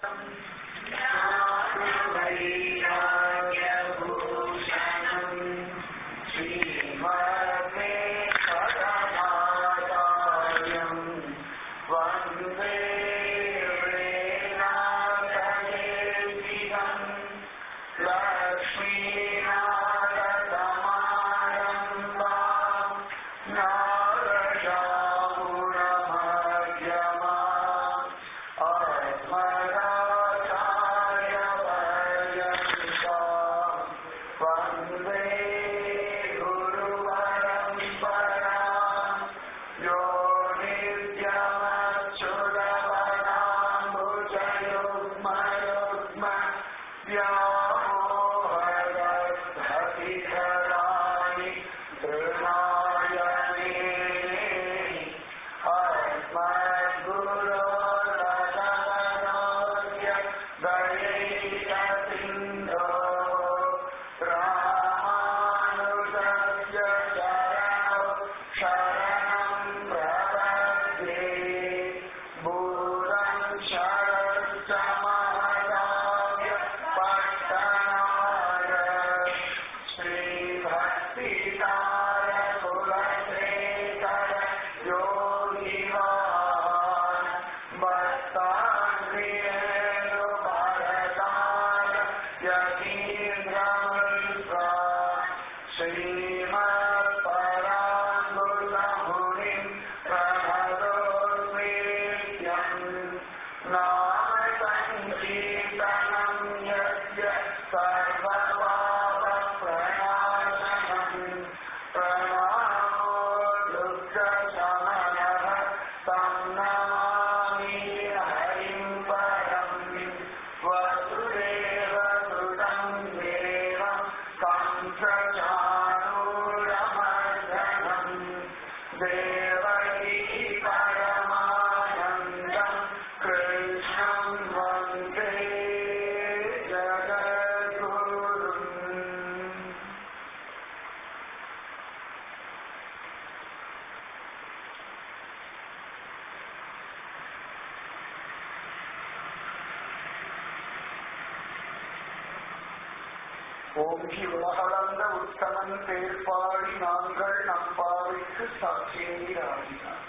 ஓங்கி உலகளந்த உத்தமன் பேர்பாடி நாங்கள் நம்பாவைக்கு சாட்சியாகினார்.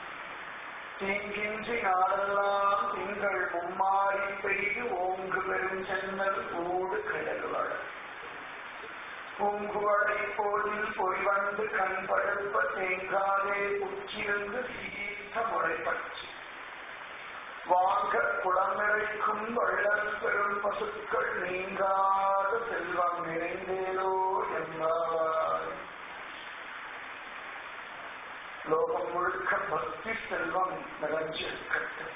தீங்கின்றி நாளெல்லாம் திங்கள் மும்மாறி பெய்து ஓங்கு பெரும் சென்னல் ஊடு கிடல்வள் பூங்குவடை போதில் பொறிவந்து கண்படுப்ப தேங்காதே புற்றிருந்து சீர்த்த முறைப்பற்றி வாங்க குளமிழைக்கும் வள்ளல் பெரும் பசுக்கள் நீங்காத செல்வம் நிறைந்தேரோ என்பார். லோகம் முழுக்க பக்தி செல்வம் நிறைஞ்சிருக்கட்டும்.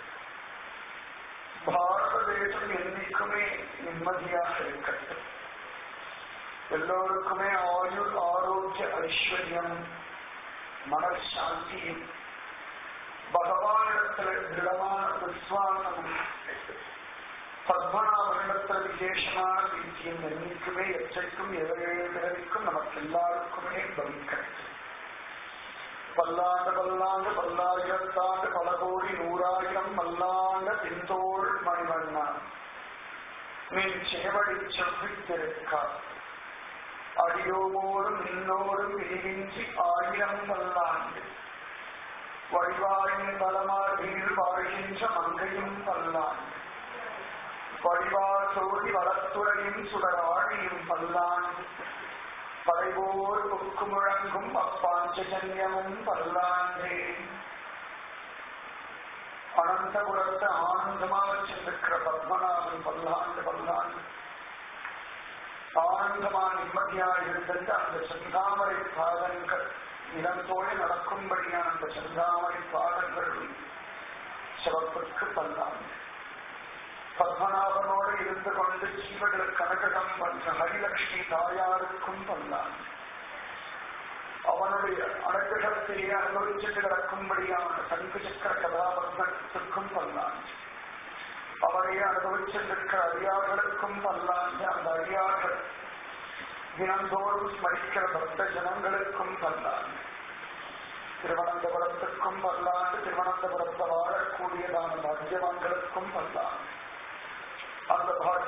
பாரத தேசம் என்னைக்குமே நிம்மதியாக இருக்கட்டும். எல்லோருக்குமே ஆயுள் ஆரோக்கிய ஐஸ்வர்யம் மனசாந்தியும் பகவானிடத்தில் திடமான விஸ்வாசமும் பத்மநாபனிடத்தில் விசேஷமான பிரீத்தியும் என்னைக்குமே எச்சைக்கும் எவரேழு பிறவிக்கும் நமக்கு எல்லாருக்குமே பலிக்கட்டும். பல்லாண்டு பல்லாண்டு பல்லாயிரத்தாண்டு பல கோடி நூறாயிரம் மல்லாண்ட பின்தோள் மணிவண்ணா நீ சேவடி செவ்வித்திருக்கார் அடியோமோடும் இன்னோடும் பிரிவின்றி ஆயிரம் பல்லாண்டு வழிவாயின் பலமார் வீழ் வாழ்கின்ற மங்கையும் பல்லாண்டு வழிவார் சோதி வளத்துறையும் சுடராழியும் பல்லாண்டு படைவோர் புக்கு முழங்கும் அப்பாஞ்சஜன்யமும் பல்லாண்டே. அனந்தபுரத்தை ஆனந்தமாக சென்றிருக்கிற பத்மநாபன் பல்லாண்டு பல்லாண்டு ஆனந்தமான நிம்மதியாக இருந்தது. அந்த செந்தாமரை பாதங்கள் இடத்தோடு நடக்கும்படியான அந்த செந்தாமரை பாதங்கள் சிறப்புக்கு பல்லாண்டு. பத்மநாபனோடு இருந்து கொண்டு ஜீவர்கள் கனகடம் பண்ற ஹரிலட்சுமி தாயாருக்கும் பல்லாண்டு. அவனுடைய அனுகிரகத்தையே அனுபவிச்சுட்டு கிடக்கும்படியான சங்கு சக்கர கதாபத்மத்துக்கும் பல்லாண்டு. அவரையே அனுபவிச்சிருக்கிற அடியார்களுக்கும் பல்லாண்டு. அந்த அடியார்கள் தினந்தோறும் ஸ்மரிக்கிற பக்த ஜனங்களுக்கும் பல்லாண்டு. திருவனந்தபுரத்துக்கும் பல்லாண்டு. திருவனந்தபுரத்தை வாழக்கூடியதான பாக்கியவான்களுக்கும் பல்லாண்டு.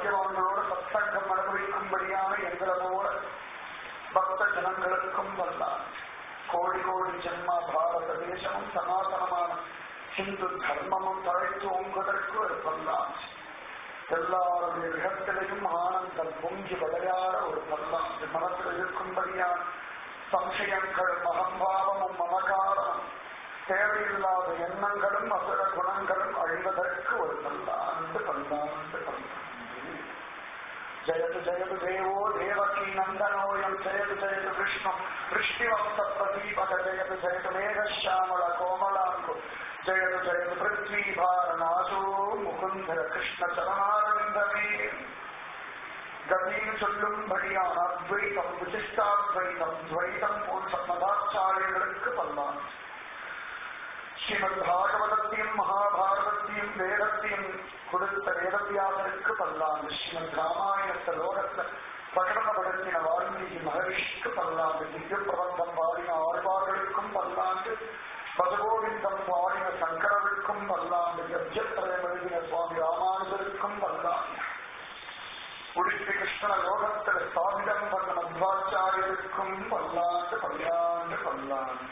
பாக்கியவான்களோட சத்சங்கம் அனுபவிக்கும்படியான எங்களை போல பக்த ஜனங்களுக்கும் வந்தான். கோடி கோடி ஜென்மா பாரத தேசமும் சனாதனமான ஹிந்து தர்மமும் தழைத்து ஓங்குவதற்கு ஒரு பல்லான். எல்லாருடைய கிரகத்திலையும் ஆனந்தம் பொங்கி விளையாட ஒரு பல்லான். மனத்தில் இருக்கும்படியான சம்சயங்களும் அகம்பாவமும் மமகாரமும் தேவையில்லாத எண்ணங்களும் அசுர குணங்களும் அழிவதற்கு ஒரு பல்லாண்டு பல்லாண்டு பல்லாண்டு. ஜயது ஜயது தேவோ தேவகி நந்தனோயம் ஜயது ஜயது விஷ்ணு விஷ்ணிவம்ச பிரதீபக ஜயது ஜயது மேகஷாமல கோமலாங்கு ஜயது ஜயது பிருத்வி பாரநாசோ முகுந்தர கிருஷ்ண சரணாரவிந்தமே. கதியில் சொல்லும்படியான அத்வைதம் விசிஷ்டாத்வைதம் துவைதம் போல் சம்மதாச்சாரியர்களுக்கு பல்லான். ஸ்ரீமத் பாகவதத்தையும் மகாபாரதத்தையும் வேதத்தையும் கொடுத்த வேதவியாசருக்கு பல்லாண்டு. ஸ்ரீமத் ராமாயணத்த லோகத்தில் பிரகடனப்படுத்தின வால்மீகி மகரிஷிக்கு பல்லாண்டு. திவ்ய பிரபந்தம் பாடின ஆழ்வார்களுக்கும் பல்லாண்டு. பதகோவிந்தம் பாடின சங்கரருக்கும் பல்லாண்டு. யஜ்யத்ரயம் எழுதின சுவாமி ராமானுஜருக்கும் பல்லாண்டு. உடுப்பி கிருஷ்ண லோகத்தில் ஸ்தாபிதம் பண்ண மத்வாச்சாரியருக்கும் பல்லாண்டு பல்லாண்டு பல்லாண்டு.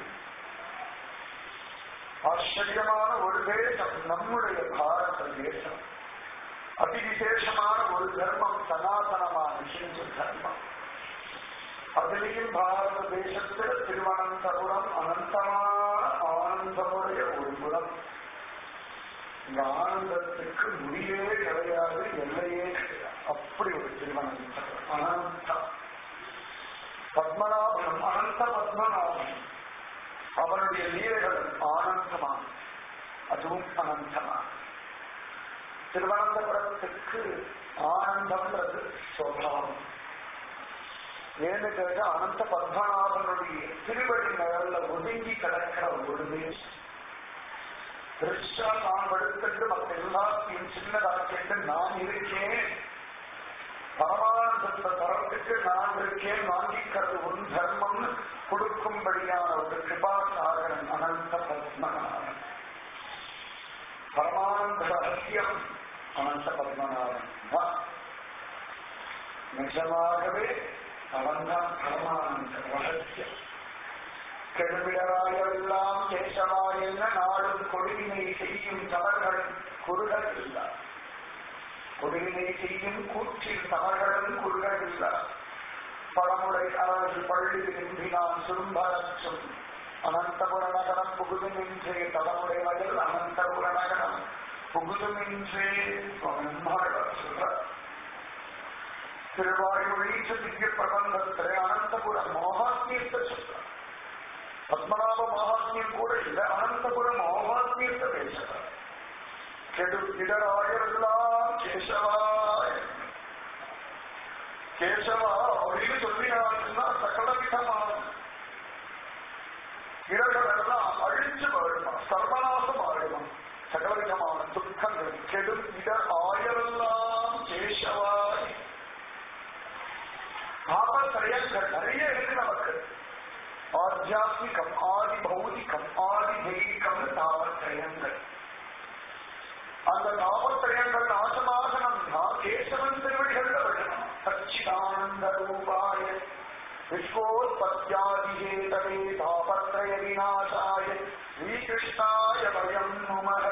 ஆச்சரியமான ஒரு தேசம் நம்முடைய பாரத தேசம். அதிவிசேஷமான ஒரு தர்மம் சனாதனமான ஹிந்து தர்மம். அதிலேயும் பாரத தேசத்தில் திருவனந்தபுரம் அனந்தமான ஆனந்தமுடைய ஒரு புலம். இந்த ஆனந்தத்துக்கு முடிவே கிடையாது, எல்லையே கிடையாது. அப்படி ஒரு திருவனந்தபுரம் அனந்தம். பத்மநாபன் அனந்த பத்மநாபன் அவனுடைய லீலைகள் ஆனந்தமான, அதுவும் அனந்தமான. திருவனந்தபுரத்துக்கு ஆனந்தம்ன்றது சுவாவம். ஏன்னு கேட்ட அனந்த பத்மநாபனுடைய திருவடி நிழல்ல ஒதுங்கி கிடக்கிற ஒரு தேசம். திருஷ்டா நான் எடுத்துட்டு மற்ற எல்லாத்தையும் சின்னதாக்கிட்டு நான் இருக்கேன், பரமானந்தத்தை தரத்துக்கு நான் இருக்கேன், வாங்கிக்கிறது உன் தர்மம்னு கொடுக்கும்படியான ஒரு கிருபாசாகரன் அனந்த பத்மநாபன். பரமானந்த ரகசியம் அனந்த பத்மநாபன். நிஜமாகவே அவன்தான் பரமானந்த ரகசியம். கெடுவிடராயெல்லாம் கேசவாயென்ன நாடும் கொடிவினை செய்யும் தவறுகளும் குருடர் இல்லார். கொடிவினை செய்யும் கூற்றில் தவறுகளும் குருடர் இல்லார். பழமுறை அரசு பள்ளி விரும்பினான் சுரும்பரச்சும் அனந்தபுர நகரம் புகுதுமின்றே. தலைமுறை வயல் அனந்தபுர நகரம் புகுதுமின்றே சொல்ற திருவாயுமொழி திவ்ய பிரபந்தத்திலே அனந்தபுர மகாத்மியத்தை சொல்ற. பத்மநாப மகாத்மியம் கூட இல்லை, அனந்தபுர மகாத்மியத்தை பேசுறார். கெடு இடராயெல்லாம் கேசவாய. கேசவா அப்படின்னு சொல்லினா சகலவிதமான இடர்கள் எல்லாம் அழிச்சு வாழுமா, சர்வநாசம் ஆழுமா. சகலவிதமான துக்கங்கள் கெடும் இடர் ஆயெல்லாம் கேசவாய். பாபத்திரயங்கள் நிறைய இருக்கு நமக்கு. ஆத்தியாத்மிகம், ஆதி பௌதிகம், ஆதி தெய்வீகம் தாபத்திரயங்கள். அந்த தாபத்திரயங்கள் நாசமாகணும்னா கேசவன் திருவடிகள்ல விடணும். சச்சிதானந்த ரூபாய விஸ்வோத்பத்யாதிஹேதவே தாபத்ரய விநாசாய ஸ்ரீகிருஷ்ணாய வயம் நமஹ.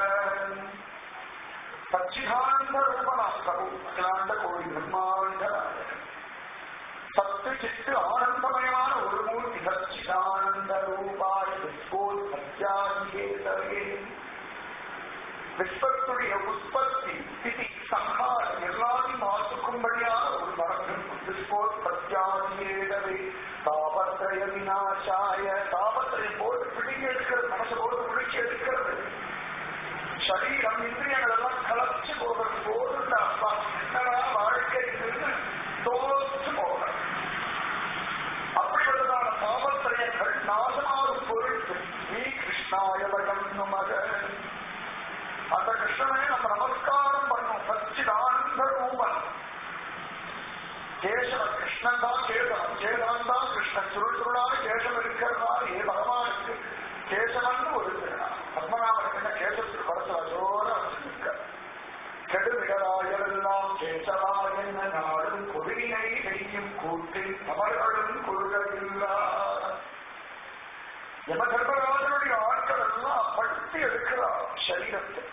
சச்சிதானந்த ரூபனா பிரபு அகிலாண்ட கோடி பிரம்மாண்ட சத்து சித்து ஆனந்தமயமான ஒரு மூர்த்தி. சச்சிதானந்த ரூபாய விஸ்வோத்பத்யாதிஹேதவே. விஸ்வத்துடைய உற்பத்தி ஸ்திதி சம்ஹாரம் எல்லாத்தையும் மாற்றுக்கும்படியான ஒரு மரபு. விஸ்வோத்பத்யாதிஹேதவே தாபத்ரய விநாசாய. தாபத்திரையும் போட்டு பிடிக்க எடுக்கிறது, மனசு போட்டு பிடிக்க எடுக்கிறது. சரீரம் இந்திரியங்கள் எல்லாம் கலச்சு போகிறது. போதுண்டா அப்பா என்னடா வாழ்க்கை தோற்று போகிறது. அப்படிப்பட்டதான தாபத்திரயங்கள் நாசமாகும் பொருட்டு ஸ்ரீ கிருஷ்ணாய வயம் நமக. அந்த கிருஷ்ணனை நம்ம நமஸ்காரம் பண்ணும். சச்சிதானந்த ரூபன் கேசவன். கிருஷ்ணன் தான் கேசவன், கேசவன் தான் கிருஷ்ணன். சுருள் சுருளாக கேசவன் இருக்கிறதா ஏ பகவானுக்கு கேசவன் ஒரு திருநாள். பத்மநாபனுக்கு என்ன கேசவத்துக்கு படத்துல ஜோர வச்சிருக்க. கெடுவிடராயெல்லாம் எல்லாம் கேசவா என்ன நாடும் கொடியினை செய்யும் கூட்டில் அவர்களும் கொள்கையில்லார். யமதர்மராஜனுடைய ஆட்கள் எல்லாம் படுத்தி எடுக்கிறார் சரீரத்தை.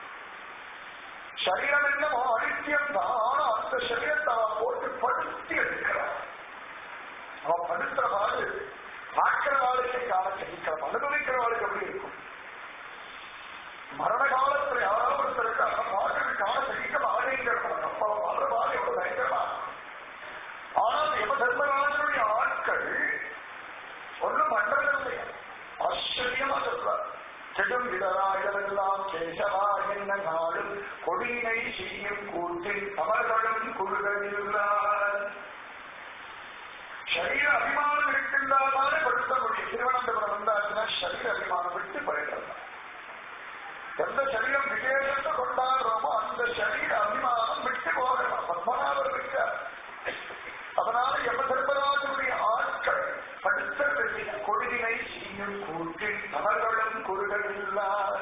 சரீரம் என்னமோ அனித்தியம் தான், அந்த சரீரத்தை அவன் போட்டு படுத்தி எடுக்கிறார். அவன் படுத்துறவாறு பார்க்கிற வாழ்க்கை கால சகிக்கிறோம், அனுபவிக்கிற வாழ்க்கை எப்படி இருக்கும்? மரண காலத்துல யாராவது ஒருத்தருக்கு அந்த வாழ்க்கை கால சகிக்க ஆணைங்கிறோம். அப்ப வாழ்ற வாழ் எவ்வளவு பயங்கரமா. ஆனால் யம தர்மராஜனுடைய ஆட்கள் ஒன்றும் பண்றதில்லை. ஆச்சரியமா சொல்றார். செடும் விடராயெல்லாம் கேசவா என்ன நாளும் கொடியினை செய்யும் கூட்டில் அவர்களும் கொள்கையில்லார். சரீர அபிமானம் இருக்கின்றாலே படுத்த முடியும். திருவனந்தபுரம் வந்தாச்சுன்னா சரீர அபிமானம் விட்டு போயிடலாம். எந்த சரீரம் விசேஷத்தை கொண்டாடுறோமோ அந்த சரீர அபிமானம் விட்டு போகலாம். பத்மநாபர் விட்டார். அதனால யமதர்மராஜனுடைய ஆட்கள் படுத்த கொடியினை செய்யும் கூட்டில் அவர்களும் கொள்கையில்லார்.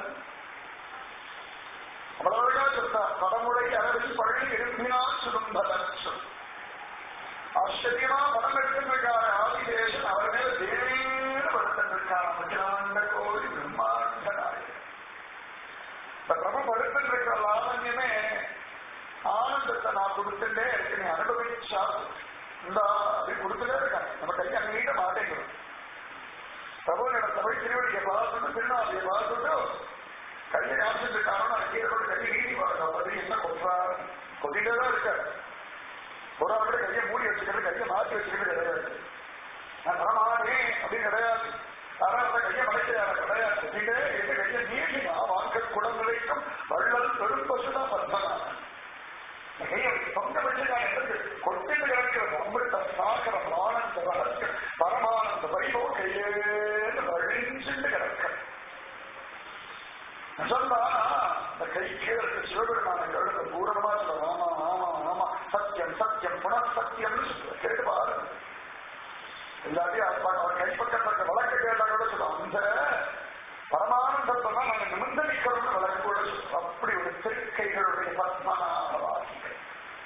அவ்வளவுதான் சொல்றார். படமுறை அளவில் பழி எழுப்பினால் சுரும்பதற்று. ஆச்சரியமா படம் எடுத்திருக்காரு ஆதிதேசன். அவர் மேல தேவேன்னு படுத்திருக்கார். அகிலாண்ட கோடி பிரம்மாண்ட நாயகன். இந்த பிரபு படுத்திருக்கிற லாவண்யமே ஆனந்தத்தை நான் கொடுத்துட்டே இருக்கு. நீ அனுபவிச்சா இந்த கொடுத்துட்டே இருக்காங்க. நம்ம கையை அங்கீட்ட மாட்டேங்கிறோம். பிரபு இடத்துல போய் திருவடியை பார்த்துட்டு திருநாளியை பார்த்துட்டு கையை காமிச்சிட்டு இருக்காங்கன்னா கீழே கொண்டு கையை நீதி பார்க்க என்ன கொட்டுறாரு கொட்டிட்டே தான் இருக்காரு. ஒரு ஆள் கையை மூடி வச்சுக்கிறது, கையை மாற்றி வச்சுக்கிறது கிடையாது. நான் தரமாட்டேன் அப்படின்னு கிடையாது. யாராவது கையை மலைக்கிறார கிடையாது. கொட்டிட்டே எந்த கையை நீட்டினா வாங்க குளங்களுக்கும் வள்ளல் பெரும்பசுதான் பத்மநாபன். கையை சொந்த வச்சுதான் எனக்கு கொட்டிட்டு கிடக்கிறது. அமிர்த சாகரம் ஆனந்த வளர்க்க பரமானந்த வைபவம் கையேன்னு வழிஞ்சுட்டு கிடக்க சொன்னா இந்த கை கீழே சிவபெருமான பூரணமா சொல்ல ஆமா ஆமா ஆமா சத்தியம் சத்தியம் புனசத்தியம்னு சொல்லுவேன். கேட்டு பாரு. எல்லாத்தையும் அவர் கைப்பற்றப்பட்ட வழக்கு கேட்டா கூட சொல்லுவோம். அந்த பரமானந்தத்தை தான் நாங்கள் நிமிர்ந்து நிற்கிறோம்னு வழக்கு கூட சொல்லுவோம். அப்படி ஒரு திருக்கைகளுடைய பத்மநாப வாசிகள்.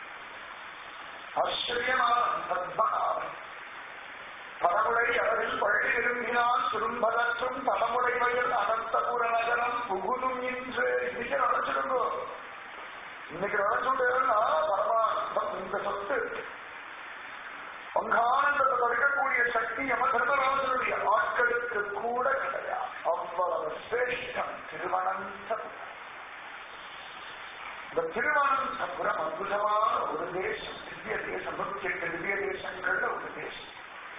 ஆச்சரியமான பத்மநாபன். படமுறை அளவில் பழி விரும்பினால் சுரும்பதற்றும் தலைமுறை வயல் அனந்தபுர நகரம் புகுதும் என்று இன்னைக்கு நினைச்சிருந்தோ. இன்னைக்கு நினைச்சுட்டேன்னா பரமானந்தம் இந்த சொத்து பங்கானந்தத்தை தடுக்கக்கூடிய சக்தி யம தர்மராஜனுடைய ஆட்களுக்கு கூட கிடையாது. அவ்வளவு சிரேஷ்டம் திருவனந்தபுரம். இந்த திருவனந்தபுரம் அற்புதமான ஒரு தேசம். திவ்ய தேசம். 108 திவ்ய தேசங்கள்ல ஒரு தேசம்.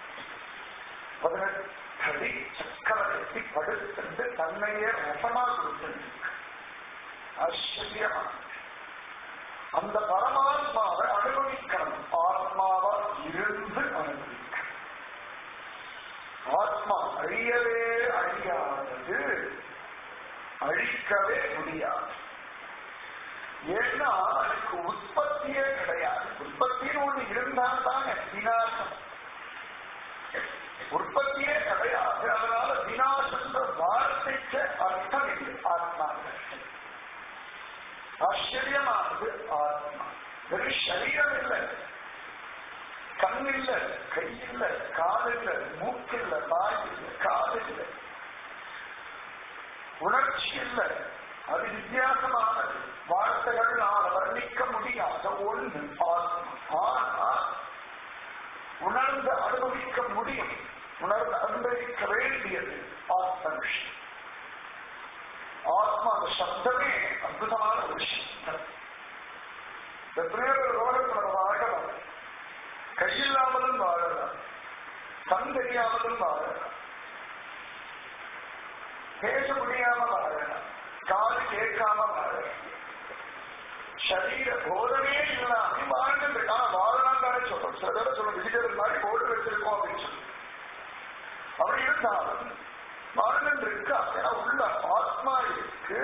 18 அடி சக்கரவர்த்தி படுத்து தன்னையே ரசமா கொடுத்திருக்க. ஆச்சரியமா அந்த பரமாத்மாவை அனுபவிக்கணும். ஆத்மாவா இருந்து அனுபவிக்கணும். ஆத்மா அழியவே அழியாதது, அழிக்கவே முடியாது. ஏன்னா அதுக்கு உற்பத்தியே கிடையாது. உற்பத்தின்னு ஒண்ணு இருந்தால் தானே விநாசம். உற்பத்தியே கிடையாது. அதனால விநாசன்ற வார்த்தைக்கு அர்த்தம் இல்லை. ஆத்மா ஆச்சரியமானது. ஆத்மா வெறும் சரீரம் இல்லை, கண் இல்லை, கை இல்லை, கால் இல்லை, மூக்கு இல்லை, வாய் இல்லை, காது இல்லை, உணர்ச்சி இல்லை. அது வித்தியாசமானது. வார்த்தைகளால் வர்ணிக்க முடியாத ஒன்று ஆத்மா. ஆனால் உணர்ந்து அனுபவிக்க முடியும். உணர்ந்து அனுபவிக்க வேண்டியது ஆத்ம விஷயம். ஆத்மா அந்த சப்தமே அற்புதமான ஒரு விஷயம். ரோகத்துல வாழலாம், கையில்லாமலும் வாழலாம், கண் தெரியாமலும் வாழலாம், பேச முடியாம வாழலாம், காது கேட்காம வாழலாம், சரீர போதமே இல்லாம வாழ்ந்து வாழலாம் தானே சொல்றோம். சில பேரை சொல்ல விதிகள் மாதிரி போட்டு வச்சிருக்கோம் அப்படின்னு சொல்லி அப்படி இருந்தாலும் வாழ்ந்து இருக்கா. ஏன்னா உள்ள ஆத்மா இருக்கு.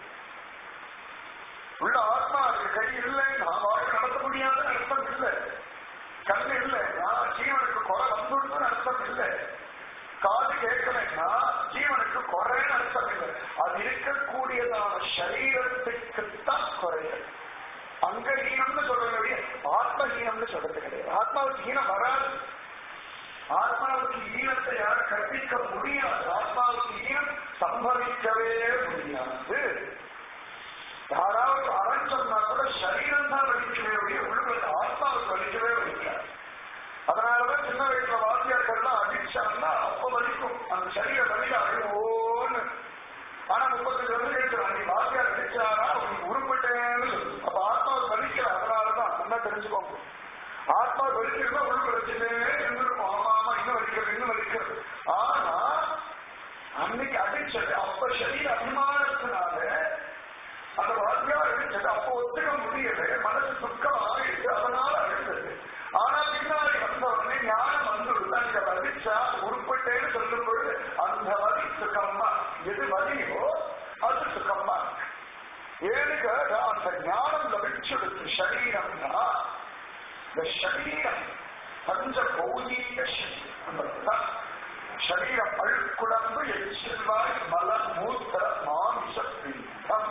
உள்ள ஆத்மா இருக்கு. கை இல்லை, நான் வாழ்க்கை நடத்த முடியாத அர்த்தம் இல்லை. கண் இல்லை, நான் ஜீவனுக்கு குறை வந்துடுன்னு அர்த்தம் இல்லை. காது கேட்கலைன்னா ஜீவனுக்கு குறைன்னு அர்த்தம் இல்லை. அது இருக்கக்கூடியதான சரீரத்துக்குத்தான் குறைகள். அங்கஹீனம்னு சொல்றது ஆத்மஹீனம்னு சொல்றது கிடையாது. ஆத்மாவுக்கு ஹீனம் வராது. ஆத்மாவுக்கு ஈனத்தை யாரும் கற்பிக்க முடியாது. ஆத்மாவுக்கு ஈனம் சம்பவிக்கவே முடியாது. யாராவது அறம் சொன்னா கூட சரீரம் தான் வலிக்கவே உள்ள ஆத்மாவுக்கு வலிக்கவே வலிக்காது. அதனாலதான் சின்ன வயசுல வாத்தியார்கள்லாம் அடிச்சாங்கன்னா அப்ப வலிக்கும். அந்த சரீர வலியில அழுவோன்னு. ஆனா 35 வருஷம் கழிச்சு வாத்தியார் அடிச்சாரா அவனுக்கு உருப்பட்டேன்னு சொல்லு. அப்ப ஆத்மாவுக்கு வலிக்கல. அதனாலதான் நல்லா தெரிஞ்சுக்கோங்க. ஆத்மா வலிக்கிறதா உள்ள வச்சுட்டே இருந்திருக்கும். ஆமா ஆமா இன்னும் வலிக்கிறது இன்னும் வலிக்கிறது. ஆனா அன்னைக்கு அடிச்சது அப்ப சரீர அபிமானத்தினால அந்த வாத்தியார் அடிச்சது அப்ப ஒத்துக்க முடியல. மனசு துக்கமாயிடுச்சு. அதனால அடிச்சது. ஆனா பின்னாடி வந்த உடனே ஞானம் வந்துடுது. அங்க வலிச்சா உருப்பட்டேன்னு சொல்லும் பொழுது அந்த வலி சுகமா எது வலியோ அது சுகமா இருக்கு. ஏனுக்கு அந்த ஞானம் லபிச்செடுத்து சரீரம்னா இந்த சரீரம் பஞ்ச பௌதீக சரீரம். சரீரம் அழுக்குடம்பு எச்சில்வாய் மல மூத்திர மாமிச பீடம்.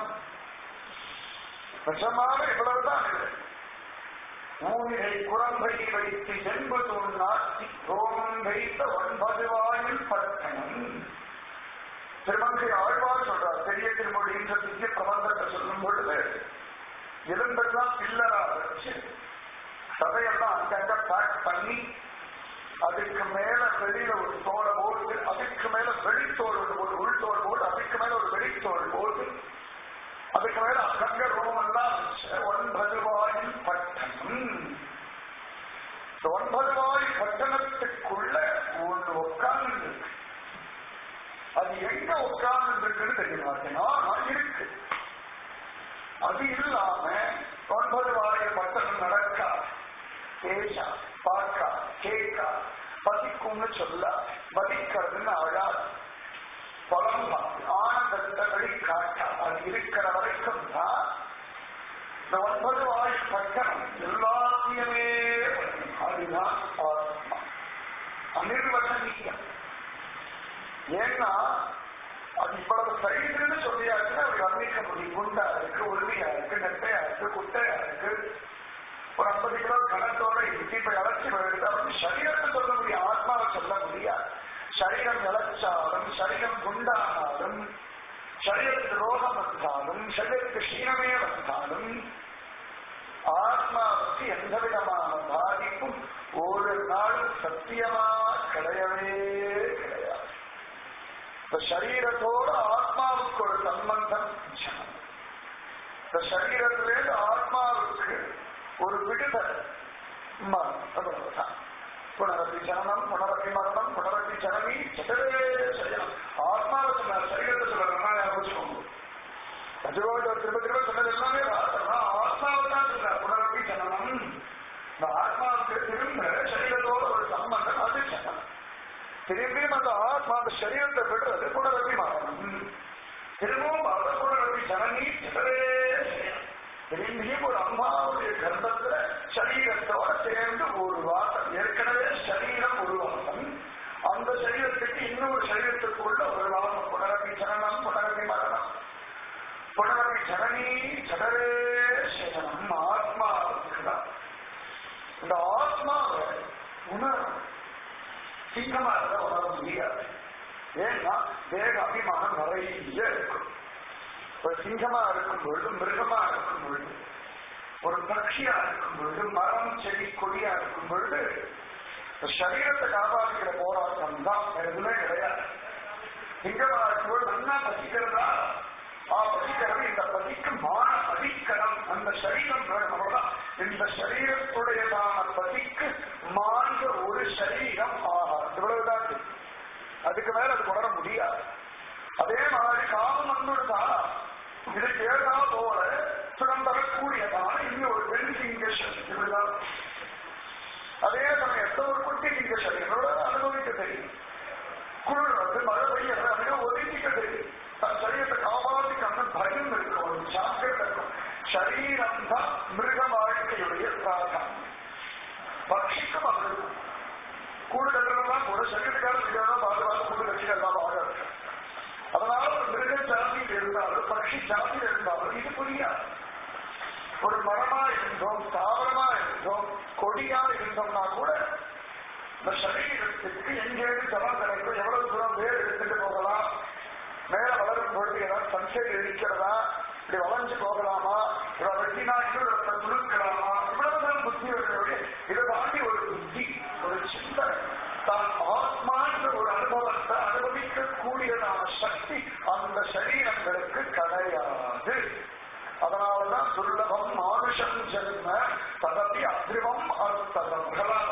நிஜமாக இவ்வளவுதான் இல்லை. ஊனிலை குரம்பை வைத்து என்பது நாட்டி ரோமம் வைத்த 9 வாயில் பட்டணம். திருமங்கை ஆழ்வார் சொல்றார். பெரிய திருமொழி என்ற திவ்ய பிரபந்தத்தை சொல்லும் பொழுது எலும்பெல்லாம் பில்லரா வச்சு சதையெல்லாம் அங்கங்க பேக் பண்ணி அதுக்கு மேல வெளியில ஒரு தோலை போட்டு அதுக்கு மேல வெளித்தோல் ஒரு உள்தோல் போட்டு அதுக்கு மேல ஒரு வெளித்தோல் போட்டு அதுக்கு மேல அங்கங்க ரோமெல்லாம் 9 வாயில் பட்டணம். 9 வாயில் பட்டணத்துக்குள்ள ஒன்று உட்கார்ந்து இருக்கு. அது எங்க உட்கார்ந்து இருக்குன்னு தெரியுமா? இருக்கு. அது இல்லாம 9 வாயில் பட்டணம் நடக்கா, பேசா, பார்க்கா, கேட்கா, பதிக்கும்னு சொல்ல, பதிக்கிறதுன்னு அழாது, புலம்பா, ஆனந்தத்தை வெளிக்காட்டா. அது இருக்கிற வரைக்கும் தான் இந்த 9 வாயில் பட்டணம் எல்லாத்தையுமே அதுதான் ஆத்மா. அனிர்வசனீயம். ஏன்னா அது இவ்வளவு சைடுன்னு சொல்லியாச்சுன்னா அப்படி வர்ணிக்க முடியும். குண்டா இருக்கு, ஒல்லியா இருக்கு, நெட்டையா இருக்கு, குட்டையா இருக்கு, ஒரு 50 கிலோ கணத்தோட இருக்கு. இப்ப இழைச்சி வருது. சரீரத்தை சொல்ல முடியும், ஆத்மாவை சொல்ல முடியாது. சரீரம் இழைச்சாலும் சரீரம் குண்டானாலும் சரீரத்துக்கு ரோகம் வந்தாலும் சரீரத்துக்கு க்ஷீணமே வந்தாலும் ஆத்மாவுக்கு எந்த விதமான பாதிப்பும் ஒரு நாள் சத்தியமா கிடையவே கிடையாது. இந்த சரீரத்தோடு ஆத்மாவுக்கு ஒரு சம்பந்தம். இந்த சரீரத்திலேருந்து ஆத்மாவுக்கு ஒரு விடுதல். புனரப்பி ஜனனம், புனரப்பி மரணம், புனரப்பி ஜனனி, சதவே சரீரம். ஆத்மாவை சொன்னார், சரீரத்தை சொல்றாங்க. ஞாபகம் திரும்ப திரும்ப சொன்னது எல்லாமே ஆத்மாவை தான் சொல்றார். புனரப்பி ஜனனம். இந்த ஆத்மாவுக்கு திரும்ப சரீரத்தோட ஒரு சம்பந்தம், அது ஜனம். திரும்பியும் அந்த ஆத்மா அந்த சரீரத்தை விடுறது புனரப்பி மரணம். திரும்பவும் அவர் புனரப்பி ஜனனி, சதவே சரீரம். திரும்பியும் ஒரு அம்மாவுடைய கர்ப்பத்துல சரீரத்தோட சேர்ந்து ஒரு வாசம். ஏற்கனவே சரீரம் ஒரு வாசம், அந்த சரீரத்துக்கு இன்னொரு சரீரத்துக்குள்ள ஒரு வாசம். புனரப்பி ஜனனம், புனரப்பி மரணம், புனரப்பி ஜனனி, சதவே சரணம். ஆத்மாவுக்குதான். இந்த ஆத்மாவை உணரும். சிங்கமா இருந்த உணர முடியாது. ஏன்னா தேக அபிமானம் நிறைய இருக்கும். ஒரு சிங்கமா இருக்கும் பொழுது, மிருகமா இருக்கும் பொழுது, ஒரு பட்சியா இருக்கும் பொழுது, மரம் செடி கொடியா இருக்கும் பொழுது சரீரத்தை காப்பாற்றுகிற போராட்டம் தான், எதுவுமே கிடையாது. சிங்கமா இருக்கும்போது நல்லா பசிக்கிறதா? பசிக்கிறது. இந்த பசிக்கு மான அதிக்கரம். அந்த சரீரம் வேணும்தான். இந்த சரீரத்துடையதான பசிக்கு மாண்ட ஒரு சரீரம் ஆகாது. இவ்வளவுதான். அதுக்கு மேல அது உணர முடியாது. அதே மாதிரி காமம் வந்துடுதா? இது கேட்டா போல சுடம் தரக்கூடியதான இன்னும் ஒரு பெண் சிங்க இப்படிதான். அதே சமயத்தை ஒரு குட்டி சிங்க சரீரோட அனுபவிக்க தெரியும். குளிர் வந்து மழை பெய்யறது அப்படின்னா ஒதுக்கிக்க தெரியும். தன் சரீரத்தை காப்பாற்றிக்கணும் பயம் இருக்கும், ஒரு சாக்கிரம் இருக்கும். சரீரம் தான் மிருக வாழ்க்கையுடைய பிரார்த்தம். பட்சிக்கும் அது கூடு கட்டுறதுலாம் கூட சரீரத்துக்காக பாதுகாப்பு கூடு கட்சி எல்லாம் வாழ இருக்கு. அதனால ஒரு மிருக ஜாதியில் இருந்தாலும் பட்சி ஜாதியில் இருந்தாலும் இது புரியாது. ஒரு மரமா இருந்தோம், தாவரமா இருந்தோம், கொடியா இருந்தோம்னா கூட இந்த சரீரத்துக்கு எங்கேயும் ஜலம் கிடைக்கும், எவ்வளவு தூரம் வேர் எடுத்துட்டு போகலாம், மேல வளரும் பொழுது ஏதாவது சன்சைட் இருக்கிறதா, இப்படி வளைஞ்சு போகலாமா, இவன் வெட்டினா இன்னொரு துணுக்கலாமா, இவ்வளவுதான் புத்தி வருடைய. இதை தாண்டி ஒரு புத்தி, ஒரு சிந்தனை, தான் ஆத்மான்ற ஒரு அனுபவத்தை அனுபவிக்க கூடியதான சக்தி அந்த சரீரங்களுக்கு கிடையாது. அதனாலதான் துர்லபம் மானுஷம் ஜென்ம ததபி அத்ரிவம் அர்த்தம்.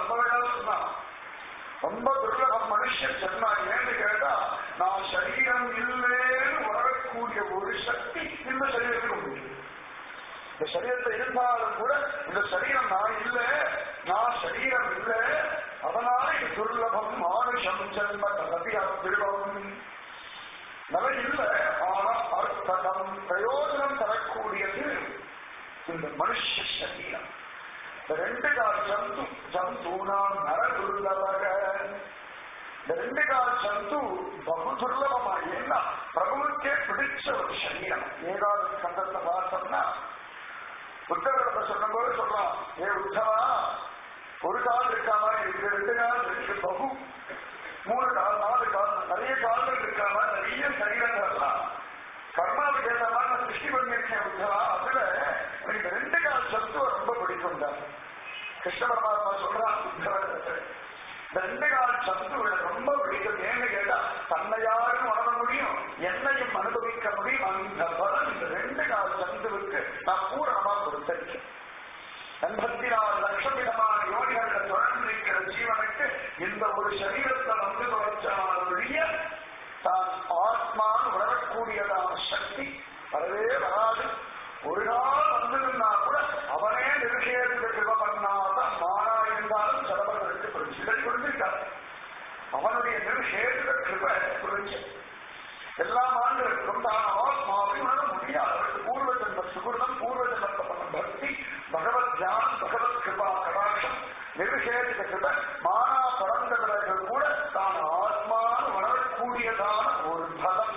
ரொம்ப துர்லபம் மனுஷ ஜென்மா. ஏன்னு கேட்டா நான் சரீரம் இல்லேன்னு வரக்கூடிய ஒரு சக்தி இந்த சரீரத்துக்கு உண்டு. இந்த சரீரத்தை இருந்தாலும் கூட இந்த சரீரம் நான் இல்லை, நான் சரீரம் இல்லை, அதனால இது துர்லபம் மானுஷம் ஜென்ம ததபி அத்ரிவம். நல்ல இல்லை, ஆனா அர்த்தம் பிரயோஜனம் தரக்கூடியது இந்த மனுஷ சரீரம். இந்த ரெண்டு கால் ஜந்து ஜந்தூனாம் நரதுர்லபக. இந்த ரெண்டு கால் ஜந்து பகு துர்லபமா. ஏன்னா பிரபுவுக்கே பிடிச்ச ஒரு சரீரம். ஏதாவது சந்தத்தை பார்த்தோம்னா உத்தரத்தை சொல்லும்போது சொல்றான், ஏ உத்தவா, ஒரு கால் இருக்காம இருக்கு, ரெண்டு கால் இருக்கு, பகு மூணு கால், நாலு கால், நிறைய கால்கள் இருக்காம நிறைய சரீரங்கள்லாம் கர்மாவுக்கு ஏற்ற மாதிரி நான் சிருஷ்டி பண்ணியிருக்கேன் உத்தவா. அதுல எனக்கு ரெண்டு கால் சத்துவ ரொம்ப பிடிக்கும் தான் கிருஷ்ண பரமாத்மா சொல்றான் உத்தவத்தை. இந்த ரெண்டு கால் சத்துவ ரொம்ப பிடிக்கும். ஏன்னு கேட்டா தன்னை யாரும் வளர முடியும், என்னையும் அனுபவிக்க முடியும். அந்த பலன் இந்த ரெண்டு கால் சத்துவுக்கு நான் பூரணமா கொடுத்திருக்கேன். 84 லட்சம் விதமான யோகிகளை தொடர்ந்து இருக்கிற ஜீவனுக்கு இந்த ஒரு சரீரத்தை வந்து தொலைச்சாலுடைய தான் ஆத்மான்னு உணரக்கூடியதான சக்தி வரவே வராது. ஒரு நாள் வந்திருந்தா கூட அவனே நிருஷேதத்தை கிருப பண்ணாதான் மாறா இருந்தாலும் சிலவர்களுக்கு புரிஞ்சு புரிஞ்சிருக்காரு. அவனுடைய நிருஷேத கிருப புரிஞ்சு எல்லா ஆண்டுகளுக்கும் தான் ஆத்மாவை உணர முடியாது. பூர்வ ஜென்ம சுகிருதம், பூர்வ ஜென்மத்தை பண்ண பக்தி, பகவத் தியானம், பகவத் கிருபா கடாட்சம், நிருஷேதிக கிருப மானா பரந்தவர்கள் கூட தான் ஆத்மான்னு உணரக்கூடியதான ஒரு பலம்.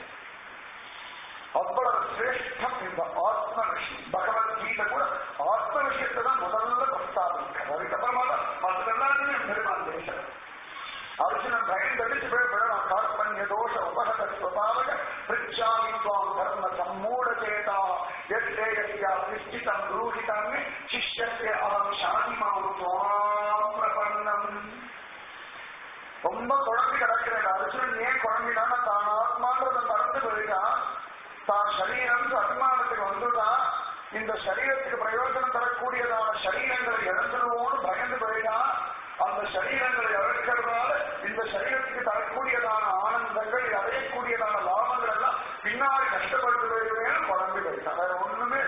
அவ்வளவு சிரேஷ்டம் இந்த ஆத்ம விஷயம். பகவத்கீதை கூட ஆத்ம விஷயத்தை தான் முதல்ல பிரஸ்தாபிக்கிறார். அதுக்கப்புறமா தான் மற்ற எல்லாருமே பெருமாள் தேசம். அர்ஜுனன் பயந்தடிச்சு போய்விடலாம். கார்பண்ய தோஷ உபகத ஸ்வபாவக பிரிச்சாமி துவாம் தர்ம சம்மூட சேதா யஸ்யா நிஷ்டிதம் ரூஹிதம் சிஷ்யஸ்ய அகம் சாதிமாம் துவாம் பிரபன்னம். ரொம்ப குழம்பி கிடக்கிறேன். அர்ஜுனன் ஏன் குழம்பினான்னா தான் ஆத்மான்றதை மறந்து போயிட்டான். தான் சரீரம் அபிமானத்துக்கு வந்துதான் இந்த சரீரத்துக்கு பிரயோஜனம் தரக்கூடியதான சரீரங்களை இழந்துடுவோம்னு பயந்து போயிட்டான். அந்த சரீரங்களை இழக்கிறதுனால இந்த சரீரத்துக்கு தரக்கூடியதான ஆனந்தங்கள், அடையக்கூடியதான லாபங்கள் எல்லாம் பின்னாடி கஷ்டப்பட்டு போயிடுவேன்னு குழம்பி போயிட்டான். வேற ஒண்ணுமே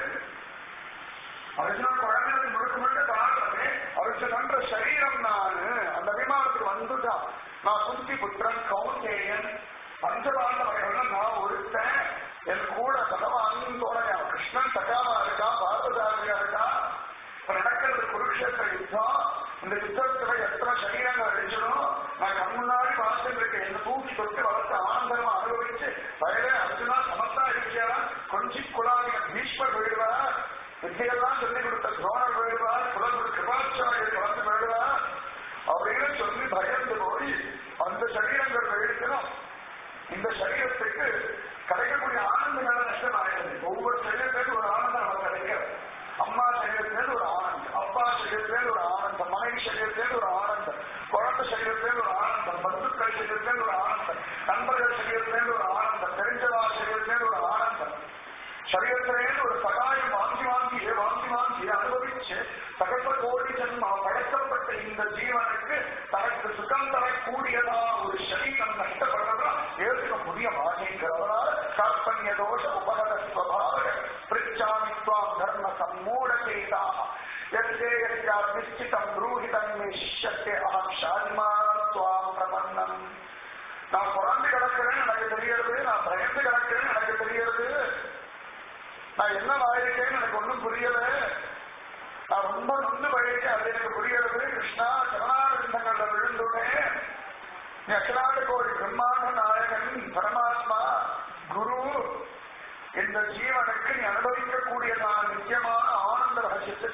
அர்ஜுனன் குழந்தைக்கு முழுக்க முழுக்க தாண்டது அர்ஜுனன்ற சரீரம் நானு அந்த அபிமானத்துக்கு வந்துட்டான். நான் குந்தி புத்திரன் கௌந்தேயன் பஞ்சபாண்டவர்கள் நான் ஒருத்தன். என் கூட பகவான் தோழையா கிருஷ்ணன் சகாவா இருக்கா, பார்வதாரியா இருக்கா. நடக்கிறது குருக்ஷேத்திர யுத்தம். இந்த யுத்தத்துல எத்தனை சரீரங்கள் அழிச்சிடும் நான் கண் முன்னாடி பார்த்துட்டு இருக்கேன். என்ன தூக்கி தொட்டு வளர்த்து ஆனந்தமா அனுபவிச்சு வயலே அர்ஜுனா சமத்தா இருக்கியா, கொஞ்சம் குழாவிய பீஷ்மர் போயிடுவா, வித்தையெல்லாம் சொல்லிக் கொடுத்த துரோணர் போயிடுவா, குலகுரு கிருபாச்சாரியர் கலந்து போயிடுவா அப்படின்னு சொல்லி பயந்து போய் அந்த சரீரங்கள் எடுக்கணும். இந்த சரீரத்துக்கு கிடைக்கக்கூடிய ஆனந்தங்கள் நஷ்டமாகிறது. ஒவ்வொரு சரீரத்திலும் ஒரு ஆனந்தம் நமக்கு கிடைக்கும். அம்மா சரீரத்திலேருந்து ஒரு ஆனந்தம், அப்பா சரீரத்திலேருந்து ஒரு ஆனந்தம், மனைவி சரீரத்திலேருந்து ஒரு ஆனந்தம், குழந்தை சரீரத்திலேருந்து ஒரு ஆனந்தம், பந்துக்கள் சரீரத்திலேருந்து ஒரு ஆனந்தம், நண்பர்கள் சரீரத்திலேருந்து ஒரு ஆனந்தம், தெரிஞ்சவா சரீரத்திலேருந்து ஒரு ஆனந்தம். சரீரத்திலேருந்து ஒரு சகாயம் வாங்கி வாங்கி அனுபவிச்சு சகல கோடி ஜன்மா படைக்கப்பட்ட இந்த ஜீவனுக்கு தனக்கு சுகம் தரக்கூடியதா ஒரு சரீரம் நஷ்டப்படுறதா ஏற்க முடிய மாட்டேங்கிறவரால் கார்பண்ய தோஷ உபகத ஸ்வபாவ பிரிச்சாமித்வாம் தர்ம சம்மூட சேதா யஸ்யா நிஷ்டிதம் ரூஹிதம் மே சிஷ்யஸ்ய அகம் ஷாதிமாத்வாம் பிரபன்னம். நான் குழந்தை கிடக்கிறேன் எனக்கு தெரியாது, நான் பயந்து கிடக்கிறேன் எனக்கு தெரியாது, நான் என்ன வாயிருக்கேன்னு எனக்கு ஒன்றும் புரியல, நான் ரொம்ப நொந்து போயிருக்கேன் அது எனக்கு புரியறது. கிருஷ்ணா சரணானந்தங்கள்ல விழுந்துட்டேன். நீ அகிலாண்ட கோடி பிரம்மாண்ட நாயகன் பரமாத்மா குரு. இந்த ஜீவனுக்கு நீ அனுபவிக்கக்கூடியதான நிச்சயமான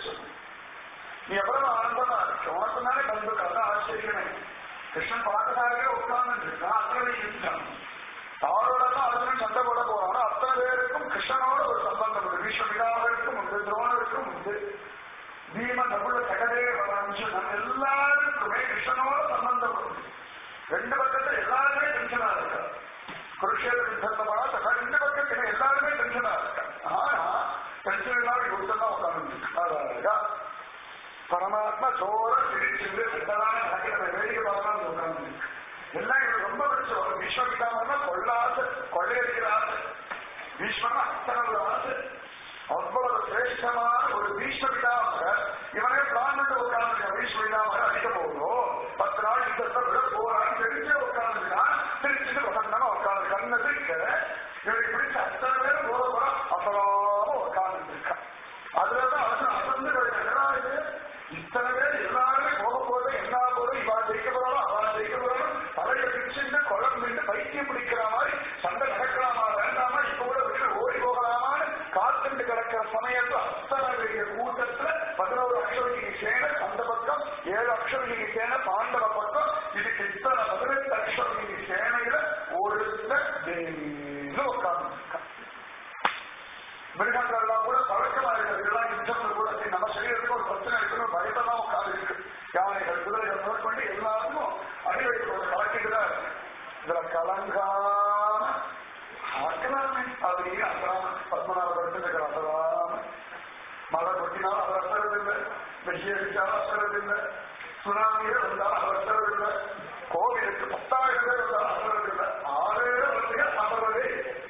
சொல்லு. நீ எவ்வளவு ஆனந்தமா இருக்கு, உனக்கு தானே பந்துக்காக ஆச்சரியமே. கிருஷ்ணன் பாட்டதாகவே உட்கார்ந்து இருக்கான். அத்தனை யுத்தம் யாரோடலாம் அர்ஜுனன் சண்டை போட போறானோ அத்தனை பேருக்கும் கிருஷ்ணனோட ஒரு சம்பந்தம் உண்டு. பீஷ்மபிதாவிற்கும் உண்டு, துரோணருக்கும் உண்டு, பீமன் நகுல சகதேவன் எல்லாருக்குமே கிருஷ்ணனோட சம்பந்தம் உண்டு. ரெண்டு பக்கத்துல எல்லாருமே டென்ஷனா இருக்கா. குருஷேத்திர யுத்தத்தை பார்த்தா ரெண்டு பக்கத்துல எல்லாருமே டென்ஷனா இருக்கா. ஆனா டென்ஷன் இல்லாம யுத்தம் தான் உட்கார்ந்து பரமாத்மா சோர சிரிச்சு ரெண்டதான நடக்கிற வேடிக்கை பார்க்கலாம் உட்கார்ந்து எல்லாம் எனக்கு ரொம்ப பிடிச்ச பீஷ்மபிதாமன்னா கொள்ளாசு கொள்ளையடிக்கிற ஆசை. பீஷ்மன் அத்தனை ஒரு ஆசை. அவ்வளவு சிரேஷ்டமான ஒரு பீஷ்மபிதாம இவனே பிளான் பண்ணி உட்கார்ந்து பீஷ்மபிதாம அடிக்க போகிறோம் 10 நாள் யுத்தத்தை விட போறான்னு தெரிஞ்சே உட்கார்ந்துருக்கான். தெரிஞ்சுட்டு வசந்தமா உட்கார்ந்து கண்ணு இருக்க இவனுக்கு பிடிச்ச அத்தனை பேரும் போற போற அப்புறமா உட்கார்ந்து இருக்கான். அதுலதான் அசந்து இது இத்தனை பேர் எல்லாருமே போக போது என்ன போதும் இவா ஜெயிக்க போறாலும் அவா ஜெயிக்க போறாலும் தலையை பிடிச்சுட்டு குழம்புட்டு பைத்தியம் பிடிக்கிற மாதிரி சண்டை நடக்கலாமா வேண்டாமா இப்ப கூட விட்டு ஓடி போகலாமான்னு காத்துட்டு கிடக்கிற சமயத்துல அத்தனை பெரிய கூட்டத்துல 11 அக்ஷௌகிணி சேனை அந்த பக்கம் 7 அக்ஷௌகிணி சேனை பாண்டவ பக்கம் இதுக்கு இத்தனை 18 அக்ஷௌகிணி சேனையில ஒருத்த உட்கார்ந்து இருக்கான். மிருகங்கள்லாம் கூட பழக்கமா இருக்கிறது எல்லாம் யுத்தம் கூட நம்ம சரீரத்துக்கு ஒரு பிரச்சனை இருக்குன்னு பயத்தான் உட்கார்ந்து இருக்கு. யானைகள் குதிரைகள் முதற்கொண்டு எல்லாருக்கும் அடிவெடுத்து கலக்கிட்டுதான் இருக்கு. இதுல கலங்காம ஆக்கலாமே அப்படியே அசராம பத்மநாபுரத்துக்கு அசராம மழை கொட்டினாலும் அவர் அசரதில்லை, வெயில் அடிச்சாலும் அசரதில்லை, சுனாமியே வந்தாலும் அவர் அசரதில்லை, கோவிலுக்கு 10,000 பேர் வந்தாலும் அசரதில்லை, 6 வருஷங்கள் அசரதே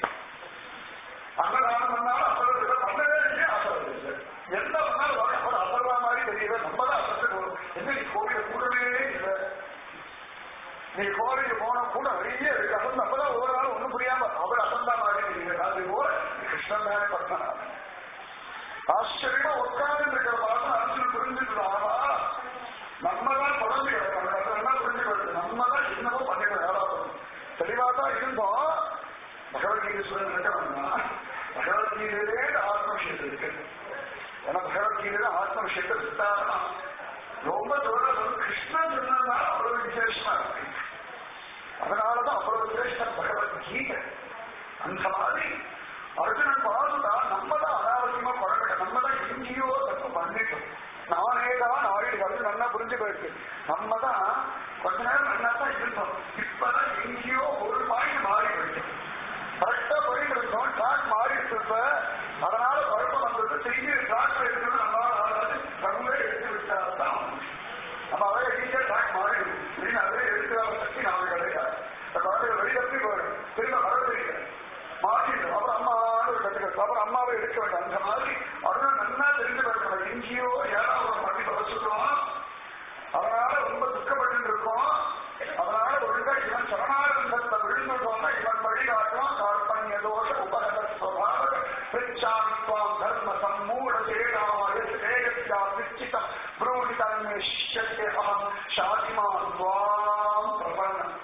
அன்னதானம் பண்ணாலும் அசரதில்லை, பண்ணவே இல்லையே அசரதில்லை. என்ன பண்ணாலும் அவர் அசர்வா மாதிரி தெரியல. நம்ம தான் அசத்து போறோம். என்ன நீ கோவில கூடவே இல்லை, நீ கோவிலுக்கு போன கூட வெளியே இருக்கு அசந்து. அப்பதான் ஒவ்வொரு நாளும் ஒண்ணும் புரியாம அவர் அசந்தா மாதிரி தெரியல. அது போல கிருஷ்ணன் தானே பத்மநாபன். ஆச்சரியமா உட்கார்ந்து இருக்கிற பார்த்து அர்ஜுனன் புரிஞ்சுக்கலாம். நம்மதான் தொடர்ந்து கிடக்கணும், என்ன புரிஞ்சுக்கிறது, நம்மதான் என்னவோ பண்ணிக்க வேலை தெளிவா தான் இருந்தோம். பகவத்கீதை சொல்ல பகவத்கீதையிலே ஆத்மவிஷயத்தை இருக்கு. ஏன்னா பகவத்கீதையில ஆத்மவிஷயத்தை வித்தாரமா ரொம்ப தூரம் கிருஷ்ணன் சொன்னா அவ்வளவு விசேஷமா இருக்கு. அதனாலதான் அவ்வளவு விசேஷம் பகவத்கீதை. அந்த மாதிரி அர்ஜுனன் பார்த்துட்டா நம்ம தான் அனாவசியமா பழகிட்ட, நம்ம தான் எங்கேயோ தப்பு பண்ணிட்டோம். நானேதான் ஆயுள் வந்து நல்லா புரிஞ்சு போயிருக்கு. நம்ம தான் கொஞ்ச நேரம் நல்லா தான் இருந்தோம், இப்பதான் எங்கேயோ ஒரு பாயிண்ட் மாறி போயிட்டோம். கரெக்டா போயிட்டு இருந்தோம், ட்ராக் மாறிட்டு இருப்ப. அதனால குழப்பம் வந்தது. திரும்பி ட்ராக்ல இருக்கணும் நம்மளால ஆகாது, நம்மளே எடுத்து விட்டால்தான் நம்ம அதே ஈஸியா ட்ராக் மாறிடும். அப்படின்னு அதே எடுக்கிற சக்தி நமக்கு கிடையாது. குழந்தைகள் வெளியிடப்பி போயிடும், திரும்ப வர தெரியல மாற்றிடும். அப்புறம் அம்மாவோட கற்றுக்கிறது, அப்புறம் அம்மாவை எடுக்க வேண்டாம். அந்த மாதிரி அதெல்லாம் நல்லா தெரிஞ்சு போயிருக்கோம். எங்கேயோ ஏதாவது பண்ணி தொலைச்சுக்கிறோம். அதனால ரொம்ப துக்கப்பட்டு இருக்கோம். அதனால ஒழுங்கா இவன் சரணானந்தத்தை விழுந்துட்டோம்னா இவன் வழிகாட்டுவான். கார்பண்ய தோஷ உபகத ஸ்வபாவ பிரிச்சாமித்வாம் தர்ம சம்மூட சேடாமாய சேகத்யா பிச்சிதம் புரோணி தன்மேஷ்யத்தே அகம் ஷாதிமாத்வாம் பிரபன்னம்.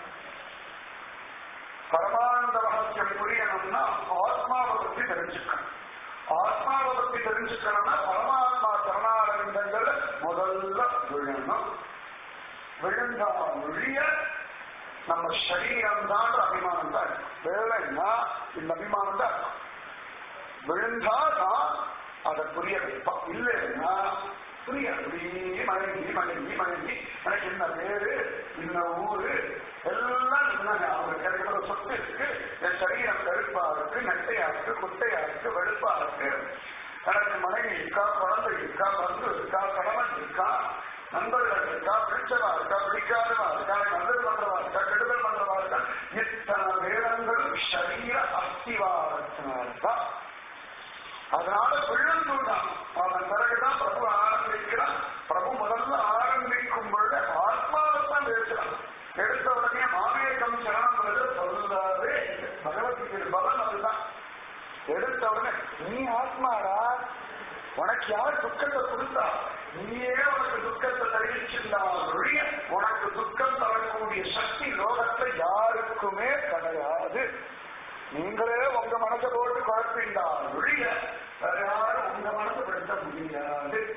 பரமானந்த ரகசியம் புரியணும்னா ஆத்மாவை பத்தி தெரிஞ்சுக்கணும். ஆத்மாவை பத்தி தெரிஞ்சுக்கணும்னா பரமாத்மா சரணாரவிந்தங்களை முதல்ல விழணும். விழுந்தா ஒழிய நம்ம சரீரம் தான் அபிமானம் தான். வேலைன்னா இந்த அபிமானம் தான் விழுந்தாதான் அதை புரிய வைப்பான். இல்லைன்னா புரியாது. மனைவி மனைவி மனைவி எனக்கு இந்த பேரு இந்த ஊரு எல்லாம் அவங்க கிடைக்கிற சொத்து இருக்கு. என் சரீரம் கருப்பா இருக்கு, நெட்டையா இருக்கு, குட்டையா இருக்கு, வெளுப்பா இருக்கு. எனக்கு மனைவி இருக்கா, குழந்தை இருக்கா, பந்து இருக்கா, கணவன் இருக்கா, நண்பர்கள் இருக்கா, பிடிச்சவா இருக்கா, பிடிக்காதவா இருக்கா, நல்லது பண்றவா இருக்கா, கெடுதல் பண்றவா இருக்கா. இத்தனை வேதங்களும் சரீர அஸ்திவாரத்தினால்தான். அதனால விழுந்துதான் அவன் பிறகுதான் பிரபு ஆரம்பிக்கிறான். பிரபு முதல்ல ஆரம்பிக்கும் பொழுது ஆத்மாவைத்தான் பேசுறான். எடுத்த உடனே மாமேகம் சரணம் சொல்லாதே. பகவத்கீதை பலன் அதுதான். எடுத்த உடனே நீ ஆத்மாடா, உனக்கு யார் துக்கத்தை கொடுத்தா, நீயே உனக்கு துக்கத்தை தெரிவிச்சிருந்தால் உனக்கு துக்கம் தரக்கூடிய சக்தி லோகத்தை யாருக்குமே கிடையாது. நீங்களே உங்க மனசை போட்டு குழப்பிண்டால் ஒழிய வேற யாரும் உங்க மனசை படுத்த முடியாது.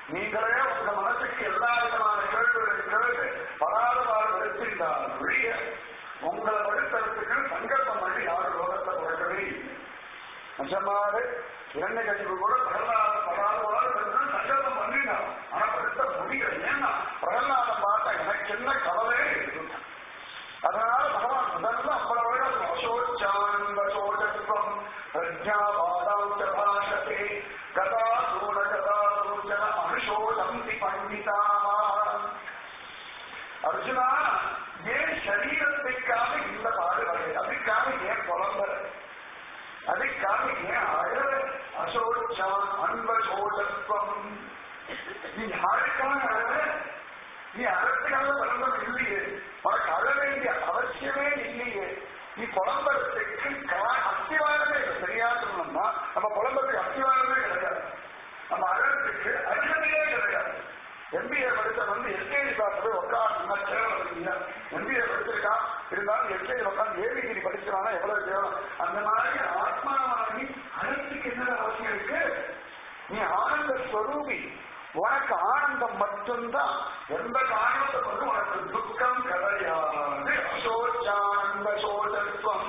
நீங்களே உங்க மனசுக்கு எல்லா விதமான கேள்விகளை கேட்டு பராதவாறு எடுத்திருந்தால் ஒழிய உங்களை வழித்தரத்துக்கு சங்கல்பம் பண்ணி யாரும் லோகத்தை பிறக்கவே இல்லை. நிஜமாக இரண்டு கட்சிகள் கூட பராதவாறு சங்கல்பம் பண்ணினான். ஆனா படுத்த முடியல. ஏன்னா பிரகலாதம் பார்த்தா எனக்கு என்ன கவலையே இருக்கு. அதனால பகவான் முதல்ல அவ்வளவு அசோச்சான்பசோஜத்வம் பிரஜாபாதாம் பாஷதே கதா சூட கதா சூச்சன அனுஷோதந்தி பண்டிதாமா. அர்ஜுனா, ஏன் சரீரத்துக்காக இந்த பாடுபடு? அதுக்காக ஏன் புலம்புற? அதுக்காக ஏன் அழற? அசோச்சான் அன்பசோஜத்வம். நீ யாருக்காக அழற? நீ அறத்துக்காக புலம்பம் இல்லையே. உனக்கு அழ வேண்டிய அவசியமே இல்லையே. நீ புலம்புறதுக்கு அத்திவாரமே இல்லை. சரியா சொல்லணும்னா நம்ம புலம்புறதுக்கு அத்திவாரமே கிடையாது. நம்ம அழறதுக்கு அருகதையே கிடையாது. எம்பிஏ படித்த எல்கேஜி கிளாஸ் உட்காந்து கேவலம். எம்பிஏ படிச்சிருக்கான், இருந்தாலும் எல்கேஜி உட்காந்து ஏவிகிரி படிச்சிருவானா எவ்வளவு கேவலம். அந்த மாதிரி ஆத்மாவாகி அழத்துக்கு என்ன அவசியம் இருக்கு? நீ ஆனந்த ஸ்வரூபி. உனக்கு ஆனந்தம் மட்டும்தான். எந்த காரணத்தை வந்து உனக்கு துக்கம் கிடையாது. அசோச்சான்பசோஜத்வம்.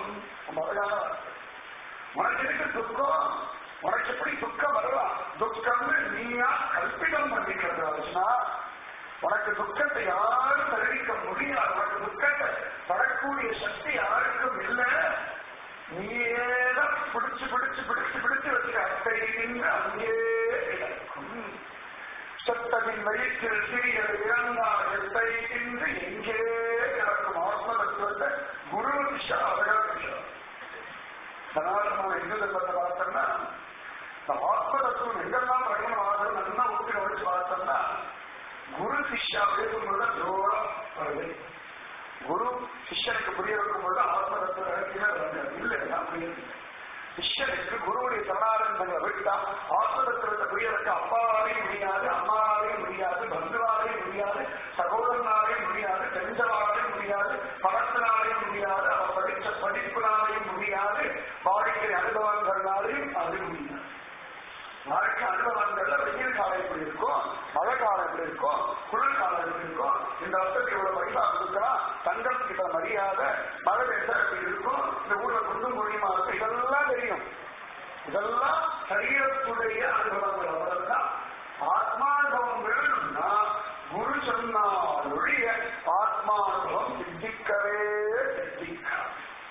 உனக்கு இருக்கு துக்கம். உனக்கு எப்படி துக்கம் வரலாம்? துக்கம்னு நீயா கல்பிதம் பண்ணிக்கிறது ஆச்சுன்னா உனக்கு துக்கத்தை யாரும் தெரிவிக்க முடியாது. உனக்கு துக்கத்தை தரக்கூடிய சக்தி யாருக்கும் இல்லை. நீயேதான் பிடிச்சு பிடிச்சு பிடிச்சு பிடிச்சு வச்சுக்க. அத்தை நின்று அங்கே கிடக்கும். சத்தத்தின் வயிற்றில் சிறியது இறந்தால் எத்தை நின்று எங்கே கிடக்கும். ஆத்ம தத்துவத்தை குரு விஷா அவர்கள் விஷா. சனாதனமான இந்து தர்மத்தை பார்த்தோம்னா ஆத்ம தத்துவம் எங்கெல்லாம் பிரகடனமாக நல்லா ஊற்றி வச்சு பார்த்தோம்னா குரு சிஷ்யா பேசும்போது ஜோரம் வருது. குரு சிஷ்யனுக்கு புரிய வைக்கும் பொழுது ஆத்ம தத்துவ இல்லை. சிஷ்யனுக்கு குருவுடைய சரணாரந்தங்களை விட்டா ஆத்ம தத்துவத்தை புரிய வைக்க அப்பாவாலையும் முடியாது, அம்மாவாலையும் முடியாது, பந்துவாலையும் முடியாது, சகோதரனாலையும் முடியாது, தெரிஞ்சவாலையும் முடியாது, பணத்தினாலையும் முடியாது, அவ படித்த படிப்புனாலையும் முடியாது, வாழ்க்கை அனுபவங்களாலையும் அது முடியாது. வாழ்க்கை அனுபவங்கள்ல வெயில் காலம் எப்படி இருக்கும், மழை காலம் எப்படி இருக்கும், குளிர் காலம் எப்படி இருக்கும், இந்த வருஷத்துக்கு இவ்வளவு பைசா கொடுக்கலாம், தங்கம் கிட்ட மரியாதை, மழை பேச எப்படி இருக்கும், இந்த ஊர்ல குண்டும் குழியுமா இருக்கும், இதெல்லாம் தெரியும். இதெல்லாம் சரீரத்துடைய அனுபவங்கள். அவ்வளவுதான். ஆத்மானுபவம் வேணும்னா குரு சொன்னால் ஒழிய ஆத்மானுபவம் சித்திக்கவே சித்திக்காது.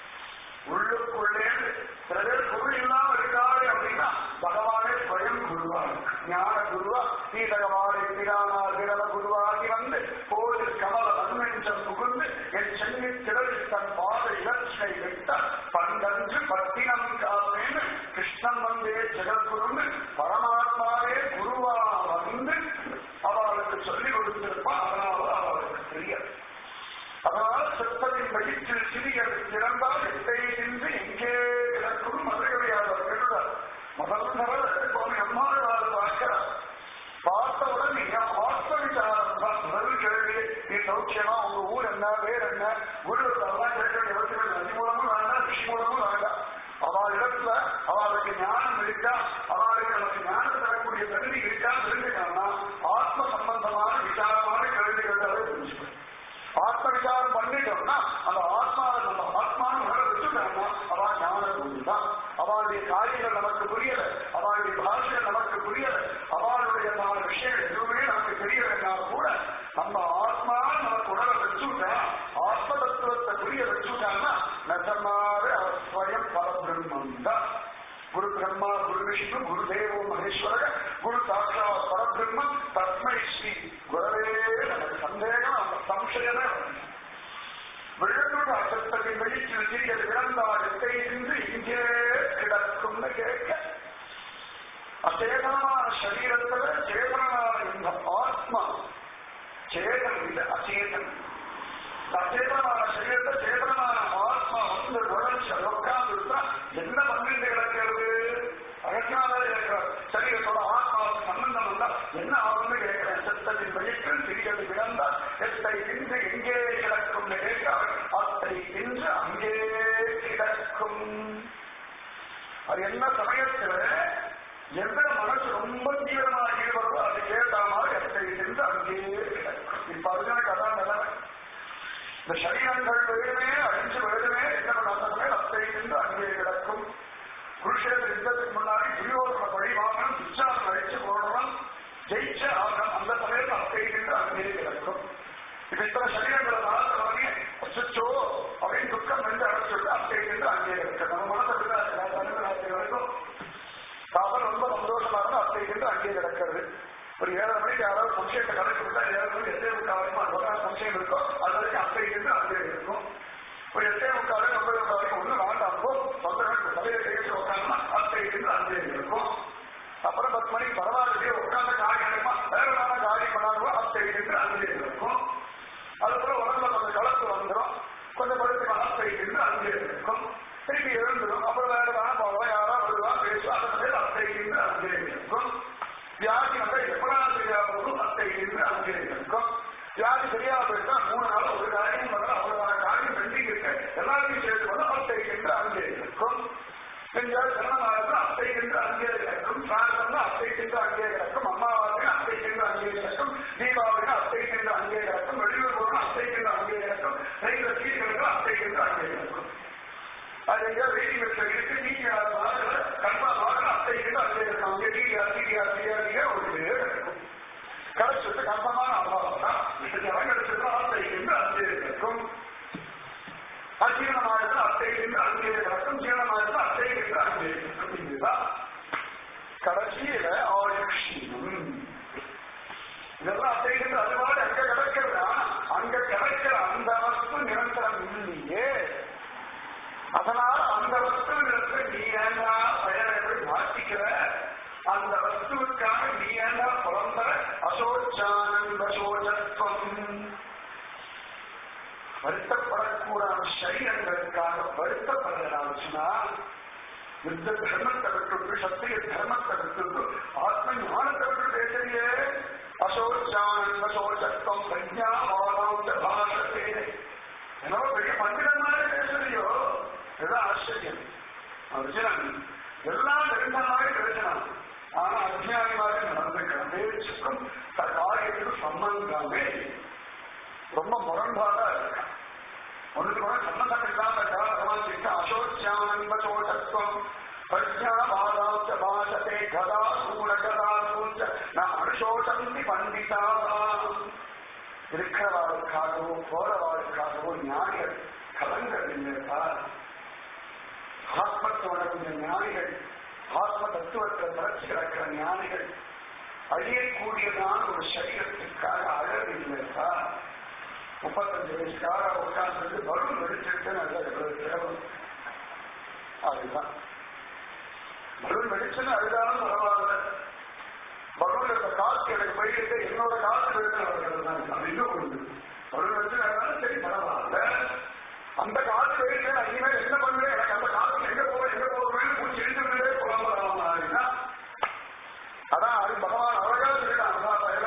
உள்ளுக்குள்ளே சில பேர் பொருள் இல்லாம இருக்காரு அப்படின்னா பகவானே ஸ்வயம் குருவா, ஞான குருவா, சீதகவாறு திரானார் விரவ குருவாகி வந்து போது கமல மண்மெஞ்சம் புகுந்து என் சென்னி திரளில் தன் பாத இலட்சை விட்ட பண்டன்று பத்தினம் காப்பேன்னு கிருஷ்ணன் வந்தே ஜெகத்குருன்னு பரமாத்மாவே குருவா வந்து அவளுக்கு சொல்லிக் கொடுத்திருப்பான். அதனால அவளுக்கு தெரியாது. அதனால சத்தத்தின் வயிற்றில் சிறியது திறந்தால் எட்டை நின்று எங்கே கிடக்கும் மதுரையாளர் கெடுதார். முதல் தடவை சுவாமி அம்மாவாறு பார்க்கிறார். பார்த்தவுடன் நீங்க ஆத்ம விசாரம் தான் முதல் கேள்வி. நீ சௌக்கியமா, உங்க ஊர் என்ன, பேர் என்ன, குருவெல்லாம் கேட்க எவருக்குமே நதி மூலமும் வேண்டாம், ரிஷி மூலமும் வேண்டாம். அவள் இடத்துல அவளுக்கு ஞானம் இருக்கா, அவளுக்கு நமக்கு ஞானம் தரக்கூடிய தகுதி இருக்கா தெரிஞ்சுக்காம ஆத்ம சம்பந்தமான விசாரமான கேள்விகளை புரிஞ்சுக்கணும். ஆத்ம விசாரம் பண்ணிட்டோம்னா அந்த ஆத்மாவை நம்ம ஆத்மான்னு உணர வச்சுட்டோம்னா அவள் ஞான தான். அவளுடைய காரியங்கள் நமக்கு புரியல, அவளுடைய பாஷைகள் நமக்கு புரியல, அவளுடைய விஷயங்கள் எதுவுமே நமக்கு தெரியலைன்னா கூட நம்ம ஆத்மா நமக்கு உணர வச்சுட்டா, ஆத்ம தத்துவத்தை புரிய வச்சுட்டான்னா நிஜமாவே அவர் ஸ்வயம் பரபிரம்மம் தான். குரு பிரம்மா, குரு விஷ்ணு, குரு தேவோ மகேஸ்வர, குரு சாட்சா பரபிரம்மம், தஸ்மை ஸ்ரீ குரவே. நமக்கு சந்தேகம், அந்த சம்சயமே விழுந்துள்ள அசத்தத்தின் வயிற்றில் சிறியது விளந்தால் எத்தை நின்று இங்கே கிடக்கும்னு கேட்க அச்சேதனமான சரீரத்துல சேதனமான இந்த ஆத்மா, சேதம் இல்லை அச்சேதன், அச்சேதனமான சரீரத்தை சேதனமான ஆத்மா வந்து நுழைச்சு உட்கார்ந்து என்ன பண்ணிட்டு கிடக்கிறது? அகற்றாலே இருக்கிறார். சரீரத்தோட ஆத்மாவுக்கு சம்பந்தம் வந்தா என்ன ஆகும்னு கேட்கிறேன். சத்தத்தின் வயிற்றில் சிறியது விளந்தால் எத்தை நின்று எங்கே கிடக்கும் கேட்கிறார். அத்தை நின்று அங்கே கிடக்கும். அது என்ன சமயத்துல எந்த மனசு ரொம்ப தீவிரமாக ஈடுபடுறோ அது கேட்ட மாதிரி இந்த சரீரங்கள் வேணுமே அழிஞ்சு வேணுமே என்ன பண்ணாதமே அத்தை என்று அங்கே கிடக்கும். குருஷேத்திர யுத்தத்துக்கு முன்னாடி துரியோதன பழி வாங்கணும், துச்சாதன் அழிச்சு போடணும், ஜெயிச்ச ஆகணும். அந்த சமயத்தில் அத்தை என்று அங்கே கிடக்கும். இப்ப இத்தனை சரீரங்களை வளர்த்தவனே அச்சோ அப்படின்னு துக்கம் என்று அழைச்சுட்டு அத்தை என்று அங்கே கிடக்கும். நம்ம மனசு வரைக்கும் காவல் ரொம்ப சந்தோஷமா இருந்தா அத்தை என்று அங்கே கிடக்கிறது. ஒரு 7 மணிக்கு யாராவது சம்சயத்தை கலைச்சு விட்டா 7 மணி 8:45 வரைக்கும் அது சம்சயம் இருக்கும். அது வரைக்கும் அத்தை என்று அங்கே இருக்கும். ஒரு 8:45 9:45 வரைக்கும் ஒண்ணு வேண்டாம்போ சொந்தங்கள் தலையை தேய்ச்சி உட்காந்துனா அத்தை என்று அங்கே இருக்கும். அப்புறம் 10 மணிக்கு பரவாயில்லையே உட்கார்ந்த காரியம் வேற வேற காரியம் பண்ணாலும் அத்தை என்று அங்கே இருக்கும். அதுபோல உடம்புல கொஞ்சம் கலப்பு வந்துடும், கொஞ்சம் படுத்து அத்தை என்று அங்கே இருக்கும். திருப்பி எழுந்துடும், அப்புறம் வேற வேணா போகலாம், யாரா வருவா பேசுவா, அந்த அத்தை என்று அங்கே இருக்கும். வியாதி வந்தா எப்படா சரியா போகும் அத்தை என்று அங்கே இருக்கும். வியாதி சரியா போயிட்டா 3 நாள் ஒரு காரியம் பண்ணலாம், அவ்வளவான காரியம் பெண்டிங் இருக்கு, எல்லாத்தையும் சேர்த்து வந்து அத்தை என்று அங்கே இருக்கும். ஜனநாயகம் அத்தை என்று அங்கே கிடக்கும். பிரார்த்தம் அத்தை என்று அங்கே கிடக்கும். அம்மாவாக்கு அத்தை என்று அங்கே கிடக்கும். தீபாவளி அத்தை என்று அங்கே கிடக்கும். வெளியூர் போகணும் அத்தை என்று அங்கே கிடக்கும். ரயில்ல சீர்களுக்கு அத்தை என்று அங்கே கிடக்கும். அது எங்க வெயிட்டிங் லிஸ்ட்ல இருக்கு. நீங்க கன்ஃபார்ம் அத்தை என்று அங்கே இருக்கும். அங்கே டிஆர் ஒரு இருக்கும். கிடைச்சிட்டு கன்ஃபார்மான அம்மாவா தான் ஜனம் கிடைச்சிட்டு அத்தை என்று அங்கே இருக்கும். அஜீரணமானது அத்தை என்று அங்கே கிடக்கும். ஜீரணமானது அத்தை என்று அங்கே இருக்கும். இதுதான் கடைசியில ஆயுஷீனம். இதெல்லாம் அத்தை என்று அதுவாடு அங்க கிடைக்கிறதா? அங்க கிடைக்கிற அந்த வஸ்து நிரந்தரம் இல்லையே. அதனால அந்த வஸ்து நிலத்தை நீ ஏண்டா பெயரை எப்படி மாற்றிக்கிற? அந்த வஸ்துவுக்காக நீ ஏண்டா பிறந்த அசோச்சானந்த சோஜத்துவம். வருத்தப்படக்கூடாத சரீரங்களுக்காக வருத்தப்படுகிறாச்சுன்னா யுத்த தர்மத்தை விட்டு சத்திய தர்மத்தை விட்டு ஆத்ம ஞானத்தை விட்டு பேசுறியே. அசோச்சானந்த சோஜத்துவம் பிரஜாவாதம் பாஷத்தே. என்னவோ பெரிய பண்டிதனாலே பேசுறியோ, இதுதான் ஆச்சரியம். அர்ஜுனன் எல்லாம் தெரிந்தனாலே பேசினான். ஆனா அஜ்ஞானியாக நடந்துக்கிறான். பேச்சுக்கும் காரியத்துக்கும் சம்பந்தமே ரொம்ப முரண்பாடா இருக்கான். ஒன்றுக்கு சம்பந்தம் இல்லாம காரணமாக்கிட்டு அசோச்சானந்த சோழத்துவம் பிரஜாபாதாச்ச பாஷத்தை கதா சூழ கதா சூழ்ச்ச நான் அனுசோஷந்தி பண்டிதாவா. இருக்கிறவாளுக்காகவோ போறவாளுக்காகவோ ஞானிகள் கலங்கள் இல்லையா? ஆத்மத்துவனுடைய ஞானிகள், ஆத்ம தத்துவத்தை மறைச்சு கிடக்கிற ஞானிகள் அழியக்கூடியதான ஒரு சரீரத்திற்காக அழகு இல்லையா? 35 வயசுக்காக உட்கார்ந்து பலூன் வெடிச்சுட்டு நல்ல எவ்வளவு தேவை. அதுதான் பலூன் வெடிச்சுன்னு அதுதான் பரவாயில்ல. பலூன் இருந்த காசு எனக்கு போயிட்டு என்னோட காசு வெடிச்சவர்கள் தான் அது இன்னும் உண்டு. பலூன் வெடிச்சுனாலும் சரி பரவாயில்ல. அந்த காசு வெடிச்சு நான் இனிமேல் என்ன பண்ணுவேன், எனக்கு அந்த காசு எங்க போவேன்னு பூச்சி எழுந்துட்டே போகலாமா? அதான் அது பகவான் அழகா சொல்லிட்டான்.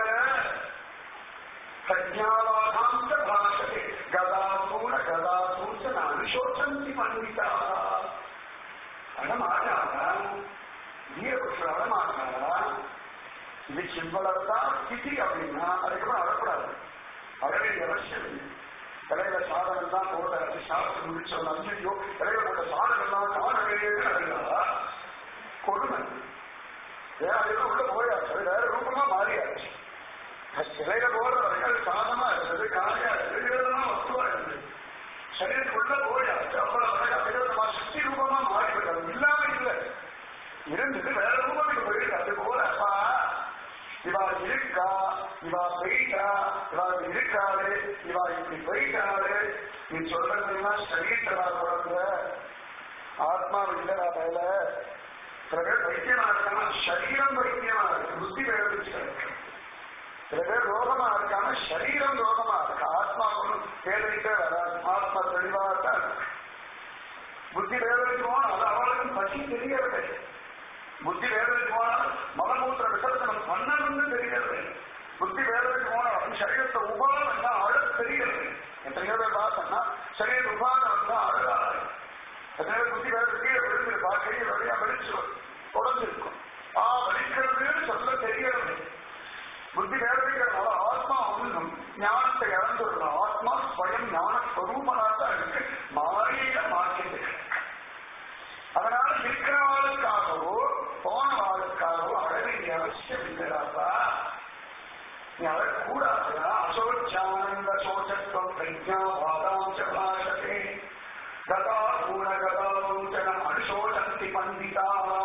பிரஜாவாதாந்த பாஷத்தை கதாசூன கதாசூச்ச நான் அனுசோஷந்தி பண்டிதா. அடமாட்டாரா? வீரபுருஷர் அடமாட்டாரா? இது சிம்பளத்தான் ஸ்திதி அப்படின்னா அதுக்கப்புறம் அழக்கூடாது. அழவேண்டிய அவசியம் இல்லை. தலையில சாதனம் தான் போட சாஸ்திரம் முடிச்சவங்க அஞ்சோ தலையில போட்ட சாதனம் தான் காணவே அழகா கொடுமை. வேற அதெல்லாம் உள்ள போயாச்சு, அது வேற ரூபமா மாறியாச்சு. சிலையில போற வரைக்கும் அது சாதமா இருந்தது, காலையா இருந்தது, வஸ்துவா இருந்தது. சரீரத்துக்குள்ள போயாச்சு, அவ்வளவு அழகா விதமா சக்தி ரூபமா மாறிவிட்டது. இல்லாம இல்லை, இருந்தது வேற ரூபத்துக்கு போயிருக்கு. அது போல அப்பா இவா இருக்கா, இவா போயிட்டா, இவா இருக்காது, இவா இப்படி போயிட்டாரு. நீ சொல்றதுன்னா சரீரத்தா குழந்த ஆத்மா இல்லடா பயில. சில பேர் வைத்தியமா இருக்காங்க, சரீரம் வைத்தியமா இருக்கு, புத்தி வேடிச்சு இருக்கு. சில பேர் ரோகமா இருக்காங்க, சரீரம் ரோகமா இருக்கு. ஆத்மா ஒன்றும் வேதனைக்கே வராது, ஆத்மா தெளிவாகத்தான் இருக்கு. புத்தி வேதனைக்கு போனால் அது அவளுக்கும் பசி தெரியவில்லை. புத்தி வேதனைக்கு போனால் மலமூத்திர விசர்ஜனம் பண்ணணும்னு தெரியவில்லை. புத்தி வேதனைக்கு போனால் சரீரத்தை உபாதம் தான் அழகு தெரியவில்லை. எத்தனையோ பேர் பார்த்தோம்னா சரீர உபாதம் தான் அழகாது. எத்தனையோ புத்தி வேதனை கீழே விழுந்திருப்பா, கையை வழியா வெளிச்சு உடஞ்சிருக்கும். வலிக்கிறதுன்னு சொல்ல தெரியவில்லை. புத்தி வேதனைக்கிறதுனால ஆத்மா ஒன்றும் ஞானத்தை இழந்துள்ள ஆத்மா ஸ்வயம் ஞான ஸ்வரூபனாத்தான் இருக்கு, மாறியில மாற்றிட்டு. அதனால இருக்கிறவாளுக்காகவோ போனவாளுக்காகவோ அழ வேண்டிய அவசியம் இல்லைடாப்பா. நீ அழக்கூடாதா? அசோச்சானந்த சோச்சத்துவம் பிரஜா வாதாம்ச பாஷதே கதா குணகதாஞ்சனம் அனுசோசந்தி பண்டிதா.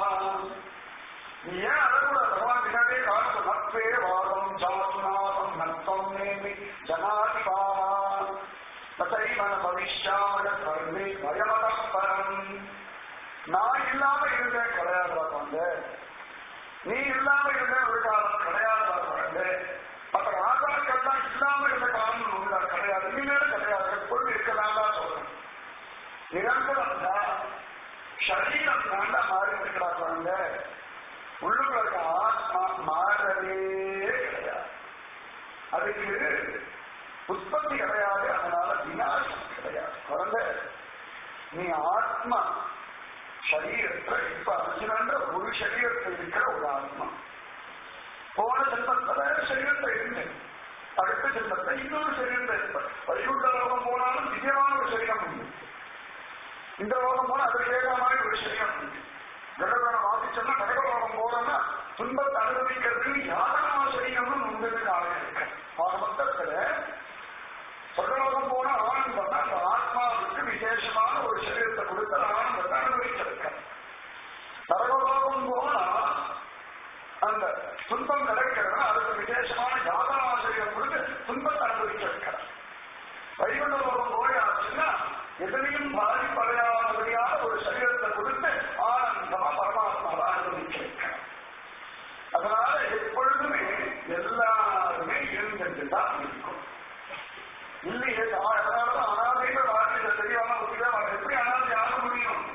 நீ ஏன் அழக்கூடாது? பகவான் பின்னாடியே காட்டு. நட்பே வாதம் ஜாசுநாதம் நட்பம் நேமி ஜனாதிபான் தசைவன பவிஷ்யாமட சர்வே பயமதப்பரம். நான் இல்லாம இருந்தேன் கிடையாது பார்ப்பாங்க, நீ இல்லாம இருந்த ஒரு காலம் கிடையாது பார்ப்பாங்க. அப்ப ராஜாக்கள்லாம் இல்லாம இருந்த காலம் உள்ள கிடையாது, இனிமேலும் கிடையாது, எப்பொழுது இருக்கதான் தான் சொல்றேன். நிரந்தரம் தான் சரீரம் தாண்டா மாறி இருக்கிறாங்க. உள்ளுக்குள்ள ஆத்மா மாறவே கிடையாது, அதுக்கு உற்பத்தி கிடையாது, அதனால விநாசம் கிடையாது. குழந்தை, நீ ஆத்மா சரீரத்தை இப்ப அர்ஜுனன்ற ஒரு சரீரத்தில் இருக்கிற ஒரு ஆத்மா. போன ஜென்மத்துல சரீரத்தை இருந்து அடுத்த ஜென்மத்தை இன்னொரு சரீரத்தை இருப்ப. வைகுண்ட லோகம் போனாலும் திவ்யமான ஒரு சரீரம் உண்டு, இந்த லோகம் போனா அதற்கு ஏகமான ஒரு சரீரம் உண்டு. கடகோணம் வாசிச்சோம்னா கடகலோகம் போனோம்னா துன்பத்தை அனுபவிக்கிறது யாதனமான சரீரமும் உண்டு ஆக இருக்க. ஆக மொத்தத்துல சொர்க்கலோகம் போன ஆனந்தம் அந்த ஆத்மாவுக்கு விசேஷமான ஒரு சரீரத்தை கொடுத்த ஆனந்தத்தை அனுபவிச்சிருக்க. நரகலோகம் போனா அந்த துன்பம் கிடைக்கிறதுனா அதுக்கு விசேஷமான யாதனமான சரீரம் கொடுத்து துன்பத்தை அனுபவிச்சிருக்க. வைகுண்ட லோகம் போயாச்சுன்னா எதிலையும் பாதிப்படையாதபடியான ஒரு சரீரத்தை கொடுத்து ஆனந்தமா பரமாத்மாவை அனுபவிச்சிருக்க. அதனால எப்பொழுதுமே எல்லாருமே இருந்துதான் இருக்கும். இல்லையே அதனாலதான் அனாதைகள் வாழ்க்கை தெரியவாம எப்படி அனாதை ஆக முடியும்?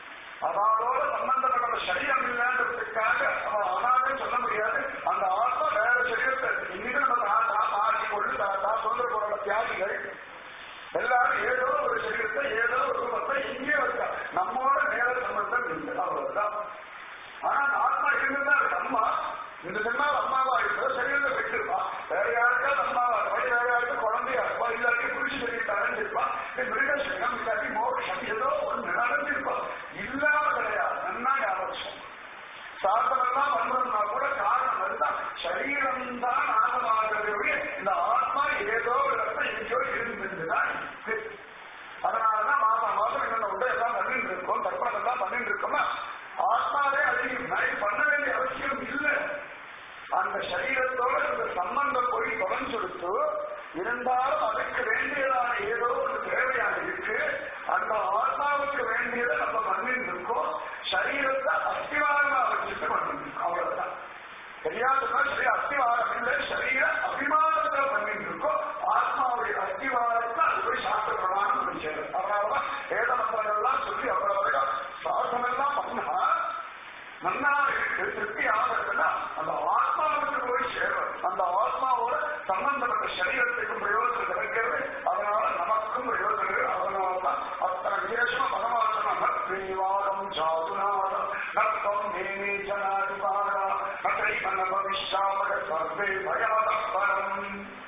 அவளோட சம்பந்தப்பட்ட சரீரம் இல்லைன்றதுக்காக அவன் அனாதை சொல்ல முடியாது. அந்த ஆத்மா வேற சரீரத்தை இன்னைக்கு நம்ம ஆட்சி கொண்டு சொல்ற போற தியாகிகள் எல்லாரும் ஏதோ ஒரு சரீரத்தை ஏதோ ஒரு ரூபத்தை இங்கே இருக்கா, நம்மோட நேர சம்பந்தம் இல்லை, அவ்வளவுதான். ஆனா ஆத்மா இருந்துதான் இருக்கு. அம்மா இந்த ஜென்மாவில் அம்மாவா இருக்கிற சரீரத்தை பெற்றிருப்பா, வேற யாருக்காவது அம்மாவா இருப்பா, வேற யாருக்கு குழந்தையா இருப்பா, இல்லாட்டி புரிச்சு சொல்லிட்டு அடைஞ்சிருப்பா, மிருகசம் இல்லாட்டி மோட்சம் ஏதோ ஒன்று நடந்திருப்பா. இல்லாம கிடையாது. நன்னா ஞாபகம். சாதனெல்லாம் பண்றோம்னா கூட காரணம் அதுதான், சரீரம் தான் நாசமாகிறதே. இந்த ஆத்மா ஏதோ இடத்துல எங்கேயோ இருந்துதான் இருக்கு. அதனாலதான் மாதம் மாதம் என்னென்ன உண்டோ எல்லாம் பண்ணிட்டு இருக்கோம், தர்ப்பணம் எல்லாம் பண்ணிட்டு இருக்கோம்னா ஆத்மாவே அதிகம் பண்ண வேண்டிய அவசியம் இல்லை. அந்த சரீரத்தோட இந்த சம்பந்தம் போய் தொலைஞ்சுடுத்து இருந்தாலும் அதுக்கு வேண்டியதான ஏதோ ஒரு தேவையான இருக்கு. அந்த ஆத்மாவுக்கு வேண்டியதை நம்ம பண்ணிட்டு இருக்கோம். சரீரத்தை அஸ்திவாரமா வச்சுட்டு பண்ணிட்டு இருக்கோம், அவ்வளவுதான். தெரியாதுன்னா சரி, அஸ்திவாரம் இல்லை, சரீர அபிமானத்தை பண்ணிட்டு இருக்கோம். ஆத்மாவுடைய அஸ்திவாரத்தை அது போய் சாஸ்திர பிரமாணம் முடிச்சது. அதனாலதான் வேத மந்திரங்கள்லாம் சொல்லி அவ்வளவு சாசனெல்லாம் பண்ணா நன்னா இருக்கு, திருப்தி ஆகிறதுனா அந்த ஆத்மாவுக்கு போய் சேரும். அந்த ஆத்மாவோட சம்பந்தப்பட்ட சரீரத்துக்கும் பிரயோஜனம் கிடைக்கிறது. அதனால நமக்கும் பிரயோஜனம். அதனால்தான் அத்தனை விசேஷமா பரமாத்மா நத்ரீவாதம் ஜாதுநாதம் நத்தம் நேமி ஜனாதிபாரா நத்தை மன பவிஷ்யாமட சர்வே பயமதப்பரம்.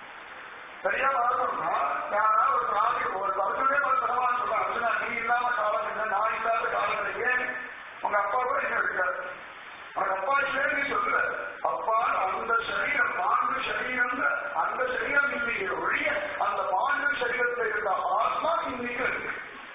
சரியா பார்த்தோம்னா யாராவது ஒரு ராஜி ஒரு அர்ஜுனே பகவான் சொல்ற, அர்ஜுனா நீ இல்லாம காலம் இல்லை, நான் இல்லாத காலம் ஏன் உங்க அப்பா கூட என்ன இருக்காரு, உனக்கு அப்பா இல்லைன்னு நீ சொல்ற. அப்பா அந்த சரீரம் பாண்டு சரீரம், அந்த சரீரம் இல்லையே ஒழிய அந்த பாண்டு சரீரத்தில் இருந்த ஆத்மா இன்னைக்கு இருக்கு.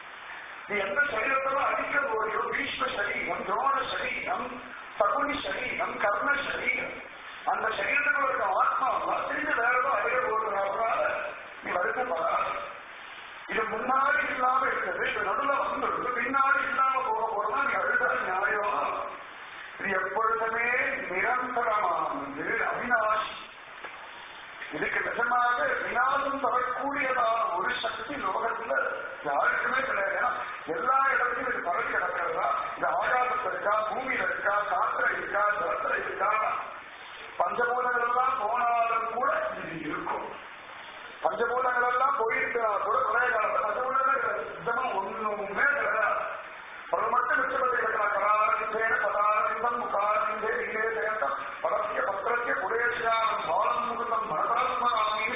நீ எந்த சரீரத்தெல்லாம் அடிக்க போறியோ, பீஷ்ம சரீரம், துரோண சரீரம், சகுனி சரீரம், கர்ண சரீரம், அந்த சரீரத்துக்குள்ள இருக்க ஆத்மா திரும்பி வேறதோ அடைய போடுறதுனால நீ வருத்தப்படாது. இது முன்னாடி இல்லாம இருக்கிறது, இது நடுவில் வந்துடுது, பின்னாடி இல்லாம போக போறதா நீ அழுத நியாயம். இது எப்பொழுதுமே நிரந்தரமானது, அவிநாசி. இதுக்கு நிஜமாக விநாசம் தரக்கூடியதான ஒரு சக்தி லோகத்துல யாருக்குமே கிடையாது. ஏன்னா எல்லா இடத்துலையும் இது பரவி கிடக்கிறதா, இந்த ஆகாசத்துல இருக்கா, பூமியில இருக்கா, காத்துல இருக்கா, ஜலத்துல இருக்கா, பஞ்சபூதங்கள் எல்லாம் போனாலும் கூட இது இருக்கும். பஞ்சபூதங்கள் எல்லாம் போயிருக்கிறா கூட பழைய காலத்துல பஞ்சபூதங்கள் சுத்தமா ஒண்ணுமே கிடையாது. அது மட்டும் மிச்சப்பட்டு கிடக்கலாம். கலாரந்தேன பதாரந்தம் முகாரந்தே விஜய ஜெயந்தம் பரஸ்ய பத்திரத்திய குடேஷாம் பாலம் முகுந்தம் மனதாத்மராமி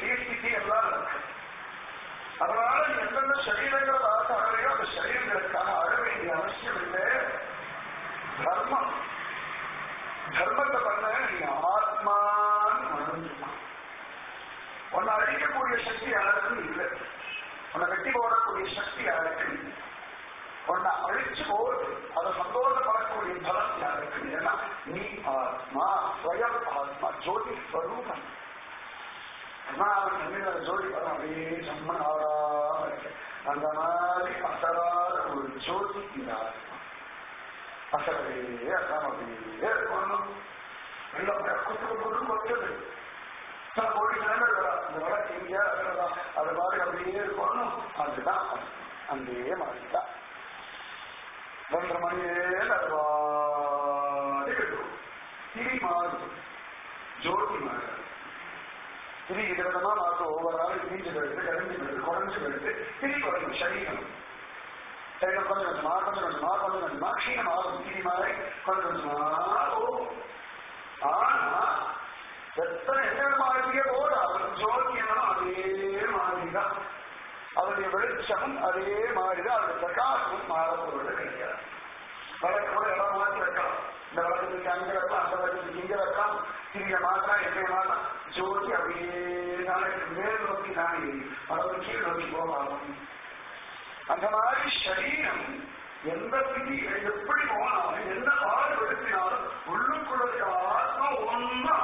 ஸ்திதி எல்லாம் இருக்கு. அதனால நீ எந்தெந்த சரீரங்களை பார்த்து அழகையோ அந்த சரீரங்களுக்காக அழ வேண்டிய அவசியம் இல்லை. தர்மம் தர்மத்தை பண்ண நீ ஆத்மான்னு மறந்துமா. உன்னை அழிக்கக்கூடிய சக்தி யாருக்கும் இல்லை. உன்னை வெட்டி போடக்கூடிய சக்தி யாருக்கு இல்லை. உன்னை அழிச்சு போது அதை சந்தோஷப்படக்கூடிய பலம் யாருக்கு. ஏன்னா நீ ஆத்மா, ஸ்வயம் ஆத்மா, ஜோதி ஸ்வரூபம். ஜோதி படம் அப்படியே சம்மனாராம இருக்கு. அந்த மாதிரி அசராத ஒரு ஜோதி இந்த ஆத்மா. அசரவே அசாம அப்படியே இருக்கணும். எல்லாம் குத்து வச்சது சில கோடி நேரங்கள் இந்த வழக்கு இந்தியா அது மாதிரி அப்படியே இருக்கணும். அதுதான் அதே மாதிரிதான் 2:30 மணியே அது திரி மாறுது, ஜோதி மாறுது. திரி விதவிதமா மாற்று. ஒவ்வொரு நாளும் தீஞ்சு போயிடுது, கரிஞ்சு போயிடுது, குறைஞ்சு போயிடுது, திரி குறையும். சரீரம் கொஞ்சம் கொஞ்சமா கொஞ்சம் கொஞ்சமா கொஞ்சம் கொஞ்சமா க்ஷீணம் ஆகும். திரி மாறி கொஞ்சம் கொஞ்சமா போகும். ஆனா எத்தனை எத்தனை மாதிரியே போது அவர் ஜோதியனும் அதே மாதிரிதான். அவருடைய வெளிச்சமும் அதே மாதிரிதான். அவருடைய பிரகாசமும் மாறப்போவது கிடையாது. வழக்கு கூட எல்லாம் மாற்றி வைக்கலாம். இந்த வழக்கத்துக்கு அங்க வைக்கலாம், அந்த வழக்கத்துக்கு இங்க வைக்கலாம். திரிய மாத்திரம் எங்கே மாத்திரம் ஜோதி அப்படியே தானே மேல் நோக்கி தானே அதாவது கீழ் நோக்கி போகலாம். அந்த மாதிரி சரீரம் எந்த விதி எப்படி போனாலும் என்ன பாடுபடுத்தினாலும் உள்ளுக்குள்ள ஆத்மா ஒன்னா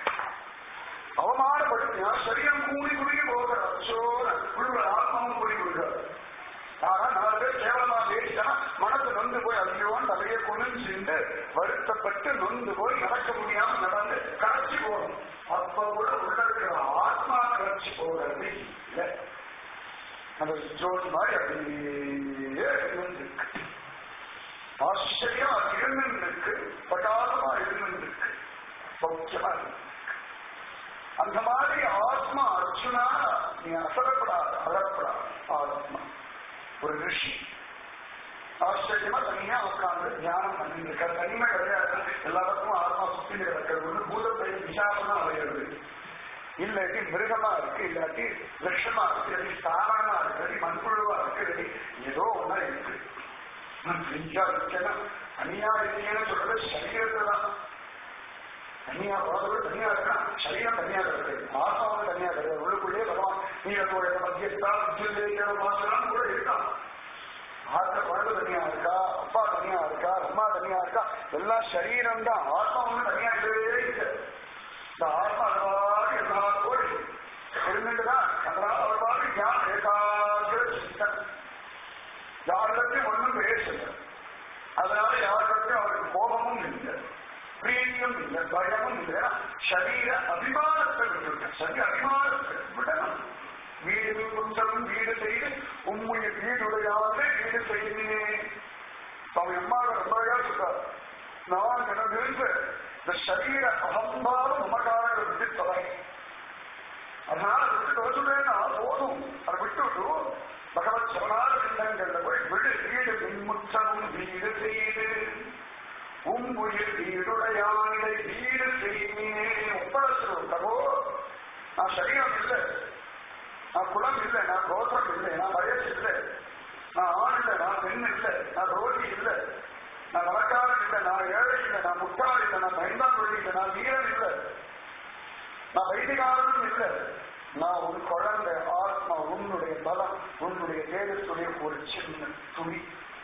அவமானப்படுத்தினா சரீரம் கூடி குறுகி போகிறார். உள்ள ஆத்மாவும் கூடி கொடுக்கிறார். ஆனா 4 பேர் கேவலமா பேசிட்டா மனசு நொந்து போய் அதிகமான நிறைய குனிஞ்சுண்டு வருத்தப்பட்டு நொந்து போய் நடக்க முடியாம நடந்து கரைச்சி போகணும். அப்ப கூட உள்ள இருக்கிற ஆத்மா கரைச்சி போகிறது இல்லை. அந்த ஜோதி மாதிரி அப்படியே இருந்திருக்கு. ஆச்சரியம் அது இருந்திருக்கு, பட்டாளமா இருந்திருக்கு, சௌக்கியமா இருக்கு. அந்த மாதிரி ஆத்மா அர்ஜுனா நீ அசரப்படாது, அழப்படாது. ஆத்மா ஒரு ரிஷி ஆச்சரியமா தனியா உட்கார்ந்து தியானம் பண்ணிருக்க. தனிமை கிடையாது. எல்லாருக்கும் ஆத்மா சுத்தி கிடக்கிறது. ஒண்ணு பூதத்தை விசாரமா அடையிறது, இல்லாட்டி மிருகமா இருக்கு, இல்லாட்டி விஷமா இருக்கு, இல்லாட்டி சாதாரணமா இருக்கு, இல்லாட்டி மண்புழுவா இருக்கு, இல்லாட்டி ஏதோ ஒன்னா இருக்கு. தனியா இருக்கணும். தனியா இருக்கேன்னு சொல்றது சரீரத்தை தான். தனியா உலகத்தோடு தனியா இருக்கான். சரீரம் தனியா கிடையாது, ஆத்மாவும் தனியா கிடையாது. உள்ளுக்குள்ளே பகவான் நீங்களோட மத்தியஸ்தா மாசம் கூட இருக்கான். ஆத்த குழந்தை தனியா இருக்கா, அப்பா தனியா இருக்கா, அம்மா தனியா இருக்கா, எல்லாம் சரீரம் தான். ஆத்மா ஒண்ணு தனியா இருக்கவே இல்லை. இந்த ஆத்மா அதுவாக எல்லா கோடி இருந்துட்டுதான். அதனால அவர்வாக ஞான ஏகாகிர சித்தன். யாரிடத்தையும் ஒன்றும் பேசல. அதனால யாரிடத்தையும் அவருக்கு கோபமும் இல்லை, பிரீதியும் இல்லை, பயமும் இல்லை. சரீர அபிமானத்தை விட்டுருக்க. சரீர அபிமானத்தை விடணும். வீடு குற்றம் வீடு செய்து உண்மையை வீடுடையாமலே வீடு செய்யுமே. அவன் எம்மாக ரொம்பவே சொல்றார். நான் எனக்கு இந்த சரீர அகம்பாரம் உமக்காரங்களை விட்டு தொலை. அதனால விட்டு வச்சுட்டேன்னா போதும். அதை விட்டுவிட்டு பகவத் சரணாத சிந்தங்கள்ல போய் விடு. வீடு மின்முற்றமும் வீடு செய்து உம்முயிர் வீடுடையானை வீடு செய்யுமே. ஒப்படைச்சிருக்கோ நான் சரீரம் இல்லை, நான் குலம் இல்லை, நான் கோத்திரம் இல்லை, நான் வயசு இல்லை, நான் ஆண் இல்லை, நான் பெண் இல்லை, நான் ரோகி இல்லை, நான் வழக்காரன் இல்லை, நான் ஏழை இல்லை, நான் முட்டாள் இல்லை, நான் பயந்தாங்குழி இல்லை, நான் வீரன் இல்லை, நான் வைதிகாரனும் இல்லை. நான் ஒரு குழந்தை ஆத்மா. உன்னுடைய பலம், உன்னுடைய தேஜத்துடைய ஒரு சின்ன துணி.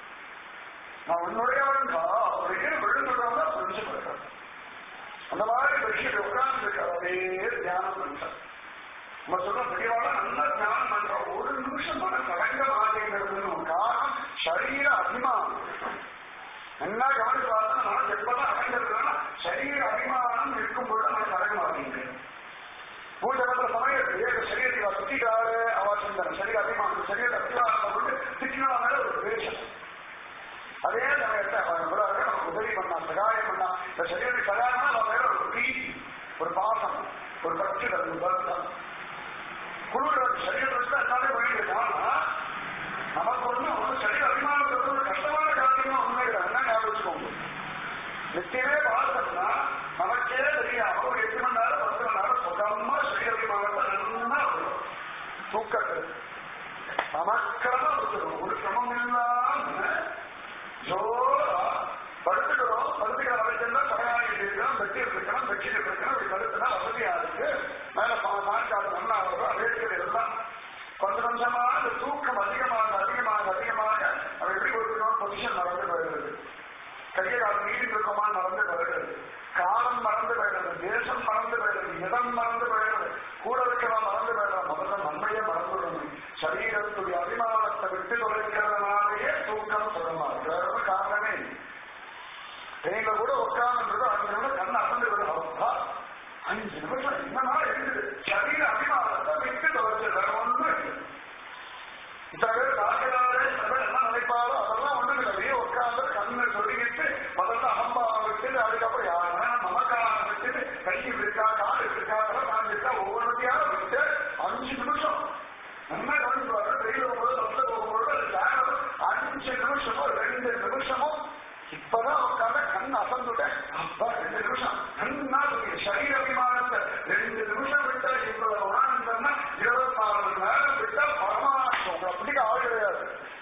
நான் உன்னுடையவன் அப்படியே விழுந்துட்டோம்னா புரிஞ்சு போயிடுறேன். அந்த மாதிரி விஷயம் உட்கார்ந்து இருக்கிறதே தியானம் பண்றேன். நம்ம சொல்ல பெரியவாள நல்லா தியானம் பண்றோம். ஒரு நிமிஷம் மன கலங்க மாட்டேங்கிறதுன்னு காரணம் சரீர அபிமானம். நல்லா கவனித்து பார்த்தா மனசு எப்பதான் அடங்கிறதுனா சரீர அபிமானம் இருக்கும்போது நம்ம கலங்க மாட்டேங்கிறேன். பூஜை பண்ற சமயம் சரீரத்தை சுத்திட்டாரு அவசியம் தானே. சரீர அபிமானம் சரீரத்தை அபிமானம் கொண்டு திட்டினால ஒரு வேஷம். அதே சமயத்தை நமக்கு உதவி பண்ணா, சகாயம் பண்ணா, இந்த சரீரத்துக்கு சகாயமா அவன் மேல ஒரு பிரீதி, ஒரு பாசம், ஒரு பக்தி, ஒரு வருத்தம் குழுக்கள் சரீரத்தை எல்லாமே பண்ணிருக்காங்க. நமக்கு ஒன்றும் சரீர அபிமானத்துக்கு ஒரு கஷ்டமான காரியமா உண்மைகள் என்ன ஞாபகம் வச்சுக்கோங்க. நிச்சயமே பார்த்தோம்னா நமக்கே தெரியாம ஒரு 8 மணி நேரம் 10 மணி நேரம் சுகமா சரீர அபிமானத்தை நல்லா தூக்கத்தில் நமக்கிரமா இருக்கணும். ஒரு கிரமம் இல்லாம ஜோரா படுத்துக்கிறோம். படுத்துக்கிற வரைக்கும் தலையாணிட்டு இருக்கணும், வெட்டிட்டு இருக்கணும், வெட்டிட்டு இருக்கணும். இப்படி படுத்துனா வசதியா இருக்கு. மேல சாய்க்காடு நல்லா வரும். வேர்க்கிறது எல்லாம் கொஞ்சம் கொஞ்சமா அந்த தூக்கம் அதிகமாக அதிகமாக அதிகமாக அவன் எப்படி கொடுக்கணும், பொசிஷன் மறந்து போயிடுறது. கையை காலம் நீடிட்டு இருக்கோமா மறந்து போயிடுறது. காலம் மறந்து போயிடுறது. தேசம் மறந்து போயிடுறது. இடம் மறந்து போயிடுறது. கூட இருக்கிறவன் மறந்து போயிடுறான். முதல்ல நம்மையே மறந்துடணும். சரீரத்துடைய அபிமானத்தை விட்டு தொலைக்கிறதுனாலேயே தூக்கம் சுகமா இருக்கு. காரணமே ட்ரெயின்ல கூட உட்கார்ந்து 5 நிமிடம் கண்ணை அசந்து விடுறா. 5 நிமிஷம் என்னன்னா இருக்குது. சரீர அபிமானத்தை விட்டு தொலைச்சு வேற ஒன்று. இத்தனை பேர் டாக்டராக எல்லாம் நினைப்பாரோ அதெல்லாம் ஒன்றும் இல்லை. உட்கார்ந்து கண்ணை சொல்லிக்கிட்டு முதல்ல அகம்பாவம் விட்டு அதுக்கப்புறம் யாருன்னா நமக்கான விட்டு கை இருக்கா கால் இருக்கா கால் இருக்கா ஒவ்வொருத்தையாக விட்டு 5 நிமிஷம் நல்லா கவனிப்பாரு. ட்ரெயின்ல போகும்போது பஸ்ல போகும்போது அது 5 நிமிஷமோ 2 நிமிஷமோ இப்பதான் உட்கார்ந்து கண் அசந்துட்டேன். அப்பா 2 நிமிஷம் கண்ணா சரீர அபிமானத்தை 2 நிமிஷம் விட்டா இவ்வளவு ஆனந்தம்னா 24 மணி நேரம் விட்டா பரமானந்தம். அப்படிங்க ஆள் கிடையாது.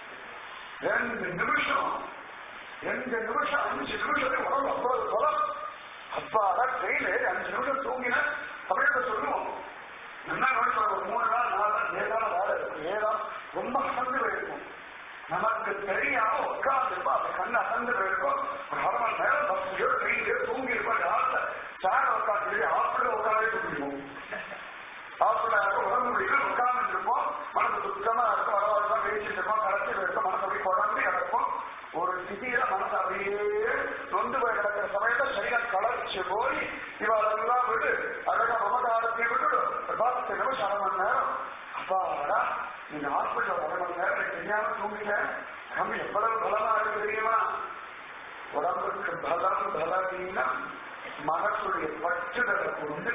2 நிமிஷம் 5 நிமிஷத்துக்கு உடம்பு அவ்வளவு பலம். அப்பாடா ட்ரெயினு 5 நிமிஷம் தூங்கின அப்படின்னு சொல்லுவோம். என்ன கவனிப்பாங்க. 3 நாள் 4 நாள் 7 நாள் வேலை இருக்கும். 7 நாள் ரொம்ப அசந்து போயிருக்கும். நமக்கு தெரியாம உட்கார்ந்துருப்போம். அந்த கண்ணு அசந்து போயிருக்கும். ஒரு 1/2 மணி நேரம் பஸ்லயோ ட்ரெயின்லயோ தூங்கி இருப்போம். யார்ல சேர உட்காந்து ஹாஸ்பிட்டல் உட்காந்தே தூங்கிடுவோம். ஹாஸ்பிட்டல் உடம்பு முடியல உட்கார்ந்து இருப்போம். மனசு சுத்தமா இருக்கும். வரவாறுதான் பேசிட்டு இருப்போம். கரைச்சி போயிருக்கோம். மனசு அப்படி குழம்பு கிடக்கும். ஒரு சிதியில மனசு அப்படியே நொந்து போய் கிடக்கிற சமயத்தை சரீரம் கலர்ச்சி போய் இவெல்லாம் விடு அழகா மமகாரத்தை விட்டு 10 நிமிஷம் 1/2 மணி நேரம். அப்பாடா நீங்க ஹாஸ்பிட்டல் 1/2 மணி நேரம் தெரியாம தூங்கிட்ட. நம்ம எவ்வளவு பலமா இருக்கு தெரியுமா? உடம்புக்கு பலம் பலவீனம் மனசுடைய பற்றுதலை கொண்டு.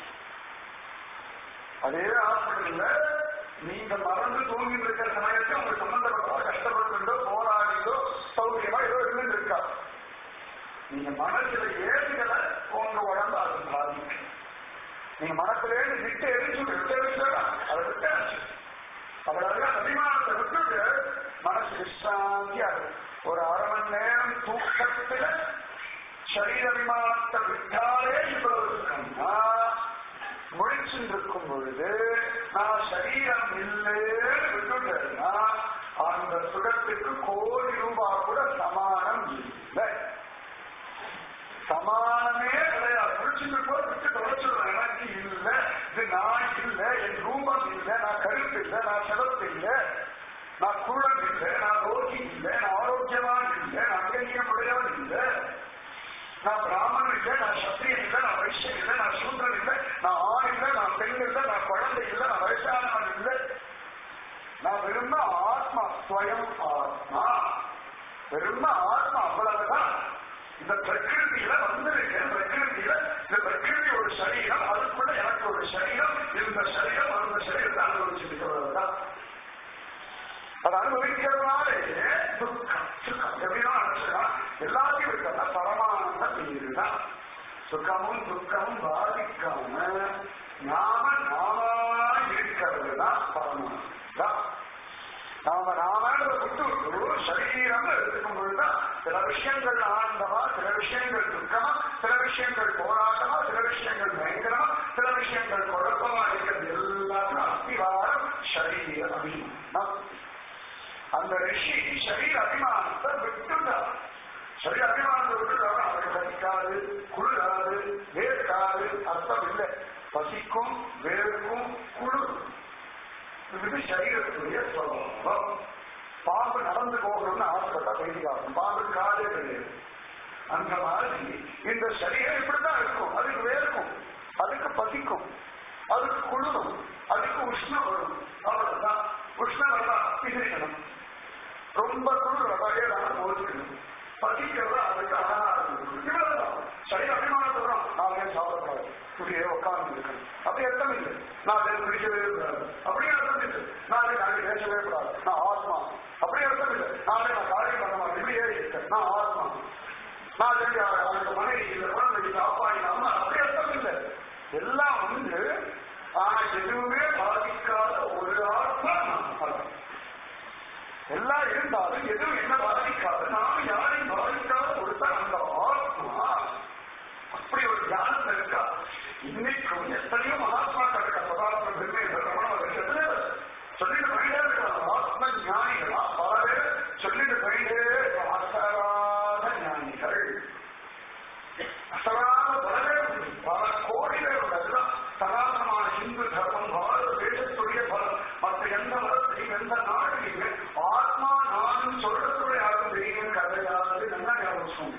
அதே ஹாஸ்பிட்டல்ல நீங்க மறந்து தூங்கிட்டு இருக்கிற சமயத்தை உங்க சம்பந்தப்பட்டோ கஷ்டப்பட்டுட்டோ போராடிதோ சௌகரியமா ஏதோ இருந்து இருக்கா. நீங்க மனசுல ஏதுகளை உங்க உடம்பு அது பாதிக்கும். நீங்க மனசுலேருந்து விட்டு எரிச்சு அதை விட்டாச்சு. அவ்வளவு அபிமானத்தை விட்டுட்டு மனசு விசாந்தியா ஒரு 1/2 மணி நேரம் தூக்கத்துல சரீர அபிமானத்தை விட்டாலே இவ்வளவு இருக்கா. முழிச்சுட்டு இருக்கும் பொழுது நான் சரீரம் இல்லைன்னு விட்டுட்டேன்னா அந்த சுகத்துக்கு ₹1,00,00,000 கூட சமானம் இல்லை. சமானமே கிடையாது. முடிச்சுட்டு போய் விட்டு தொலைச்சுடுறேன். எனக்கு இல்லை, இது நான் இல்லை, என் ரூபம் இல்லை, நான் கருத்து இல்லை, நான் சிறப்பு இல்லை, நான் குழந்தை இல்லை, நான் ரோகி இல்லை, நான் ஆரோக்கியமான இல்லை, நான் அங்கீகம் உடையவன் இல்லை, நான் பிராமணன் இல்லை, நான் சத்திரியன் இல்லை, நான் வைஷ்யன் இல்லை, நான் சூத்திரன் இல்லை, நான் ஆண் இல்லை, நான் பெண் இல்லை, நான் குழந்தை இல்லை, நான் வயசானவன் இல்லை. நான் வெறும் ஆத்மா, ஸ்வயம் ஆத்மா, வெறும் ஆத்மா. அவ்வளவுதான். இந்த பிரகிருதியில வந்திருக்கேன். பிரகிருதியில இந்த பிரகிருதி ஒரு சரீரம், அதுக்குள்ள எனக்கு ஒரு சரீரம், இந்த சரீரம் அந்த சரீரத்தை அனுபவிச்சிருக்கிறதுதான். அதை அனுபவிக்கிறதுனாலே துக்கம் சுக்கம் எப்படின்னா நினைச்சுன்னா எல்லாத்தையும் இருக்கிறதா பரமானந்த தீருதான். சுகமும் துக்கமும் பாதிக்காம நாம இருக்கிறது தான் பரமானந்தம். நாம விட்டு சரீரம் எடுத்துக்கும் பொழுதுதான் சில விஷயங்கள் ஆனந்தமா, சில விஷயங்கள் துக்கமா, சில விஷயங்கள் போராட்டமா, சில விஷயங்கள் பயங்கரமா, சில விஷயங்கள் குழப்பமா இருக்கிறது. எல்லாத்துக்கும் அஸ்திவாரம் சரீர அபிமானம். அந்த ரிஷி சரீர அபிமானத்தை விட்டுட்டார். சரீர அபிமானத்தை விட்டுட்டாங்க. அவருக்கு பசிக்காது, குளிராது, வேர்க்காது, அர்த்தம் இல்லை. பசிக்கும், வேர்க்கும், குளிரும். இது சரீரத்துடைய சுபாவம். பாம்பு நடந்து போகணும்னு ஆசைப்பட்டா பேசிக்காகும். பாம்பு காதே கிடையாது. அந்த மாதிரி இந்த சரீரம் இப்படிதான் இருக்கும். அதுக்கு வேர்க்கும், அதுக்கு பசிக்கும், அதுக்கு குளிரும், அதுக்கு உஷ்ணம் வரும். அவ்வளவுதான். உஷ்ணம் வரா பிரிக்கணும். ரொம்ப குளிர் வகையிலான போதிக்கணும். பசிக்கிறதா அதுக்கு ஆகாரம். இவ்வளவுதான். சரீர அபிமானத்தை வரும். நாளே சாப்பிடக்கூடாது, இப்படியே உட்கார்ந்து இருக்கணும். அப்படி அர்த்தம் இல்லை. நான் பிடிக்கவே கூடாது, அப்படியே அர்த்தம் இல்லை. நாளை நாளைக்கு பேசவே கூடாது, நான் ஆத்மா, அப்படி அர்த்தம் இல்லை. நாளை நான் காரியம் பண்ண மாட்டேன், இப்படியே இருக்கேன், நான் ஆத்மா. நான் அந்த மனைவி இல்லை, குழந்தைக்கு காப்பாடி அம்மா, அப்படி அர்த்தம் இல்லை. எல்லாம் ஆனா எதுவுமே பாதிக்காத ஒரு இன்னைக்கும் எத்தனையோ மகாத்மாக்கள் இருக்க சதாத்ம பெருமைகள் ரமணர்கள் எத்தனை சொல்லிட்டு போயிட்டே இருக்கலாம். ஆத்ம ஞானிகளா பல பேர் சொல்லிட்டு போயிட்டே இருக்கலாம். அசராத ஞானிகள் அசராத பல கோடி பேர் உள்ளதுதான் சனாதனமான இந்து தர்மம் பாரத தேசத்துடைய பலம். மற்ற எந்த மதத்தையும் எந்த நாட்டிலுமே ஆத்மா நானும் சொல்றதுடைய யாரும் தெரியும் கதையானது நல்லா ஞாபகம்.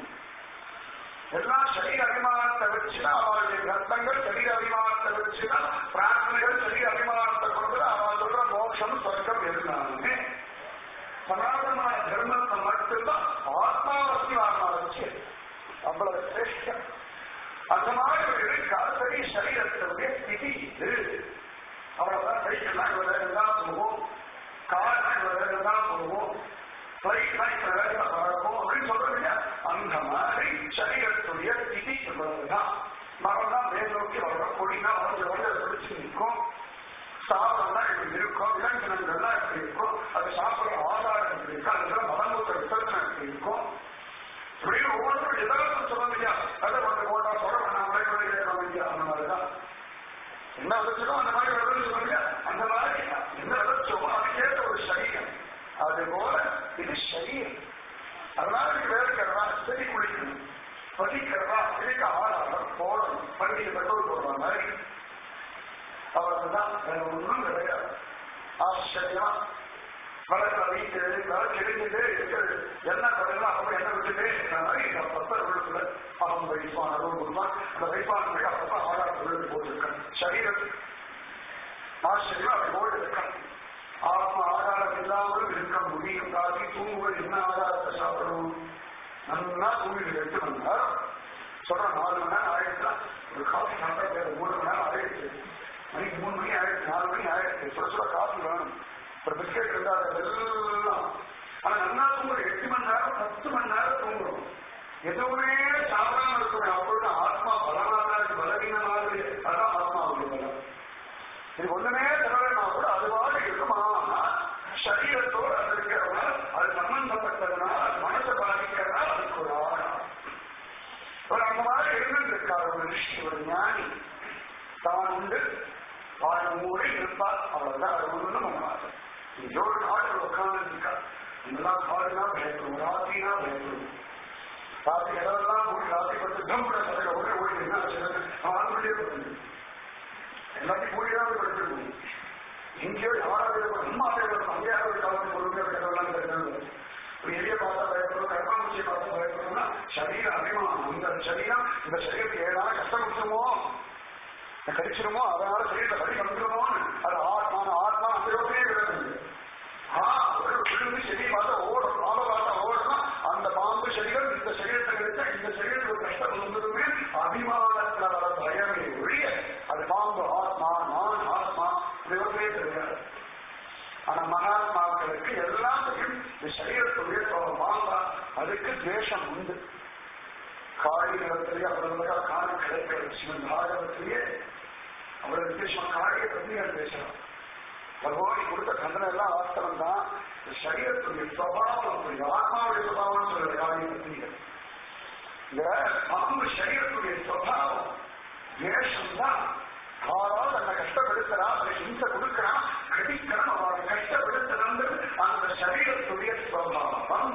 எல்லாம் சரீர அபிமானத்தை வச்சுதான் அவருடைய கர்த்தங்கள், சரீர அபிமானத்தை வச்சுதான் பிரார்த்தனைகள், சரீர அபிமானத்தை கொண்டு அவன் சொல்ற மோட்சம் சொர்க்கம் இருந்தாலுமே சனாதனமான தர்மத்தை மட்டும்தான் ஆத்மாவசியமாக வச்சு அவ்வளவு சிரேஷ்டம். அந்த மாதிரி ஒரு காசரி சரீரத்தினுடைய ஸ்திதி இது. அவ்வளவுதான் சைக்கிள்லாம் இவ்வளவு தான் போவோம், கார்னா இவ்வளவு தான் போவோம், ஃபிளைட்னா இவ்வளவு பறக்கும் அப்படின்னு சொல்றது இல்லையா? அந்த மாதிரி சரீரத்துடைய ஸ்திதி இவ்வளவுதான். மரம் தான் மேல் நோக்கி வளரும், கொடினா வளர்ந்து வளர்ந்து பிடிச்சு நிற்கும், சாப்பிடலாம் இப்படி இருக்கும், விலங்கினங்கள்லாம் இப்படி இருக்கும், அது சாப்பிடுற ஆதாரம் இப்படி இருக்கும், அதுல மலமூத்த விசர்ஜனம் இப்படி இருக்கும். இப்படின்னு ஒவ்வொருத்தரும் எதாவது சொல்ல முடியா? அதை ஒன்று போட்டா சொல்ல வேணாம், மலைக்குறை கேட்க முடியா? அந்த மாதிரிதான் என்ன விதைச்சதோ அந்த மாதிரி விளைச்சு சொல்ல முடியா? அந்த மாதிரி என்ன விதைச்சோமோ அதுக்கேற்ற ஒரு சரீரம். அது போல இது சரீரம். அதனால இதுக்கு வேறுக்கிறதா செடி குளிக்கணும், பதிக்கிறதா இதுக்கு ஆதாரம் போடணும், பண்டிகை பெட்ரோல் போடுற மாதிரி. அவ்வளவுதான், வேற ஒன்றும் கிடையாது. ஆச்சரியா வளர்க்க வைத்து செடிஞ்சுட்டே இருக்கிறது. என்ன பண்ணலாம் அப்ப என்ன விட்டுட்டே இருக்கிற பத்தர் விழுப்புல அவன் வைப்பான் அருள் கொடுப்பான். அந்த வைப்பான் அப்பப்ப ஆதாரம் விழுந்து போட்டிருக்கான் சரீரத்துக்கு. ஆச்சரியம் அப்படி போட்டு இருக்கான். ஆத்மா ஆதாரம் இல்லாமலும் இருக்க முடியும். காட்டி தூங்குவது என்ன ஆதாரத்தை சாப்பிடணும்? நல்லா தூங்கிட்டு 8 மணி நேரம் சொல்றேன். 4 மணி நேரம் ஆயிடுச்சுன்னா ஒரு காஃபி சாப்பிட்டா 3 மணி நேரம் ஆயிடுச்சு, மணிக்கு 3 மணி ஆயிடுச்சு, 4 மணி ஆயிடுச்சு. சுட சுட காஃபி வேணும், ஒரு பிஸ்கெட் இருந்தா எல்லாம். ஆனா நல்லா தூங்குற 8 மணி நேரம் 10 மணி நேரம் தூங்குறோம். எதுவுமே சாப்பிடாம இருக்கிறோம். அப்பொழுது ஆத்மா பலமாக பலவீனமாக அதான் ஆத்மாவுடைய பலம். இது ஒண்ணுமே தரவேனா கூட அதுவாக இருக்குமா? சரீரத்தோடு அது இருக்கிறதுனால, அது சம்பந்தப்பட்டதுனால, அது மனசை பாதிக்கிறதுனால அதுக்கு ஒரு ஆழம். ஒரு அந்த மாதிரி இருந்திருக்காரு ஒரு ரிஷி, ஒரு ஞானி. தான் உண்டு வாழ மூடி இருப்பார், அவ்வளவுதான். அது ஒண்ணும் பண்ணாது. ஒரு நாடு உட்கார்ந்து இருக்கா. இதெல்லாம் காடுனா பயப்படும், ராத்தினா பயப்படும். ராத்திரி இடமெல்லாம் மூடி ராத்திரி பட்டு தம்புட சதையில ஒரே ஓடி என்ன ஆளுடைய படுத்து எல்லாத்தையும் கூடியதான் படுத்திருக்கும். எங்கேயோ யாராவது அம்மாவே அங்கேயாவது காலத்தில் பொருளுங்க இடமெல்லாம் கிடைக்கிறது. ஒரு எளிய பார்த்தா பயப்படும், கர்மாட்சியை பார்த்து பயப்படணும்னா சரீர அபிமானம். இந்த சரீரம் இந்த சரீரத்துக்கு ஏதாவது கஷ்டம் கொடுத்துருமோ, கடிச்சிருமோ, அதனால சரீரத்தை படி வந்துருமோன்னு அது ஆத்மா அந்த யோசனையே கிடையாது. ஒரு விழுந்து செடி பார்த்தா ஓடும், பாம்பை பார்த்தா ஓடுனா அந்த பாம்பு சரீரம் இந்த சரீரத்தை கிடைச்சா இந்த சரீரத்துக்கு கஷ்டம் வந்துருமே அபிமானத்துல வர பயமே ஒழிய அது பாம்பு ஆத்மா நான் ஆத்மா யோசனையே கிடையாது. ஆனா மகாத்மாக்களுக்கு எல்லாத்தையும் இந்த சரீரத்துடைய பாம்பா அதுக்கு துவேஷம் உண்டு. காளி நிலத்திலேயே அவ்வளவு காண கிடைக்கிறது. சிவன் பாகவத்திலேயே அவ்வளவு விசேஷமா காளியை பத்தி பேசலாம். பகவானி கொடுத்த கந்தனை எல்லாம் வாஸ்தவம் தான். சரீரத்துடைய சுவாவம், ஆத்மாவுடைய சுபாவம் சொல்ற காளியை பத்திரிகள். இந்த பாம்பு சரீரத்துடைய சுவாவம் துவேஷம் தான். யாராவது அந்த கஷ்டப்படுத்துறா, அதை ஹிம்சை கொடுக்கிறான், கடிக்கிறான், அவரை கஷ்டப்படுத்துறது அந்த சரீரத்துடைய சுவாவம்.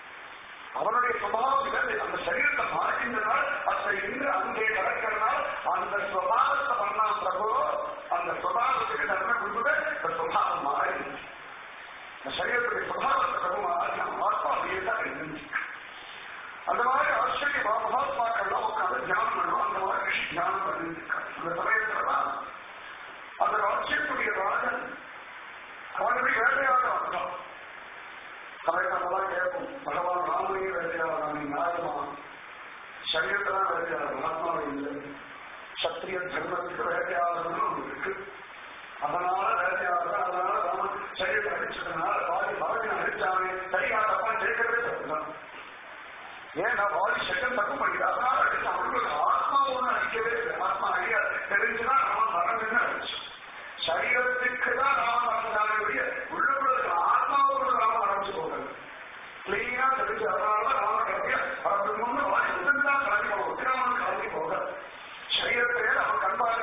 அவனுடைய சுபாவத்தில் அந்த சரீரத்தை மாற்றினால் அதை இன்று அங்கே கடக்கிறனால் அந்த சுபாவத்தை பண்ணான் பிரபு. அந்த சுபாவத்துக்கு தன்மை கொடுத்து இந்த சுபாவம் மாறிடுச்சு. இந்த சரீரத்துடைய சுபாவத்தை பிரபு மாறி ஆத்மா அப்படியே தான் இருந்துச்சு. அந்த மாதிரி ஆச்சரியமா மகாத்மாக்கள்லாம் உட்காந்து தியானம் பண்ணுவோம். அந்த மாதிரி தியானம் பண்ணிருக்காங்க. அந்த சமயத்துலதான் அந்த ராஜ்யத்துடைய ராஜன் அவனுடைய வேலையாக வந்தான். சமயத்தெல்லாம் கேட்கும், பகவான் ராமையே வேலையாளர், நீ நியாயமா சரீரத்தான் வேலையாளர், ஆத்மாவை இல்லை. சத்திரிய தர்மத்துக்கு வேலையாளர்னு ஒன்று இருக்கு. அதனால வேலையாளர், அதனால ராமன் சரீரத்தை அடிச்சதுனால பாதி அடிச்சாமே சரியா தப்பா ஜெயிக்கிறதே தப்புதான். ஏன்னா வாடி சட்டம் தப்பு பண்ணிட்டு அதனால அடிச்சு அவங்களுக்கு ஆத்மா ஒண்ணு அடிக்கவே இல்லை. ஆத்மா அடியா தெரிஞ்சுதான் ராமன் மறந்துன்னு அடிச்சு. சரீரத்துக்கு தான் ராமன் மறந்தாலுடைய உள்ளுக்குள்ள ஆத்மாவோட ராமன் ஆரம்பிச்சு போகிறது கிளீனா தெரிஞ்சு. அதனாலதான் ராமன் கட்டிய அதுக்கு முன்னு வாடி தான் கலந்து போக உத்திராமன் கலந்து போக சரீரத்தையே நம்ம கண்பாக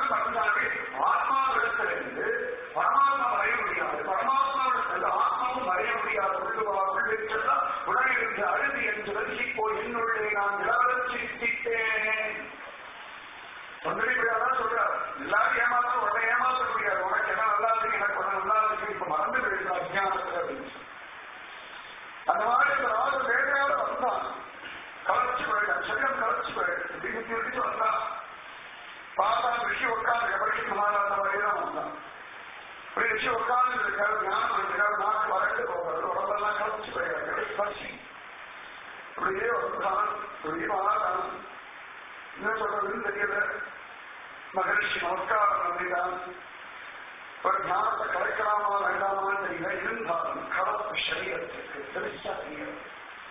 சுத்தி வந்தா பார்த்தா ரிஷி உட்காந்து எப்படி மகாராஜா வழிதான் வந்தான். இப்படி ரிஷி உட்காந்து இருக்காரு, ஞானம் இருக்காரு, நாக்கு வறண்டு போகிறது, உடம்பெல்லாம் கலச்சு போயிருக்காரு, பசி இப்படியே வந்தான். இப்படியே மகாராஜன் என்ன சொல்றதுன்னு தெரியல. மகரிஷி நமஸ்காரம் நம்பிதான் ஒரு ஞானத்தை கலைக்கலாமா வேண்டாமான்னு தெரியல. இருந்தாலும் கலப்பு சரீரத்திற்கு பெருசா தெரியாது.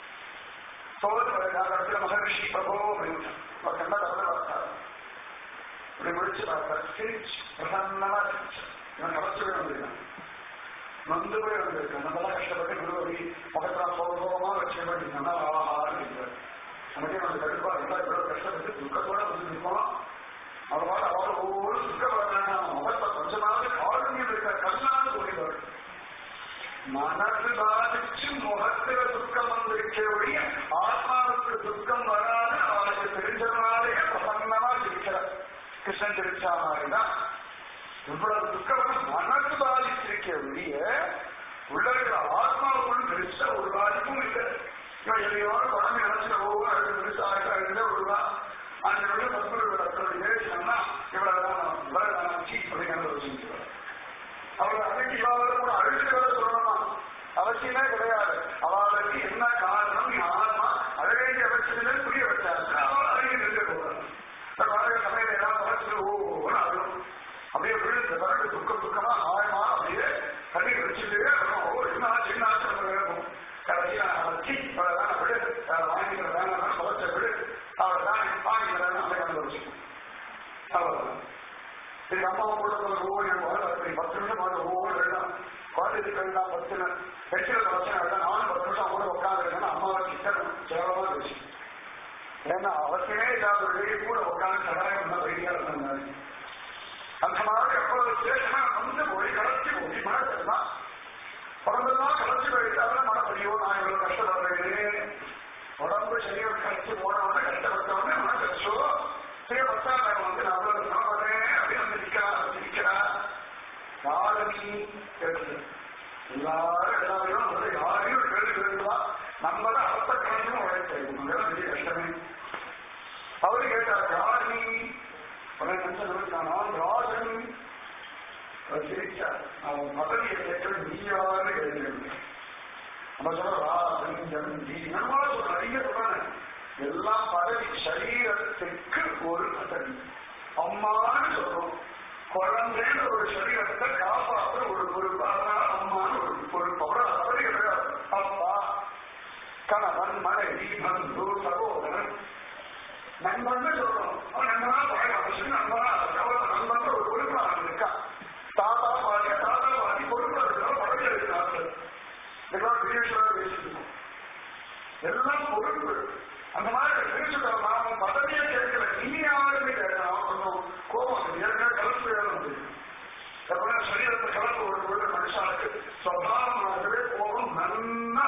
இடத்துல மகரிஷி பிரபோ அப்படின்னு ஒரு கண்ண தவிர பார்த்தாரு. இப்படி முடிச்சு பார்த்தார், சிரிச்சு பிரசன்னமா சிரிச்சு. இவன் கலச்சு போய் வந்திருக்கான், நொந்து போய் வந்திருக்கான். நம்மளாம் கஷ்டப்பட்டு குருவரி முகத்துல சோகமா வச்சு நல்லா ஆகான்னு இருக்கிறார். நமக்கே நம்ம கடுப்பா இருந்தா இவ்வளவு கஷ்டப்பட்டு துக்கத்தோட வந்துருக்கோம். அவரோட ஒவ்வொரு துக்கப்பட முகத்தை கொஞ்சமாவது காரணியம் இருக்க கல்லான்னு சொல்லிவார். மனசு பாதிச்சு முகத்துல துக்கம் வந்திருக்கக்கூடிய ஆத்மாவுக்கு துக்கம் வராது அவனுக்கு தெரிஞ்சதுனாலே பிரசன்னமா இருக்கிறார். கிருஷ்ணன் தெரிச்சா மாதிரிதான் இவ்வளவு துக்கம் மனசு பாதிச்சிருக்கக்கூடிய உள்ளவர்கள ஆத்மாவுக்குள் பெருசா ஒரு பாதிப்பும் இல்லை. இவன் எதையோட குழம்பு நினைச்சு ஒவ்வொரு அழுது பெருசா அழுத ஒருவா அந்த பேசினோம்னா இவ்வளவுதான் சீட் பண்ணி கண்டுபிடிச்சிருக்கிறார். அவர் அன்னைக்கு இவாவது கூட அழுகிறத சொல்லணுமா அவசியமே கிடையாது. அவளுக்கு என்ன காரணம் ஆத்மா அழ வேண்டிய அவசியமே புரிய வச்சாங்க. அவள் அழகி நிற்க போறாங்க. சமையல எல்லாம் வளர்ச்சி ஓன்னு அழும். அப்படியே விழுந்து வரட்டு துக்கம் துக்கமா ஆயமா அப்படியே கண்ணீர் வச்சுட்டு ஓ என்ன சின்ன வேணும் கடைசியா வச்சு தான் விடு வாங்கிக்கிற வேணாம் சமைச்ச விடு அவளை தான் வாங்கிக்கிறேன்னு அப்படி கண்டுபிடிச்சிக்கும். அவ்வளவுதான். இது அம்மாவை கூட ஒவ்வொரு 10 நிமிஷம் ஒவ்வொரு வேண்டாம் குழந்தைக்கு வேண்டாம் 10 பெட்ரோல் பிரச்சனை வேண்டாம். நானும் 10 நிமிஷம் கூட உட்காந்துருக்கேன்னா அம்மாவை கிட்ட சேவலமா வச்சு. ஏன்னா அவசியமே இல்லாத ஒரு வெளியே கூட உட்காந்து கடாயம் வெடியா இருந்தாங்க. அந்த மாதிரி எவ்வளவு சேஷமா வந்து போய் கலச்சி போய் மனசெல்லாம் உடம்பெல்லாம் கலச்சி போயிட்டாலும் மனப்படியோ நான் இவ்வளவு கஷ்டப்படுறேன். உடம்பு சரீரம் கழிச்சு போனவன கஷ்டப்பட்டவனே மனசோ சரி பச்சாட்டம் வந்து நான் அவ்வளவு சாப்பிடுறேன் அப்படின்னு வந்து நிக்கிறா யாருமே கேட்டு எல்லாரும் வந்து யாரையும் கேள்வி கேட்டுவா. நம்ம தான் அரச கணக்கும் உழைப்போம் பெரிய கஷ்டமே. அவரு கேட்டார் யாரு நான் ராஜன் சிரிச்சார். அவன் பதவியை கேட்க நீயாரு எழுதியிருந்தேன். நம்ம சொல்ற ராஜன் ஜந்தி நம்ம சொல்ற நிறைய சொல்றாங்க. எல்லாம் பதவி சரீரத்துக்கு ஒரு பதவி. அம்மான்னு சொல்றோம். குழந்தைன்னு ஒரு சரீரத்தை காப்பாற்ற ஒரு பொறுப்பு. அதனால அம்மான்னு ஒரு பொறுப்பு. அவ்வளவு தவறு கிடையாது. அப்பா கணவன் மனைவி பந்து சகோதரன் நண்பன் சொல்றோம். அவன் நண்பனா பழக்கம் நண்பனா நண்பன் ஒரு பொறுப்பாக இருக்கா. தாத்தா பாட்டிய தாத்தா பாட்டி பொறுப்பு இருக்கிறோம். பழக்கம் இருக்கிறார்கள். இதெல்லாம் விரிவுஷனாக பேசிக்கணும். எல்லாம் பொறுப்பு. அந்த மாதிரி பிரிச்சுட்டோம். நாம பதவியை கேட்கல. நீ யாருமே கேட்கலாம். கொஞ்சம் கோபம் ஏற்கனவே கலப்பு வந்து எப்படின்னா சரீரத்தை கலப்பு ஒரு பொழுது மனுஷனுக்கு சுவாவமாகவே கோபம் நன்னா.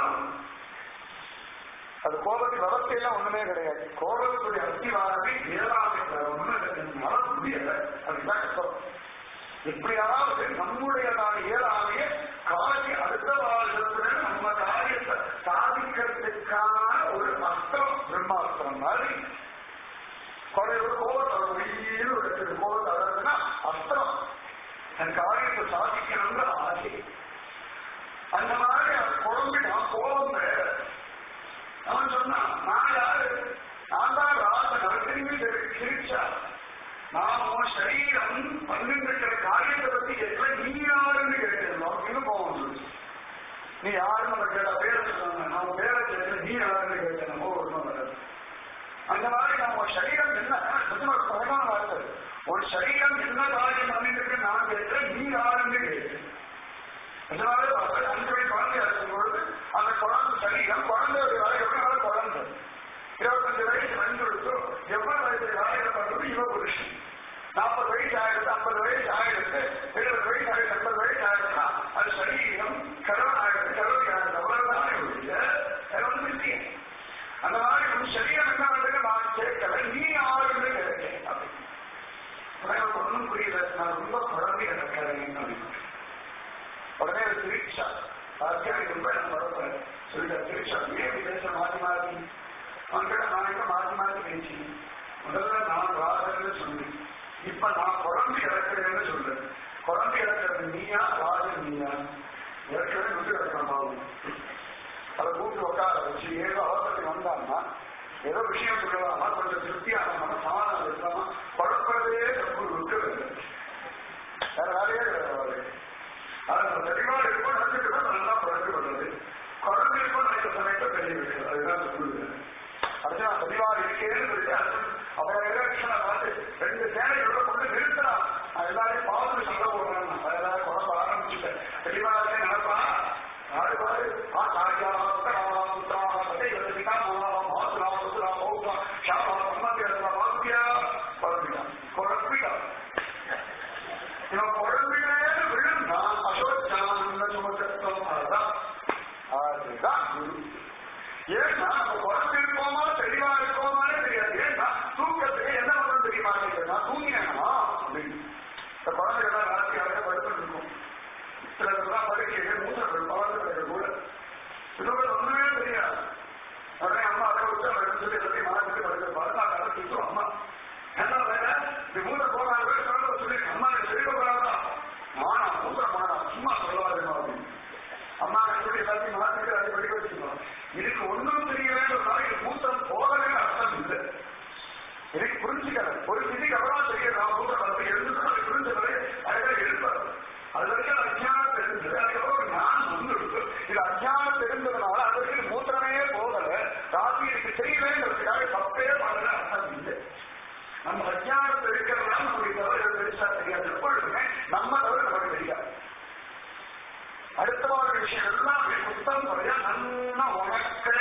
அது கோபத்தின் அவஸ்தையெல்லாம் ஒண்ணுமே கிடையாது. கோபத்துடைய அத்திவாரமே ஏழாமை மன முடியல. அதுதான் கஷ்டம். எப்படியாவது நம்முடையதான ஏழாமைய காரி அடுத்த வாழ்க்கை நம்ம காரியத்தை சாதிக்கிறதுக்கான ஒரு அஸ்திரம் பிரம்மாஸ்திரம் மாதிரி ஒரு கோபத்தை இருக்குது. கோபத்தை அழகுன்னா அஸ்திரம். தன் காரியத்தை சாதிக்கணுங்கிற ஆசை. அந்த மாதிரி குழம்பினான். கோபம் அவன் சொன்னான் நான் யாரு? நான் தான் ராஜன். அவர் திரும்பி சிரிச்சா. நாமும் சரீரம் பண்ணிருக்கிற காரியத்தை பத்தி கேட்கல. நீ யாருன்னு கேட்கணும். இன்னும் கோபம் சொல்லுச்சு. நீ யாருன்னு நம்ம கேட்டா பேரை சொன்னாங்க. நம்ம பேரை கேட்கல. நீ யாருன்னு கேட்கணும். ஒன்றும் வராது. அந்த மாதிரி நம்ம சரீரம் என்ன பிரதான வார்த்தை. ஒரு சரீரம் என்ன காரியம் பண்ணிட்டு நான் கேட்கிறேன். நீ யாருன்னு கேட்கிறேன். அதனால 5 வயசு குழந்தையா இருக்கும் பொழுது அந்த குழந்தை சரீரம் குழந்தையுடைய வேலை எவ்வளவு குழந்தை 25 வயசு வந்துடுத்து எவ்வளவு வயசு வேலையை பண்றது இவ புருஷன். 40 வயசு ஆயிடுத்து, 50 வயசு ஆயிடுத்து, 70 வயசு ஆயிடுத்து, 80 வயசு ஆயிடுச்சுன்னா அது சரீரம் கரவன் ஆயிடுது, கரவடி ஆயிடுது. அவ்வளவுதான் இல்லையே. அந்த மாதிரி உன் சரீரம் என்ன பண்றது நான் கேட்கல. நீ யாருன்னு கேட்கிறேன் அப்படின்னு ஒன்றும் புரியல. நான் ரொம்ப குழந்தை கிடக்கிறேன் அப்படின்னு உடனே திருச்சா ரொம்ப எனக்கு வரப்பேன் சொல்லிட்ட. திருச்சா ஏன் பேச மாற்றி மாற்றி அவன்கிட்ட நான் மாற்றி மாற்றி பேசி முதல்ல இப்ப நான் குழம்பு இறக்குறேன்னு சொல்றேன். குழம்பு இறக்குறது நீயா ராஜன் நீயா? ஏற்கனவே விட்டு கிடக்கணும் பாவம். அதை கூட்டு உட்கார வச்சு ஏதோ அவசரத்துக்கு வந்தாங்கன்னா ஏதோ விஷயம் சொல்லலாமா, கொஞ்சம் திருப்தியான சமாதானம் இருக்கலாமா, குழப்பறதே தப்பு இருக்கிறது. வேற வேலையே கிடையாது. அதை நம்ம தெளிவாக இருக்கும் நடந்துட்டு தான் நல்லா குழப்பப்படுறது. குழம்பு இருக்கும் நினைக்கிற சமயத்தை தெரிய வைக்கிறது. அதுதான் சொல்லுது. அடுத்து நான் தெளிவாக இருக்கேன்னு சொல்லிட்டு அவரை எலெக்ஷனை பார்த்து 2 சேனைகளோட கொண்டு நிறுத்தினான். நான் எல்லாரையும் பார்த்து சண்டை போடுறேன். எல்லாரும் குழப்ப ஆரம்பிச்சுட்டேன். தெளிவாக நினைப்பான் ஆடுவாரு இவன் குழம்பினே விழுந்தா அசோச்சான சுமத்தம். அதுதான் குரு. ஏன்னா நம்ம குழம்பு இருக்கோமா தெளிவா இருக்கோமானே தெரியாது. ஏன்னா தூக்கத்துக்கு என்ன பண்ணணும் தெரியுமா? நான் தூங்கினேனா அப்படின்னு இந்த குழந்தைகள்லாம் ராத்திரி அழக படுத்து இருக்கும். சிலருக்குலாம் படுக்கையை மூத்தர்கள் பவர்ந்து கூட இதுகள் ஒண்ணுமே தெரியாது. உடனே அம்மா அதை விட்டு அவரை சொல்லி எல்லாத்தையும் மாற்றிட்டு படுக்க படுத்தாங்க திட்டும். அம்மா என்ன வேற இது மூத்த போனாங்க சொல்லி அம்மா தெரியக்கூடாதா? மானா மூத்த மானா சும்மா சொல்லாதுமா அப்படின்னு அம்மா சொல்லி எல்லாத்தையும் மாற்றிட்டு அதை படிக்க வச்சுக்கணும். இதுக்கு ஒன்றும் தெரியலன்னா இது மூத்தம் போகவே அர்த்தம் இல்லை. எனக்கு புரிஞ்சுக்கிறேன். ஒரு விதிக்கு அவ்வளவு தெரிய நான் மூத்த பலத்தை எழுதுனா அதை புரிஞ்சவரை அழகாக எழுப்பாரு. அது வரைக்கும் அஜ்ஞானம் தெரிஞ்சது. அதுக்கப்புறம் நான் வந்துருக்கு. இது அஜ்ஞானம் தெரிஞ்சதுனால அதற்கு மூத்திரமே போகல. ராசி எனக்கு தெரியலேங்கிறதுக்காக தப்பே பண்ணல அர்த்தம் இல்லை. நம்ம அஜ்ஞானத்தை இருக்கிறதுனால நம்முடைய தவறு பெருசா தெரியாது. எப்பொழுதுமே நம்ம தவறு நமக்கு தெரியாது. அடுத்த வார விஷயம் எல்லாம் புத்தகம் சொல்லியா நல்லா உனக்கு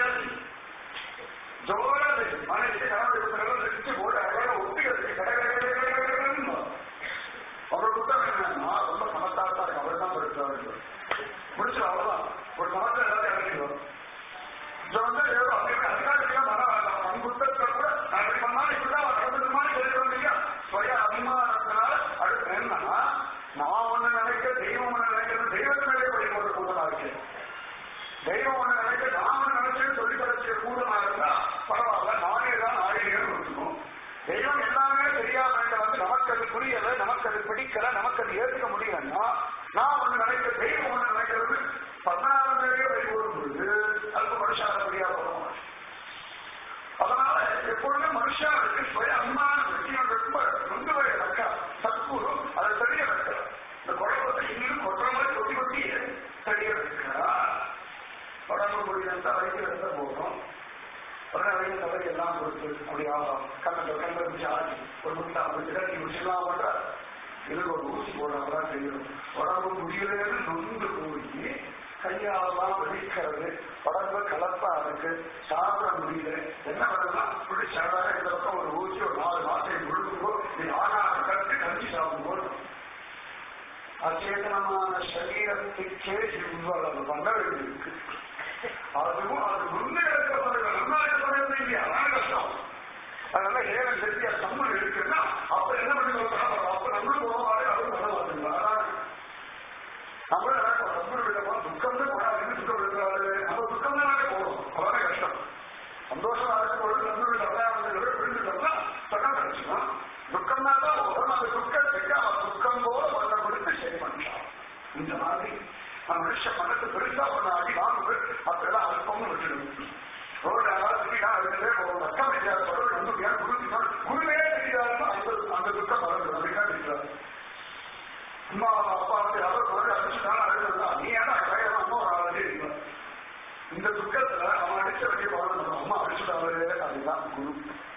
ஜோர மனசு கலந்து போட்டு அழகாக ஒட்டிக்கிறதுக்கு கடற்கரை அவரோட புத்தகம் என்னன்னா ரொம்ப சமத்தாரத்தா இருக்கு. அவர் தான் படிச்சாரு முடிச்சு அவ்வளவுதான் ஒரு சமத்தை எல்லாத்தையும் இறங்கிடுவோம். இதை வந்து ஏதோ அதிகாரிகள் அந்த புத்தகத்தை கூட நான் இப்படி பண்ணாலும் இப்படிதான் நடந்துருமான்னு தெரியும் இல்லையா? சுய அபிமானத்தினால அடுத்து என்னன்னா நான் ஒண்ணு நினைக்க தெய்வம் ஒண்ணு நினைக்கிறது தெய்வத்தினாலே படி போட்டு கூட்டமா இருக்கு. தெய்வம் ஒண்ணு நினைக்க நான் ஒண்ணு நினைச்சேன்னு சொல்லி கிடைச்ச கூட்டமா இருந்தா பரவாயில்ல. நானே தான் ஆடினேன்னு வச்சுக்கணும். தெய்வம் எல்லாமே தெரியாம வந்து நமக்கு அது புரியல, நமக்கு அது பிடிக்கல, நமக்கு அது ஏற்றுக்க முடியலன்னா நான் ஒண்ணு நினைக்க தெய்வம் ஒண்ணு நினைக்கிறது 16 பேரே வழிபடும் பொழுது அதுக்கு மனுஷால முடியா போறோம். அதனால எப்பொழுதுமே மனுஷாவுக்கு சுய அபிமான விஷயம் ரொம்ப ரொம்ப வைக்க சத்குரு அதை தெரிய வைக்க இந்த குழப்பத்தை இன்னும் கொற்ற மாதிரி கொட்டி கொட்டி தெரிய வைக்கிறா. உடம்பு முடிஞ்சா வைக்கிறத போகும். உடனே வரைக்கும் தவறு எல்லாம் கொடுத்து அப்படி ஆகும். கண்ணை பிடிச்சி ஆச்சு ஒரு முட்டா பிடிச்சி கட்டி பிடிச்சலாம் பண்ற. இதுக்கு ஒரு ஊசி போடுறவங்கதான் செய்யணும். உடம்பு முடியலன்னு நொந்து போய் கையாலெல்லாம் வெடிக்கிறது. உடம்பு கலப்பா இருக்கு. சாப்பிட முடியல. என்ன பண்ணலாம்? பிடிச்சாடா இந்த பக்கம் ஒரு ஊசி ஒரு 4 மாசம் முழுங்கோ நீ ஆகாரம் கட்டு கஞ்சி சாப்பிடும்போது அச்சேதனமான சரீரத்துக்கே இவ்வளவு பண்ண வேண்டியிருக்கு. அதுவும் அது முன்னே இருக்கிறவர்கள் நல்லா இருக்கிறது இல்லையா? அதான் கஷ்டம். அதனால ஏழன் செட்டியா சம்மன் இருக்குன்னா அப்ப என்ன பண்ணி அப்ப நம்மளும் போவாரு அதுவும் பண்ண மாட்டீங்களா? நம்மளும் சம்மன் விடமா துக்கம் தான் போடாது. துக்கம் இருக்கிறாரு நம்ம துக்கம் தானே போகணும். அதானே கஷ்டம். சந்தோஷமா இருக்கும்போது நம்மளுடைய அடையாளங்களை புரிஞ்சுட்டோம்னா சட்டம் கிடைச்சுக்கலாம். துக்கம் தான் தான் போகணும். அந்த துக்கத்துக்கு அவன் துக்கம் போல பண்ண கொடுத்து சரி பண்ணலாம். இந்த மாதிரி மனுஷ மனசு பெருசா பண்ண அடி வாங்க அப்படிலாம் அல்பம்னு விட்டுடும். ரோடு ஆசிரியா அதுவே ரத்தம் தெரியாத குருவே தெரியாதுன்னா அந்த துக்கம் வளர்ந்து அப்படின்னா தெரியாது. அம்மா அப்பா வந்து யாரோ அடிச்சுட்டாலும் அழுதுதான் நீ ஏன்னா அம்மா ஒரு ஆளே இருக்கலாம். இந்த துக்கத்துல அவன் அடிச்ச வேண்டிய வளர்ந்து அம்மா அடிச்சுட்டாரு. அதுதான் குரு.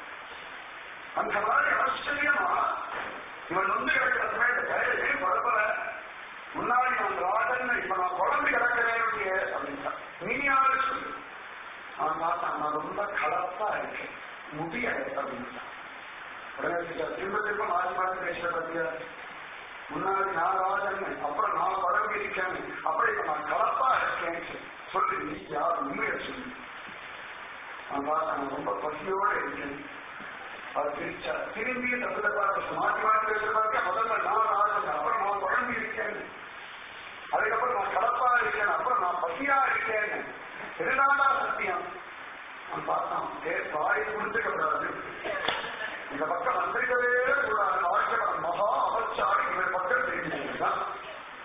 அந்த மாதிரி ஆச்சரியமா இவன் வந்து கிடைக்கிற சமயத்தை கையிலே பரப்பல. முன்னாடி நான் ராஜன் இப்ப நான் குழம்பு கிடக்கிறேன் அப்படின்னா நீயாவது சொல்லு. அவன் பார்த்தான் நான் ரொம்ப கலப்பா இருக்கேன் முடியாது அப்படின்னா திரும்ப திரும்ப மாறி மாறி பேசுற பத்தியா? முன்னாடி நான் ராஜன் அப்புறம் நான் குழம்பு இருக்கேன் அப்புறம் இப்ப நான் கலப்பா இருக்கேன் சொல்லு. நீ யார் உண்மையை சொல்லு. அவன் பார்த்தான் நான் ரொம்ப பசியோட இருக்கேன். அது பிரிச்சா திரும்பி தப்புதப்பா மாற்றி மாற்றி பேசுறதா? முதல்ல நான் ராஜன் அப்புறம் நான் குழம்பு இருக்கேன் அதுக்கப்புறம் நான் கலப்பா இருக்கேன் அப்புறம் நான் பசியா இருக்கேன்னு திருநாடா சத்தியம். அவன் பார்த்தான் வாய் கொடுத்துக்கப்படாது. இந்த பக்கம் வந்திருக்கவே கூடாது. வாழ்க்கை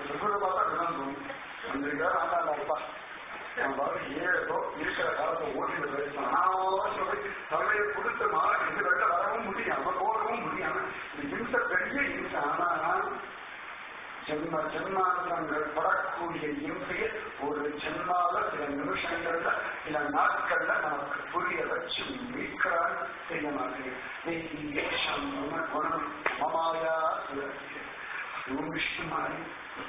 சுகுரை பார்த்தா அப்படிதான் தோணும். அந்த ஆண்டாப்பா ஏதோ இருக்கிற காலத்தை ஓட்டிட்டு போயிருக்கலாம். தலையை கொடுத்து மாறி இது வெளில வரவும் முடியாம போகவும் முடியாம இம்சை பெரிய இம்சை. ஆனா ஜென்ம ஜென்மாந்தங்கள் படக்கூடிய இம்சையை ஒரு ஜென்மால சில நிமிஷங்கள்ல சில நாட்கள்ல நமக்கு புரிய வச்சு மீட்கிறான் செய்ய மாட்டேன். குணம் மமாயா விஷ்ணுமாரி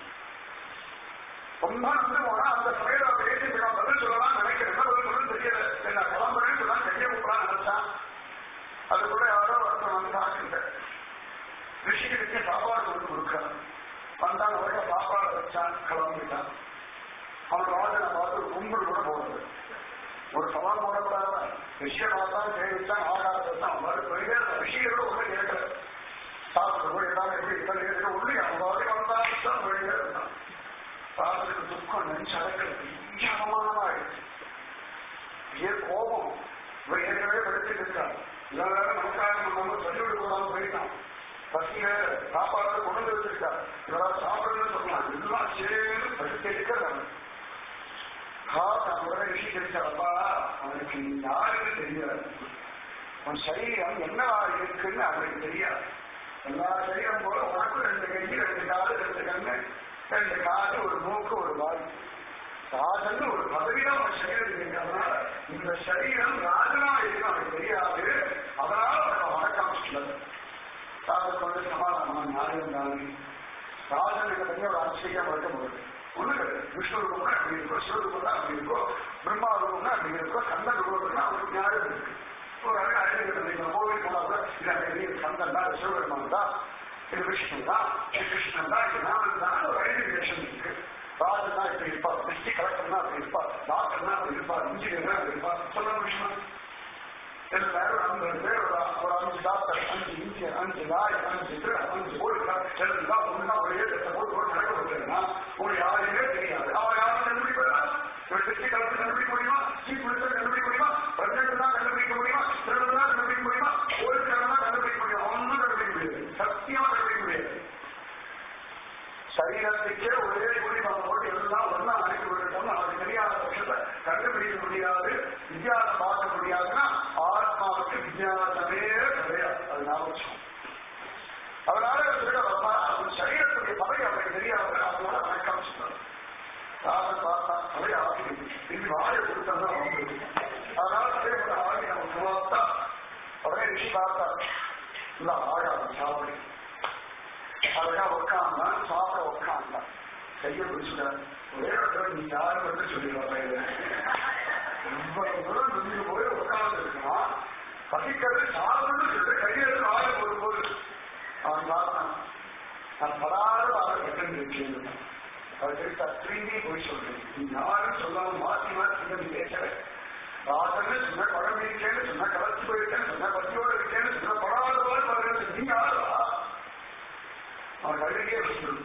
ரொம்ப வந்து போனா அந்த சமையல பேசி நான் பதில் சொல்லலாம் நினைக்கிறேன். என்ன பதில் சொல்லணும் தெரியல. நான் கிளம்புறேன்னு சொன்னா கையை கூப்பிடலாம் நினைச்சான். அதுக்குள்ள யாரோ ஒருத்தர் வந்து பார்க்கின்ற ரிஷிகளுக்கு சாப்பாடு கொண்டு கொடுக்கிறான். வந்தான் அவர்கிட்ட சாப்பாடு வச்சான், கிளம்பிட்டான். அவன் ராஜனை பார்த்து ஒரு கும்பல் கூட போடுறது. ஒரு சவால் போடக்கூடாத ரிஷியை பார்த்தான் சேவிச்சான், ஆகாதான் அவரு போயிட்டே ரிஷிகளோட உள்ள கேட்கல. சாப்பிட்டு போய் எல்லாரும் எப்படி இப்ப கேட்க உள்ளே அவன் வந்தான் போயிட்டே இருந்தான். ராஜனுக்கு துக்கம் நினைச்சு அடக்கிறது விஞ்ஞானமானதாயிடுச்சு. கோபம் இவர் ஏற்கனவே படுத்திட்டு இருக்கார். இதனால நமக்காக நம்ம சொல்லிவிட கூடாது போயிட்டான். பசிய சாப்பாடு கொண்டு வச்சிருக்கார். இவரால் சாப்பிடுன்னு சொல்லலாம். எல்லாம் சேர்ந்து படுத்திருக்கிறாங்க. உடனே ரிஷிக்கிறப்பா அவனுக்கு யாருக்கு தெரியாது. அவன் சரீரம் என்னவா இருக்குன்னு அவனுக்கு தெரியாது. எல்லா சரீரம் போல உனக்கு 2 கை 2 காது 2 கண்ணு 2 காது ஒரு மூக்கு ஒரு வாய். ராஜன் ஒரு பதவிதான் அவன் சரீரம் இருக்கிறதுனால இந்த சரீரம் ராஜனா இருக்கு அவனுக்கு தெரியாது. அதனால அவன் வணக்கம் சொல்லுது. ராஜன் வந்து சமாதானம் ஞானம் தானே. ராஜன் எங்க தனியாக ஒரு ஆச்சரியம் வளர்க்க முடியும். ஒண்ணு விஷ்ணு ரூபம்னா அப்படி இருக்கோ, சிவரூபம்னா அப்படி இருக்கோ, பிரம்மா ரூபம்னா அப்படி இருக்கோ, கந்தன் ரூபம்னா அவனுக்கு ஞானம் இருக்கு. ஒரு அழகாக கோவில் போனா கூட கந்தன் தான் சிவபெருமான் தான், இது விஷ்ணு தான், கிருஷ்ணன் தான், இது ராமன் தான் ஒரு ஐடென்டிஃபிகேஷன் இருக்கு. ராஜன் தான் இப்படி இருப்பார், டிஸ்ட்ரிக்ட் கலெக்டர்னா அப்படி இருப்பார், டாக்டர்னா அப்படி இருப்பார், இன்ஜினியர்னா அப்படி இருப்பார். சொல்லணும் விஷ்ணு எல்லாரும் 50 பேர் ஒரு 5 டாக்டர் 5 இன்ஜினியர் 5 லாயர் 5 போலீஸ்கார் எல்லாம் ஒன்னா ஒரே திட்ட போட்டு நடக்க விட்டுருன்னா உங்களுக்கு யாருமே தெரியாது. அவன் யாரும் கண்டுபிடிப்பா டிஸ்ட்ரிக்ட் கலெக்டர் கண்டுபிடிக்க முடியுமா, சீஃப் மினிஸ்டர் கண்டுபிடிக்க முடியுமா, பிரசிடென்ட் தான் கண்டுபிடிக்க முடியுமா, திருடன் தான் கண்டுபிடிக்க முடியுமா, போலீஸ்காரன் தான் கண்டுபிடிக்க முடியும். ஒன்னும் கண்டுபிடிக்க முடியாது, சத்தியமா கண்டுபிடிக்க முடியாது. சரீரத்துக்கே ஒரே குடிமம் போட்டு எல்லாம் ஒன்னா அனுப்பி விட்டுட்டோம்னு அவருக்கு தெரியாத பட்சத்தை கண்டுபிடிக்க முடியாது, வித்தியாசம் பார்க்க முடியாதுன்னா ஆத்மாவுக்கு வித்தியாசமே கிடையாது. அது ஞாபகம். அதனால சரீரத்துடைய பதவி அவருக்கு தெரியாது. அதனால வணக்கம் சொன்னார். ராமன் பார்த்தா பழைய ஆகி இது வாழை கொடுத்தா வந்து அதனால அதே ஆகி நம்ம சுமார்த்தா உடனே ரிஷி பார்த்தா இல்ல ஆகாது சாப்பிடு. அழகா உட்காந்தான், சாப்பிட உட்காந்தான், கையை பிடிச்சுட்டார். ஒரே இடத்துல நீ யாரும் வந்து சொல்லிடுவாங்க. இவ்வளவு தூரம் நின்று போய் உட்கார்ந்து இருக்கான். பசிக்கிறது சாப்பிடுன்னு சொல்லி கையெழுத்து வாழை போடும்போது அவன் பார்த்தான். நான் படாத வாழை கட்டு இருக்கேன். அதுக்கு திரும்பி போய் சொல்றேன். நீ யாரும் சொல்லாம மாற்றி மாற்றி நீ பேசல. ராசன்னு சொன்ன குழம்பு இருக்கேன்னு சொன்ன கலச்சு போயிருக்கேன்னு சொன்ன பசியோடு இருக்கேன்னு சொன்ன படாத வாழ் நீ யாரா? அவன் கல்வியே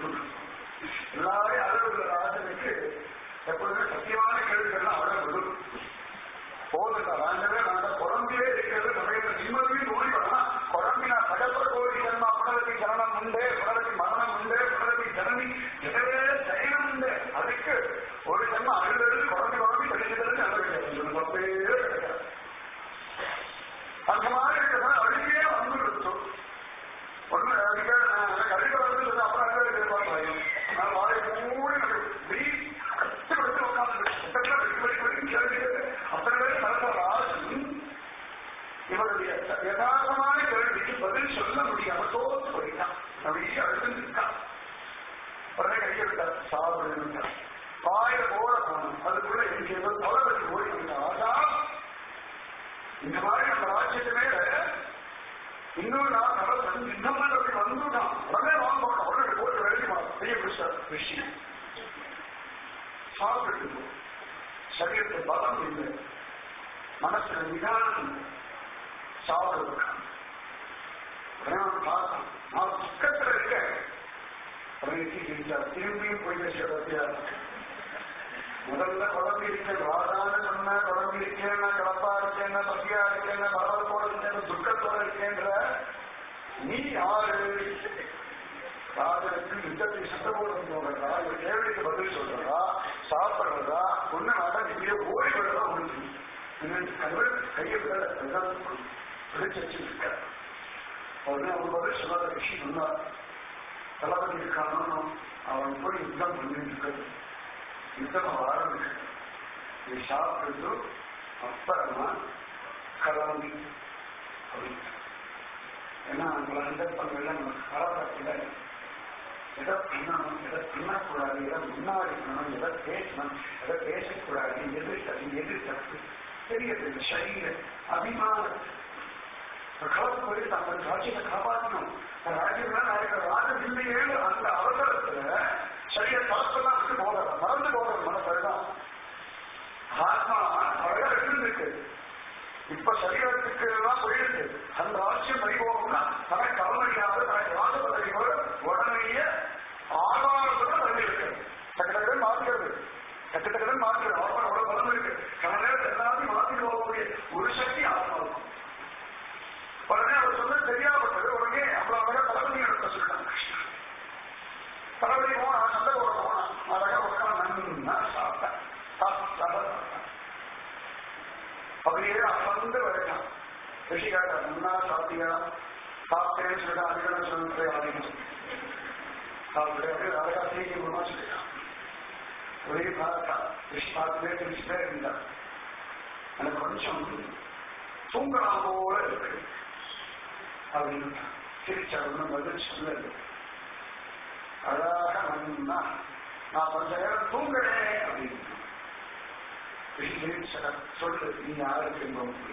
எல்லாரையும் அளவுள்ள ராஜனுக்கு எப்பொழுதுமே சத்தியமான கேள்விகள்லாம் அவரை விடும். போதுண்டா ராஜவே நாங்கள் குழம்பிலே இருக்கிறது சமயத்தில் நிம்மதியும் ஓடி வரலாம். குழம்பினா சகல கோடி ஜன்மா புனரத்தி ஜனனம் உண்டு, புனரத்தி மரணம் உண்டு, புனரத்தி ஜனனி எனவே சயனம் உண்டு. அதுக்கு ஒரு ஜன்மா அழுதெழுது குழம்பி குழம்பி கழிச்சது நல்ல கிடையாது. தப்பே கிடையாது. அந்த மாதிரி இருக்கிறதா அழுகையே வந்துருச்சோம். ஒண்ணு கழிக்க வந்து அப்புறம் எதிர்பார்க்கலாம். நான் வாழை மூடி கஷ்டப்பட்டு உட்காந்து அத்தனை பேர் நடத்துறாரு. இவருடைய யதார்த்தமான கேள்விக்கு பதில் சொல்ல முடியாம தோற்று போயிட்டான். அப்படியே அழுதுட்டான். உடனே கையை விட்டார், சாப்பிடுங்க வாயில போட போனோம். அதுக்குள்ள எனக்கு ஏதோ தவறு போயிட்டு ஆகா இந்த மாதிரி நம்ம ராஜ்யத்து மேல இன்னொரு நாள் நடந்து யுத்தம் அப்படி வந்துட்டான். உடனே வாங்க உடனே போட்டு வெளியே பெரிய விஷயம் சாப்பிட்டு சரீரத்தை பலம் இல்லை, மனசுல நிதானம் சாப்பிடுறான். பார்த்தான் நான் துக்கத்துல இருக்கேன். திரும்பியும் போய் பேசியா முதல்ல குழம்பு இருக்கேன், வாதான சொன்ன குழம்பு இருக்கேன், நான் கிளப்பா இருக்கேன், பசியா இருக்கேன், பரவல் போட இருக்கேன், துக்கத்தோட இருக்கேன்ற நீ யாரு? ராஜனுக்கு யுத்தத்தை சண்டை போட்டு போகிறதா, இவர் கேள்விக்கு பதில் சொல்றதா, சாப்பிடுறதா, ஒண்ணு வேண்டாம், இப்படியே ஓடி விடதான் முடிஞ்சு கையை விட பிடிச்சு இருக்காரு. உடனே ஒரு பதில் சொல்லாத விஷயம் சொன்னார். தளபதி இருக்கானோ அவன் போய் யுத்தம் பண்ணிட்டு இருக்கிறது, யுத்தம் ஆரம்பிக்கிறது, இது சாப்பிட்டு அப்புறமா கிளம்பி அப்படின்னு. ஏன்னா நம்மள சந்தர்ப்பங்கள்ல நமக்கு காலப்படத்துல எதை பண்ணணும், எதை பண்ணக்கூடாது, எதை முன்னாடி பண்ணணும், எதை பேசணும், எதை பேசக்கூடாது, எது சரி எது தப்பு தெரியுது. சரீர அபிமானம் போய் தங்கள் ராஜ்யத்தை காப்பாற்றணும். ராஜ்யம் ராஜம் இல்லையே அந்த அவசரத்துல சரீர தளப்பெல்லாம் விட்டு போகிறது, மறந்து போகிறது மனசெல்லாம். ஆத்மா அழகா இருந்திருக்கு, இப்ப சரீரத்துக்கு எல்லாம் போயிருக்கு. அந்த ராஜ்யம் பறிபோகணும்னா தனக்கு கவலையாக தனக்கு ராஜபதவியோட உடனேயே ஆதாரத்தோட தள்ளி இருக்கிறது. டக்குடன் மாற்றுகிறது, டக்குடன் மாற்றுறது. ஆத்மாவோட பலம் இருக்கு. கல நேரத்தில் எல்லாத்தையும் மாற்றிட்டு போகக்கூடிய ஒரு சக்தி ஆத்மாவுக்கும். உடனே அவர் சொன்னது தெரியாப்பட்டது. உடனே அவ்வளவு தளபதி எடுத்த சொல்லிட்டாங்க. தளபதி போனா சண்டை போட போனா அழகா உட்காந்து நன்னா சாப்பிட்டேன். அப்படியே அசந்து வரைக்கும் ரிஷி காட்டா முன்னா சாப்பிட்டியா, சாப்பிட்டேன்னு சொல்லிட்டு அதிகம் சொல்லிட்டு அதிகம் சாப்பிட்டு அழகா தீங்கி குருமா சொல்லிட்டான். ஒரே பார்த்தா ரிஷி பார்த்துட்டே தெரிஞ்சுட்டே இருந்தா. எனக்கு கொஞ்சம் தூங்கலாம் போல இருக்கு அப்படின்னு சிரிச்சா. ஒன்றும் பதில் சொல்லது. அழகாக நன்னா நான் கொஞ்ச நேரம் தூங்குறேன் அப்படின்னு சொல்லு. நீ யாருக்கு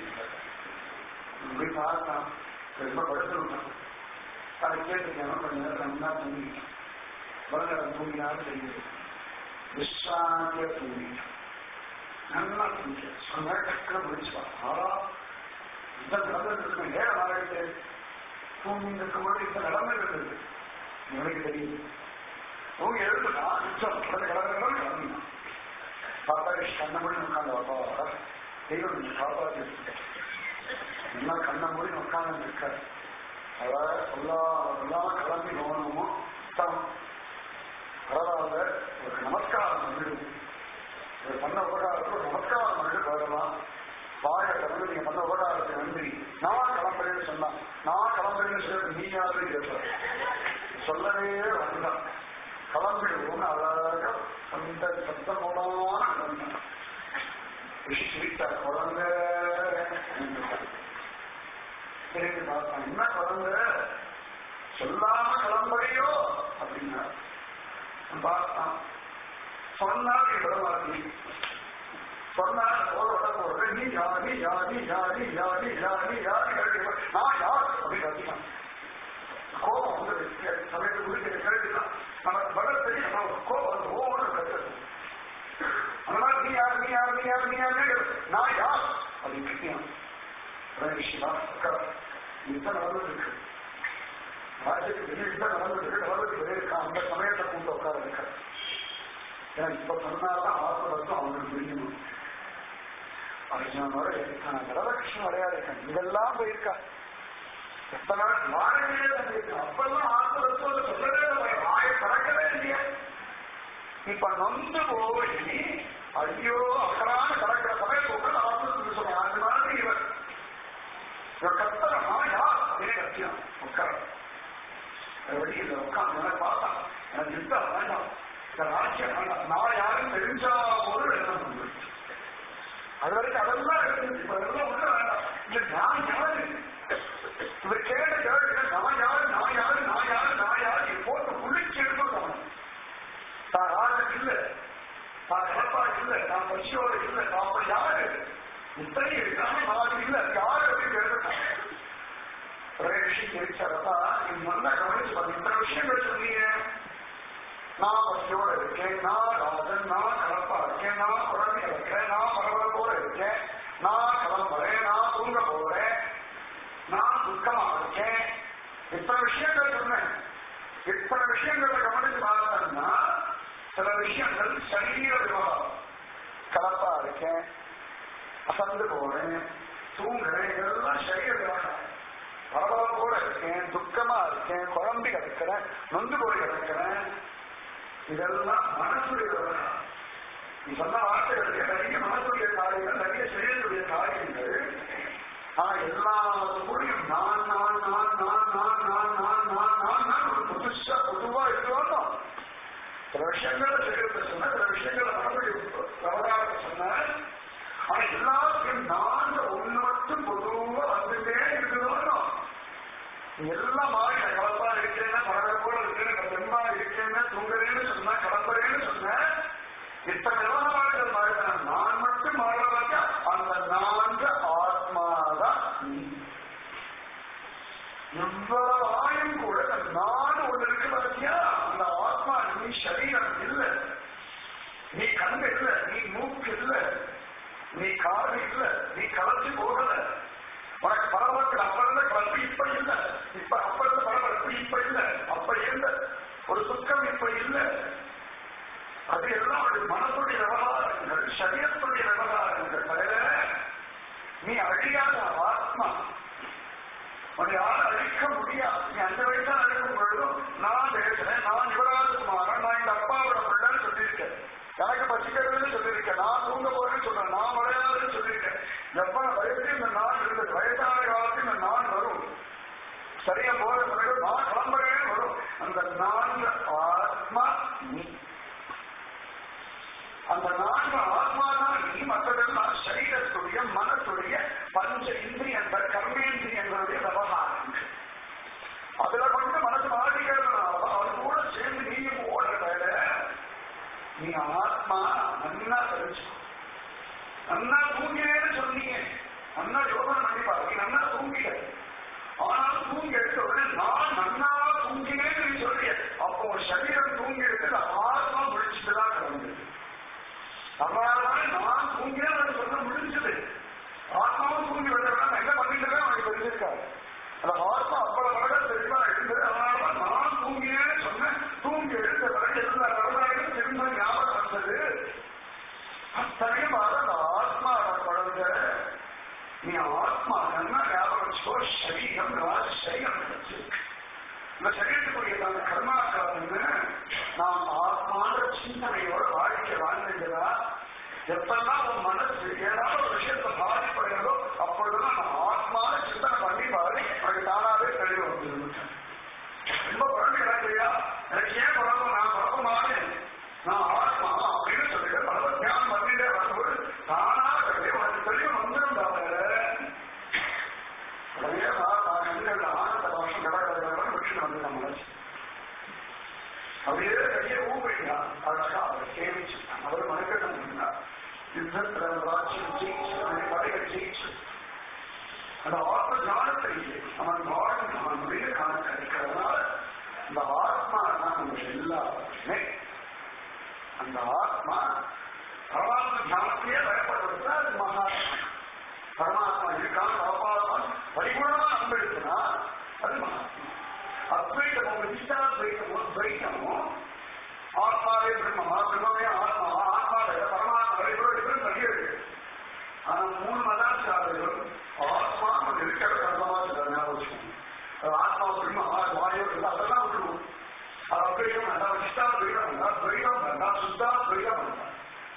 போய் பார்த்தான், ரொம்ப படுத்துட்டான். அதை கேட்டுக்கணும். கொஞ்ச நேரம் நல்லா தூங்கிட்டான். வருடம் தூங்கினாலும் தெரியுது, விஸ்ராந்தியா தூங்கிட்டான். நல்லா தூங்கிட்டான். சொன்ன டக்குனு முடிச்சுப்பான். இந்த நடந்துட்டு இருக்கும் நேரம் ஆகிட்டு தூங்கி இருக்கும்போது இந்த நடந்து இருந்தது எனக்கு தெரியுது. தூங்கி எழுதுனா நிச்சயம் கிளம்பினான். பார்த்தா கண்ண மூடி உட்காந்து அப்பா தெய்வம் நீங்க காப்பாற்றி என்ன கண்ண மூடி உட்காந்து இருக்காரு. அதாவது சொல்லாம கிளம்பி போகணுமோ பரவாயில்ல, ஒரு நமஸ்காரம் பண்ணிடும். ஒரு பண்ண உபகாரத்துக்கு ஒரு நமஸ்காரம் பண்ணிட்டு போயிடலாம். வாயை வந்து நீங்க பண்ண உபகாரத்துக்கு நன்றி, நான் கிளம்புறேன்னு சொன்னா, நான் கிளம்புறேன்னு சொல்லிட்டு நீ யாரும் கேட்பார். சொல்லவே வேண்டாம், கிளம்பிடுவோம்னு அழகாக அந்த சத்தமான சிரித்தார். குழந்தை திரும்பி பார்த்தான். என்ன குழந்தை சொல்லாம கிளம்புறையோ அப்படின்னா பார்த்தான். சொன்னால் விடமாட்டி சொன்னால் போடுற நீ யாரி யாரி யாரி யாரி யாரி யாரி நான் யார் அப்படின்னு கட்டினான். கோபம் வந்து சமயத்தை குறிக்கிற கேள்விதான் நமக்கு பதில் தெரியும். நம்ம கோபம் வந்து ஓடு கட்டுறது. அதனால நீ யார் நீ யார் நீ யார் நீ யார் நான் யார் அப்படின்னு கட்டினான். விஷயமா யுத்தம் நடந்துட்டு இருக்கு. ராஜ்யத்துக்கு வெளியே யுத்தம் நடந்துட்டு இருக்கு. நடந்துட்டு வெளியே இருக்கா. அந்த சமயத்தை கூட்ட உட்கார இருக்க. ஏன்னா இப்ப சொன்னாதான் ஆசைப்பட்டும் அவங்களுக்கு புரியணும். அர்ஜுனோட கிருஷ்ணன் விளையாடிருக்கேன். இதெல்லாம் போயிருக்கா. எத்தனை வாழவே இருக்கான். அப்பெல்லாம் ஆசைப்பட்டு சொல்லவே வாய பறக்கவே இல்லையா. இப்ப நொந்து போய் ஐயோ அக்கறான கலக்கிற சமயத்தை உட்காந்து ஆசை சொன்னேன். அந்த மாதிரி இவர் கத்தரமா யார் அப்படின்னு கத்தியான். உட்கார வெளியில உட்காந்து பார்த்தா எனக்கு யுத்தம் வேண்டாம், இந்த ராஜ்யம் வேண்டாம், நான் யாரும் தெரிஞ்சா போது என்ன பண்ணுவேன். அது வரைக்கும் அதெல்லாம் இருக்கு. இப்ப அதெல்லாம் உள்ள வேண்டாம். இல்ல நான் யாரு இவர் கேட்ட கேள்வி நான் யாரு நான் யாரு நான் யாரு நான் யாரு போட்டு குளிச்சு எடுக்கணும். தான் ராஜன் இல்லை, தான் கலப்பா இல்லை, தான் பசியோடு இல்லை, தான் யாரு இத்தனை இருக்காம மாதிரி இல்லை யாரு அப்படின்னு கேட்டுட்டான். ஒரே விஷயம் தெரிவிச்சாரப்பா நீங்க நல்லா கவனிச்சு பாருங்க. இத்தனை விஷயங்கள் சொன்னீங்க. நான் பசியோட இருக்கேன், நான் ராஜன், நான் கலப்பா இருக்கேன், நான் குழந்தை இருக்கேன், நான் பரபரப்போட இருக்கேன், நான் கிளம்புறேன், நான் தூங்க போறேன், நான் துக்கமா இருக்கேன். இத்தனை விஷயங்கள் சொன்னேன். இத்தனை விஷயங்களை கவனிச்சு பார்த்தோம்னா சில விஷயங்கள் சரீர விவகாரம். கலப்பா இருக்கேன், அசந்து போறேன், தூங்குறேன், இதெல்லாம் சரீர விவகாரம். பரபரப்போட இருக்கேன், துக்கமா கஷ்டமா இருக்கேன், குழம்பி கிடக்கிறேன், நொந்து போய் கிடக்கிறேன். இதெல்லாம் மனசுடைய விவகாரம். நீ சொன்ன வார்த்தைகளுக்கு நிறைய மனசுடைய காரியங்கள், நிறைய செயலுடைய காரியங்கள். ஆனா எல்லாத்துக்குள்ளையும் நான் நான் நான் நான் நான் நான் நான் நான் நான் நான் ஒரு புதுசா பொதுவா இருக்கணும். சில விஷயங்கள செய்யறத சொன்ன, சில விஷயங்கள மனசுடைய விவகாரத்தை சொன்ன. ஆனா எல்லாத்தையும் நான் ஒண்ணு மட்டும் பொதுவா வந்துட்டே இருக்கணும். எல்லாம் மாறி கலப்பா இருக்கேன்னா பழகப்போல இருக்கேன், பெருமா இருக்கேன்னா தூங்குறேன்னு சொன்னா, கிளம்புறேன்னு சொன்ன. இத்தனை விவகாரங்கள் மாறினான். நான் மட்டும் மாறவாக்க அந்த நான்கு ஆத்மாதான் நீ. இவ்வளவு ஆயும் கூட நான் ஒண்ணு இருக்கு பார்த்தியா, அந்த ஆத்மா நீ. சரீரம் இல்லை, நீ கண் இல்லை, நீ மூக்கு இல்லை, நீ காது இல்லை, நீ கலந்து போகல. உனக்கு பரவத்தில் அப்ப இருந்த கலப்பு இப்ப இல்லை, இப்ப அப்ப இருந்த பரவப்பு இப்ப இல்லை, அப்ப இருந்த ஒரு சுக்கம் இப்ப இல்லை. அது எல்லாம் ஒரு மனசுடைய விவகாரங்கள், சரீரத்துடைய விவகாரங்கள். தவிர நீ அழியாத ஆத்மா. உன்னை யாரும் அழிக்க முடியாது. நீ அந்த வயசுதான் அழிக்கும் பொழுதும் நான் பேசுறேன், நான் யுவராஜகுமாரன், நான் எங்க அப்பாவோட பிள்ளைன்னு சொல்லியிருக்கேன், எனக்கு பசிக்கிறதுன்னு சொல்லியிருக்கேன், நான் தூங்க போறேன்னு சொல்றேன், நான் விளையாடுன்னு சொல்லியிருக்கேன். எவ்வளவு வயசுல இந்த நாள் இருந்தது, வயசான காலத்தில் இந்த நாள் வரும். சரியா போற பிறகு நான் கிளம்புறேன்னு வரும். அந்த நான்கு ஆத்மா நீ. அந்த நான்கு ஆத்மா தான் நீ. மற்றதெல்லாம் சரீரத்துடைய, மனத்துடைய, பஞ்ச இந்திரியங்கள், கர்மேந்திரியங்களுடைய விவகாரங்கள். அதுல கொண்டு மனசு மாறிக்கிறதுனால அது கூட சேர்ந்து நீயும் ஓடுற. நீ ஆத்மா நன்னா தெரிஞ்சுக்கோ. நன்னா தூங்கினேன்னு சொன்னீங்க, நன்னா யோசனை பண்ணிப்பாரு. நீ நன்னா தூங்கிட, ஆனால் தூங்கி எடுத்த உடனே நான் நன்னா தூங்கினேன்னு நீ சொல்றிய. அப்போ ஒரு சரீரம் தூங்கி எடுத்து ஆத்மா முடிச்சுட்டுதான் கிடந்தது. அதனாலதான் நான் தூங்கினேன் சொல்ல முடிஞ்சது. ஆத்மாவும் தூங்கி வந்தவங்க என்ன பண்ணிட்டு அவனுக்கு தெரிஞ்சிருக்காரு. அந்த ஆத்மா அவ்வளவு அழகா தெளிவா இருந்தது. அதனாலதான் நான் தூங்கினேன்னு சொன்னேன். தூங்கி எடுத்த பிறகு எல்லா கடவுளாயும் திரும்ப ஞாபகம் வந்தது. அத்தனையும் அந்த ஆத்மா குழந்தை. நீ ஆத்மா என்ன ஞாபகம் வச்சுக்கோ. சரீரம் சரீரம் கிடைச்சிருக்கு. இந்த சரீரத்துக்குரிய கர்மாக்காரன்னு நாம் ஆத்மான சிந்தனையோட வாழ்க்கை வாழ்ந்தா எப்பெல்லாம் உன் மனசு ஏதாவது ஒரு விஷயத்தை பாதிப்படுகிறதோ அப்பொழுதுதான் நான் ஆத்மான சிந்தனை பண்ணி பாரு. எனக்கு தானாவே தெளிவு வந்து ரொம்ப குழந்தை இல்லையா, எனக்கு ஏன் குழப்பம், நான் குழப்பமானேன், நான் ஆத்மா அப்படின்னு சொல்லிட்டு பல தியானம் பண்ணிட்டே வரும்போது தானாக உனக்கு தெளிவு வந்துடும். உடனே ஆனந்த பாஷம் கடற்கரை விட்டு வந்து நம்ம அப்படியே கையை ஊப்பிட்டா. அதற்காக அவர் சேமிச்சுட்டான். அவர் மனுக்கட்டம் பண்ணார். யுத்தத்துல ராஜ்யம் ஜெயிச்சு, படைகள் ஜெயிச்சு அந்த ஆத்ம ஞானத்தை அவன் வாழும் அவன் முடிவு காண கிடைக்கிறதுனால இந்த ஆத்மா தான் நம்ம எல்லாருமே. அந்த ஆத்மா பரமாத்ம ஞானத்தையே பயப்படுறதுனா அது மகாத்மா. பரமாத்மா இருக்கான், காப்பாத்தான் பரிபூர்ணமா நம்பிடுச்சுன்னா அது மகாத்மா. அத்வைத்தமோ விசிஷ்டாத்வைத்தமோ துவைத்தமோ ஆத்மாவே பிரம்மமா, பிரம்மே ஆத்மா, ஆத்மாவே பரமாத்மா இவரோடு நிறைய இருக்கு. ஆனா 3 மதாச்சாரர்கள் ஆத்மா ஒன்று இருக்கிற சர்வமாச்சாரம் ஞாபகம். ஆத்மா பிரம்மமா வாயு அதெல்லாம் விட்டுருவோம். அது அத்வைத்தம் வேண்டாம், விசிஷ்டாத்வைத்தம் வேண்டாம், துவைத்தம் வேண்டாம், சுத்தாத்வைத்தம் வேண்டாம்,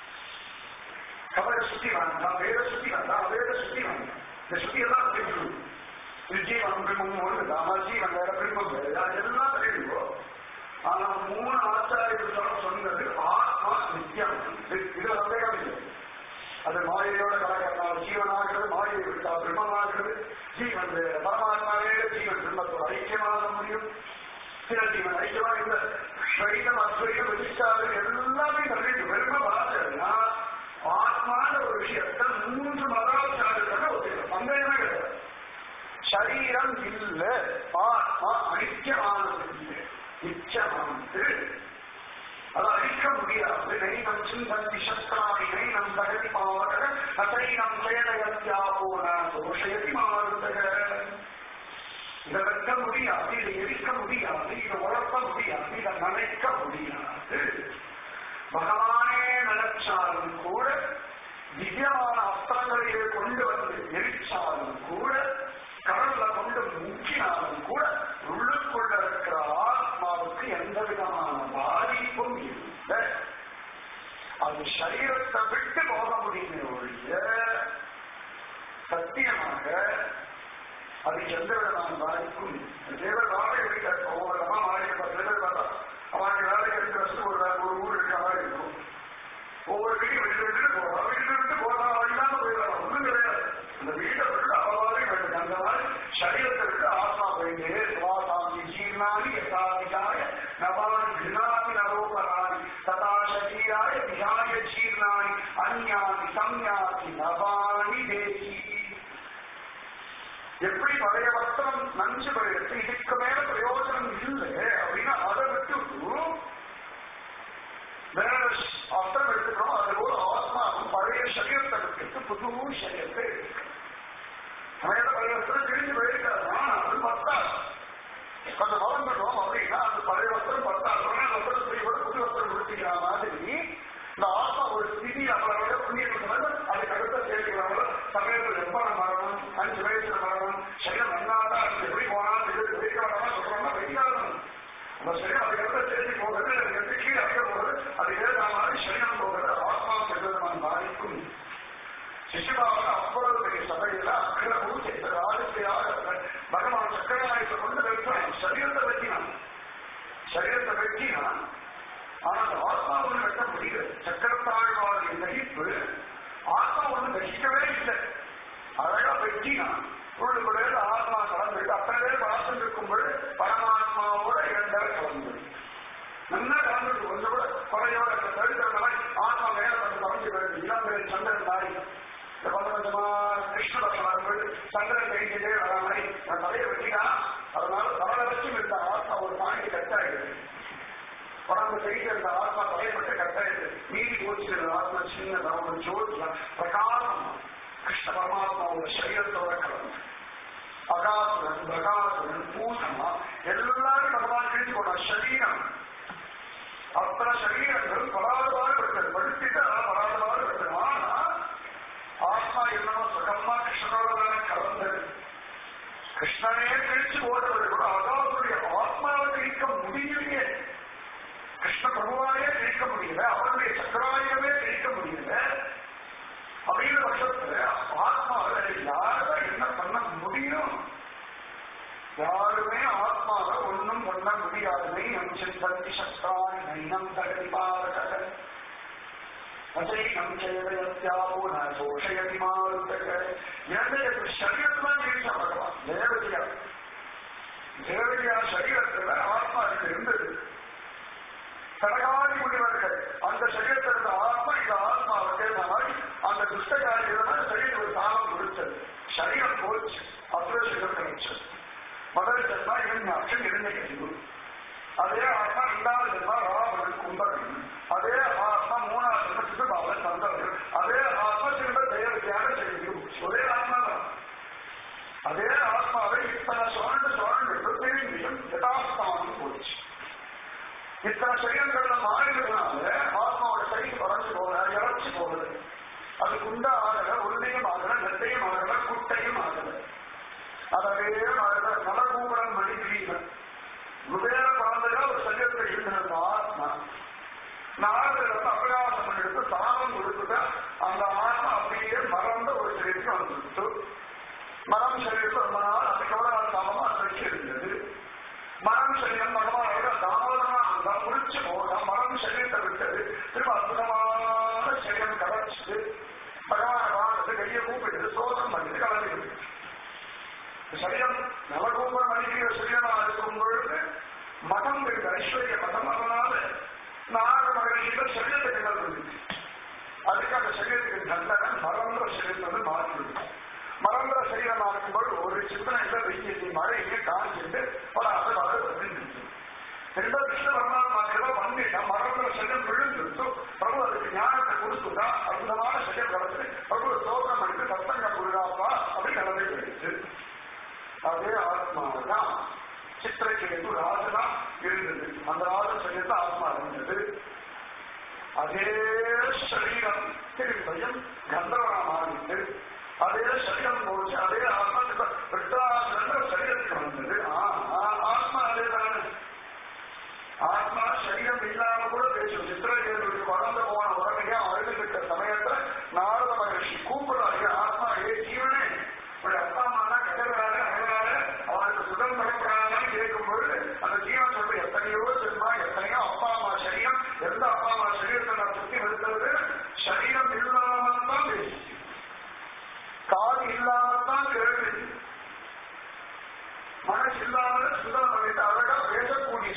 கபட சுத்தி வேண்டாம், வேத சுத்தி வேண்டாம், அவேத சுத்தி வேண்டாம். இந்த சுத்தியெல்லாம் விட்டுருவோம். ஜீவன் பிரம்மம் ஒன்றுதான், ஜீவன் வேற பிரம்மம் வேற, அதெல்லாம் தெரியுமோ. ஆனா 3 ஆச்சாரியர்கள் சொன்னது ஆத்மா நித்தியம். இது சந்தேகம் இல்லை. அது மாயையோட கலக்கிறார். ஜீவனாகிறது மாயை விட்டா பிரம்மமாகிறது. ஜீவன் வேற, பரமாத்மா வேற, ஜீவன் பிரம்மத்தோட ஐக்கியமாக முடியும். சில ஜீவன் ஐக்கியமா இந்த ஸ்வைதம் அத்வைதம் விசிஷ்டாது எல்லாமே தெரிஞ்சு பிரம்ம பாசனா ஆத்மான ஒரு விஷயத்தை 3 மதாச்சாரர்கள் ஒரு சந்தேகமே கிடையாது. சரீரம் இல்ல, ஆத்மா அழிக்கமானது இல்லை, நிச்சயமானது. அது அழிக்க முடியாது. நைனம் சிந்தந்தி சஸ்திராணி நைனம் தகதி மாவக நசைனம் வேதயத்யா போன தோஷயதி மாறுதக. இதை வைக்க முடியாது, இதை எரிக்க முடியாது, இதை உழப்ப முடியாது, இதை நினைக்க முடியாது. பகவானே நினைச்சாலும் கூட, திவ்யமான அஸ்திரங்களையே கொண்டு வந்து எரிச்சாலும் கூட, கடல்ல கொண்டு முக்கினாலும் கூட உள்ளுக்கு அது சரீரத்தை விட்டு போக முடியுமே ஒழிய சத்தியமாக அது எந்த விதமான பாதிக்கும் தேவர் வாழை எடுக்க ஒவ்வொரு அம்மா மாறிய தேவர் பார்த்தா அவனுக்கு வேலை எடுக்கிற ஒரு ஊர் இருக்கிற மாதிரி இருக்கும். ஒவ்வொரு வீட்டையும் விட்டு விட்டு போறோம், வீட்டு விட்டு போறா வழிதான் போயிடலாம், ஒன்றும் கிடையாது. அந்த வீட்டை விட்டு அவ்வளவாவே வேண்டியது. அந்த மாதிரி சரீரத்தை விட்டு ஆத்மா போயிட்டு சுவாசாமி ஜீர்ணானி யதாதிகாய நவானி கிருணாதி நரோபராணி ததா சரீராய விகாய ஜீர்ணானி அந்யாதி சம்யாதி நவானி தேசி. எப்படி பழைய வஸ்திரம் நஞ்சு போயிடுச்சு, இதுக்கு மேல பிரயோஜனம் இல்லை அப்படின்னா அதை விட்டு வேற வஸ்திரம் எடுத்துக்கிறோம். அதுபோல ஆத்மாவும் பழைய சரீரத்தை விட்டு புது சரீரத்தை எடுத்துக்கிறோம். சமயத்தை பழைய வஸ்திரம் கிழிஞ்சு போயிருக்காருன்னா அது பத்தாது. கொஞ்சம் வளர்ந்துட்டோம் அப்படின்னா அந்த பழைய வஸ்திரம் பத்தாது. வஸ்திரத்தை கூட புது வஸ்திரம் கொடுத்துக்கிற மாதிரி இந்த ஆத்மா ஒரு ஸ்திதி அவரோட புண்ணியம் அதுக்கு அடுத்த சேர்க்கிறாங்களோ சமயத்தில் எப்ப மரணம் 5 வயசுல மரணம் சரீரம் நன்னாதான் அது எப்படி போனாலும் வெயிக்காரமா சொல்றோம்னா வெயிக்காரணும். அந்த சரீரம் அதுக்கு அடுத்த சேர்த்து போகிறது, அதுக்கு எடுத்து கீழே அடிக்க போகிறது, அதுக்கு மாதிரி சரீரம் போகிறது. ஆத்மா பெருமான பாதிக்கும். சிசுபாவன அவ்வளவு பெரிய சபையில அக்கிர பூஜை ஆதித்யாக பகவான் சக்கரநாயகத்தை கொண்டு வைப்பான். சரீரத்தை வெட்டினான், சரீரத்தை வெட்டினான். ஆனா அந்த ஆத்மா ஒண்ணு வெட்ட முடியல. சக்கரத்தாழ்வாரின் நடிப்பு ஆத்மா ஒண்ணு நடிக்கவே இல்லை. அழகா வெட்டினான். உள்ளுக்குள்ளே ஆத்மா கலந்துட்டு அத்தனை பேர் பார்த்து இருக்கும்போது பரமாத்மாவோட 2 கலந்து நல்லா கலந்துட்டு கொஞ்சம் கூட குறையோட தடுக்கிற மாதிரி ஆத்மா மேல கொஞ்சம் கலந்து வருது. இளம்பெரிய சந்திரன் மாதிரி கொஞ்சம் கொஞ்சமா கிருஷ்ண பகவான்கள் சந்திரன் கழிக்கிட்டே வர மாதிரி நான் தலையை வெட்டினா அதனால தலையை வச்சு இருந்த ஆத்மா ஒரு பாண்டி கட்டாயிடுது. பணம் செய்து அந்த ஆத்மா தலைப்பட்டு கட்டாயிடுது. மீறி போச்சுக்கிற ஆத்மா சின்ன ஜோதி பிரகாசம் கிருஷ்ண பரமாத்மாவோட சரீரத்தோட கலந்து அகாசுரன் பிரகாசுரன் பூசமா எல்லாரும் பகவான் கிழிச்சு போன சரீரம் அத்தனை சரீரங்கள் பராதுபாடுபட்டது. படுத்திட்டு பராதுபாடுபட்டது. ஆனா ஆத்மா என்னமோ சுகமா கிருஷ்ணனோட கலந்தது. கிருஷ்ணனே கிழிச்சு போடுறது கூட அகாசுடைய ஆத்மாவை கிழிக்க முடியலையே. கிருஷ்ண பிரபுவானே கிழிக்க முடியல, அவருடைய சக்கராயுதமே கிழிக்க முடியல. அப்படிங்கிற பட்சத்துல ஆத்மாவை யாரும் என்ன பண்ண முடியும்? யாருமே ஆத்மாவை ஒன்னும் பண்ண முடியாது. நம் சிந்தந்தி சக்ராணி நைனம் தகதிபாரக அசைனம் சேவையாவோ ந சோஷயதி மாருதக. இரண்டு சரீரத்தான் ஜெயிச்சா பகவான். தேவதையா சரீரத்துல ஆத்மா இருந்தது. கடகாதி முனிவர்கள் அந்த சரீரத்தில் இருந்த ஆத்மா இந்த ஆத்மாவை சேர்ந்த மாதிரி அந்த துஷ்டகாரியிடம் சரீரம் ஒரு தானம் கொடுத்தது. சரீரம் போச்சு, அசுரசீரம் கிடைச்சது. முதல் ஜென்மா இரண்டாட்சம் இரண்யகசிபு. அதே ஆத்மா 2வது ஜென்மா ராவணன் கும்பகன். அதே ஆத்மா 3வது ஜென்ம சிசுபாவன் சந்தவர்கள். அதே ஆத்மா திரும்ப தேவதையாக செய்யும். ஒரே ஆத்மா தான். அதே ஆத்மாவை இத்தனை சுழண்டு திரும்பியும் யதாஸ்தானம் போச்சு. இத்தனை சரீரங்கள்ல மாறினதுனால ஆத்மாவோட சரீரம் வளர்ச்சி போகல, இறச்சி போகுது. அது குண்டா ஆகல, உருளையும் ஆகல, நெட்டையும் ஆகல, குட்டையும் ஆகல. அதே ஆகல நலகூபரன் மணிகிரீவன் குபேர குழந்தையா ஒரு சரீரத்தை இருந்த ஆத்மா 4 அபகாசம் எடுத்து தானம் கொடுத்துட்டா அந்த ஆத்மா அப்படியே மறந்த ஒரு சரீரத்துக்கு வந்துட்டு மரம் சரீரத்தில் ரொம்ப நாள் அதுக்கு எவ்வளவு தாமமா வச்சு இருந்தது. மரம் சரீரம் பகவானோட தாமதமா இருந்தா முடிச்சு போக மரம் சரீரத்தை விட்டது. திரும்ப அற்புதமான சரீரம் கலைச்சிட்டு பகவான வாங்கத்து கையை கூப்பிட்டு சோதனம் பண்ணிட்டு கலந்து சரீரம் நவகூபம் அணிகிற சரீரமா இருக்கும் பொழுது மதம் இருக்கு, ஐஸ்வர்ய மதம். அதனால 4 மகளிர்கள் சரீரத்தை கிடந்து அதுக்கு அந்த சரீரத்துக்கு தண்டனை மறந்த சரீரத்தை மாற்றிவிடும். மறந்த சரீரமா இருக்கும்போது ஒரு சிந்தனை வெய்யத்தை மழைக்கு காஞ்சிட்டு படாத வளர்ந்து ரெண்டோ கிருஷ்ண பரமாத்மா பண்ணிட்டா மறந்த சரீரம் விழுந்துட்டு பிரபு அதுக்கு ஞானத்தை கொடுத்துட்டா அற்புதமான சரீரம் கலந்து பிரபு சோதனை பண்ணிட்டு சத்தங்க புரியாப்பா அப்படி கலந்து போயிடுச்சு. அதே ஆத்மாவதான் சித்திரக்கேது ராஜனா இருந்தது. அந்த ராஜ சரீரத்தை ஆத்மா இருந்தது. அதே சரீரம் திரும்பியும் கந்தவனா மாறிட்டு அதே சரீரம் போச்சு. அதே ஆத்மா சரீரத்துக்கு வந்தது. ஆத்மா அதேதானே. ஆத்மா சரீரம் இல்லாம கூட பேசும். சித்திரக்கேது குழந்தை போன உடனே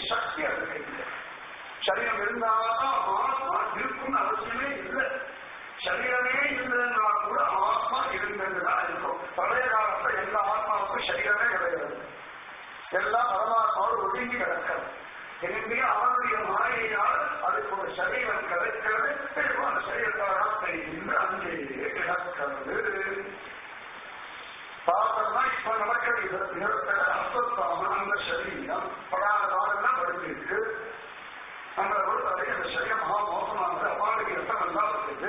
சக்தி அதுக்கு இல்லை. சரீரம் இருந்தால்தான் ஆத்மா இருக்கும்னு அவசியமே இல்லை. சரீரமே இல்லைன்னா கூட ஆத்மா இருந்ததுதான் இருக்கும். பழைய காலத்துல எல்லா ஆத்மாவுக்கும் சரீரமே கிடையாது. எல்லாம் பரமாத்மாவோடு ஒதுங்கி கிடக்கிறது. எனவே அவனுடைய மாயையால் அதுக்கு ஒரு சரீரம் கிடைக்கிறது. அந்த சரீரத்தை இன்று அங்கேயே கிடக்கிறது. பார்த்தோம்னா இப்ப நடக்கிற இடத்துல அஸ்வத்தாம அந்த சரீரம் படாத காலம்தான் படிச்சிருக்கு. அந்த பொறுத்தவரை அந்த சரீரம் மகா மோசமானது, அபாலுக்கு ரத்தம் நல்லா இருக்குது.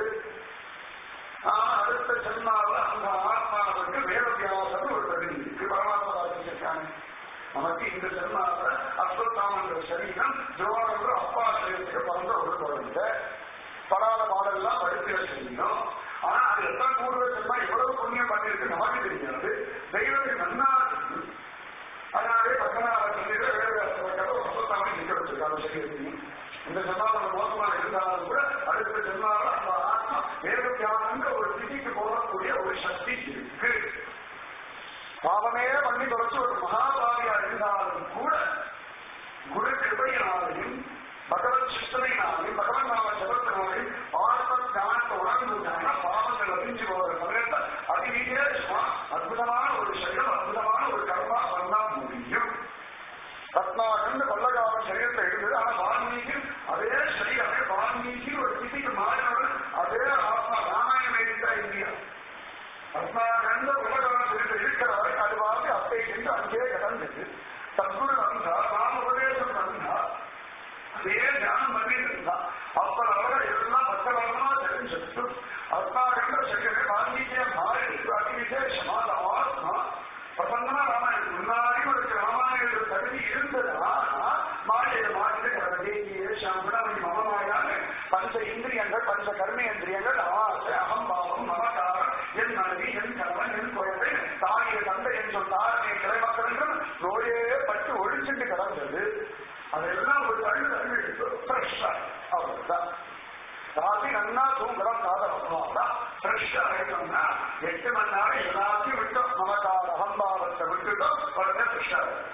ஆனா அடுத்த ஜென்மாவில் அந்த ஆத்மாவுக்கு வேதவியாசம் ஒரு தகுதி இருக்கு. பரமாத்மா ராஜிச்சிருக்காங்க. நமக்கு இந்த ஜென்மாவில் அஸ்வத்தாமன்ற சரீரம் ஜோனோட அப்பா சரீரத்துக்கு பிறந்த ஒரு குழந்தை. படாத பாடெல்லாம் படிக்கிற சரீரம். ஆனா அது எத்தனை கூடுதல் ஜென்மா எவ்வளவு புண்ணியம் பண்ணிருக்கு நமக்கு தெரியாது. தெய்வத்தின் நன்னா அதனாலே 16 வேதவியாசப்பட்ட அஸ்வத்தாமனை நிற்க வச்சிருக்காங்க சரீரத்தையும். இந்த ஜென்மாவில் மோசமாக இருந்தாலும் கூட அடுத்த ஜென்மாவில் அந்த ஆத்மா வேதவியாசங்கிற ஒரு திதிக்கு போகக்கூடிய ஒரு சக்தி இருக்கு. பாவமே பண்ணி தொடர்ச்சி ஒரு மகாபாவியா இருந்தாலும் கூட குரு கிருபையினாலையும் பகவத் சித்தனையினாலையும் பகவன் நாம ஜபத்தினாலையும் ஆத்ம ஞானத்தை உணர்ந்துட்டாங்கன்னா பாவங்கள் அழிஞ்சு போகிற சமயத்தை அதிவிசேஷமா அற்புதமான ஒரு சரீரம் அற்புதமான ஒரு கர்மா பண்ணா முடியும். ரத்னாகண்டு பல்லகாம சரீரத்தை இருந்தது. ஆனா வால்மீகி அதே சரீரமே வால்மீகி ஒரு திதிக்கு மாறினவர்கள் அதே ஆத்மா ராமாயணம் எழுதிட்டா இந்தியா. ரத்னாகண்ட பல்லகாம சரீரத்தை இருக்கிற வரை அது வாசி அப்பை சென்று அங்கே கிடந்தது. சத்குரு வந்தா நாம உபதேசம் வந்தா அதே தியானம் பண்ணிட்டு இருந்தா அப்ப அவரை எல்லாம் பக்தவரமா தெரிஞ்சு ரத்னாகண்ட சரீரமே வால்மீகிய மாறி அதிவிசேஷமா ஆத்மா பிரசன்னமா ராமாயணம் முன்னாடி ஒரு ராமாயண தகுதி இருந்ததுன்னா மாநில மாநில கடந்தேகிய சாம்புடமணி மமமாயான பஞ்ச இந்திரியங்கள் பஞ்ச கர்மேந்திரியங்கள் ஆசை அகம்பாவம் மமகாரம் என் மனைவி என் கணவன் என் குழந்தை தாயை தந்தை என்று தாரனை கிளைமக்கள் என்றும் நோயே பட்டு ஒழிச்சுட்டு கிடந்தது. அதெல்லாம் ஒரு தள்ளு ஃப்ரெஷ்ஷா அவ்வளவுதான். ராத்திரி நன்னா தூங்குறோம் காதலாம் ஃப்ரெஷ்ஷா இருக்கணும்னா 8 மணி நேரம் எல்லாத்தையும் விட்டோம். நமக்கான அகம்பாவத்தை விட்டுட்டோம். உடனே ஃப்ரெஷ்ஷா இருக்கும்.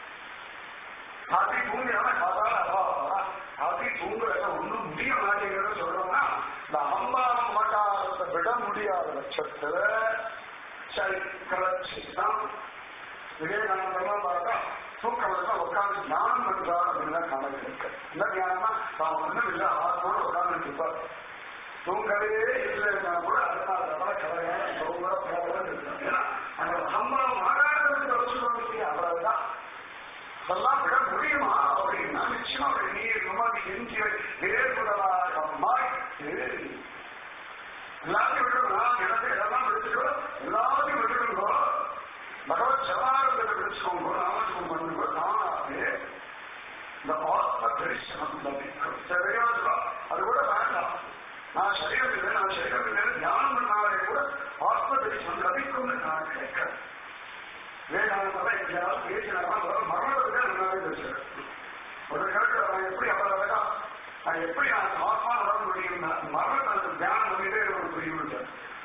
ராத்திரி தூங்கினாம காதால அபாவம் ராத்திரி தூங்குறத ஒன்றும் முடிய மாட்டேங்கிறத சொல்றோம்னா இந்த அகம்பாவம் நமக்காரத்தை விட முடியாத பட்சத்துல சரி கலச்சிதான். விவேகானந்தெல்லாம் பார்த்தா தூக்கம் உட்காந்து தியானம் பண்றார் அப்படின்னு தான் கணக்கு இருக்கு. இந்த தியானமா தான் ஒண்ணும் இல்லை ஆத்மாவோட உட்கார்ந்து இருப்பார். தூங்கவே இல்லைன்னா கூட அதனால கவலையான சௌகர பிரபலம் இருக்கு. ஏன்னா அந்த சம்பளம் ஆகாததுக்கு வச்சுக்கொண்டு அவ்வளவுதான். அதெல்லாம் விட முடியுமா அப்படின்னா நிச்சயமா நீர் சுமதி எஞ்சி வேறுபடலாக மாறிட்டு எல்லாத்தையும் விட்டுருவோம். இடத்தை எல்லாம் விடுத்துக்கோ, எல்லாத்தையும் விட்டுருங்கோ. பகவத் சரணாகத்தை பிடிச்சுக்கோங்க, நாமத்துவம் பண்ணுங்க. தானாகவே இந்த ஆத்ம தரிசனம் லபிக்கும். சரியாதுதான். அது கூட வேண்டாம். நான் சரீரம் இல்லை, நான் சரீரம் இல்லைன்னு தியானம் பண்ணாலே கூட ஆத்ம தரிசனம் லபிக்கும்னு நான் கேட்கிறேன். விவேகானந்தெல்லாம் எங்கேயாவது பேசினா மரணத்துக்கு நல்லாவே பேசுறேன். ஒரு கேட்கிற நான் எப்படி அவ்வளவு நான் எப்படி நான் ஆத்மா வர முடியும்? மரணத்தை தியானம் பண்ணிட்டே ஒரு புரியும்.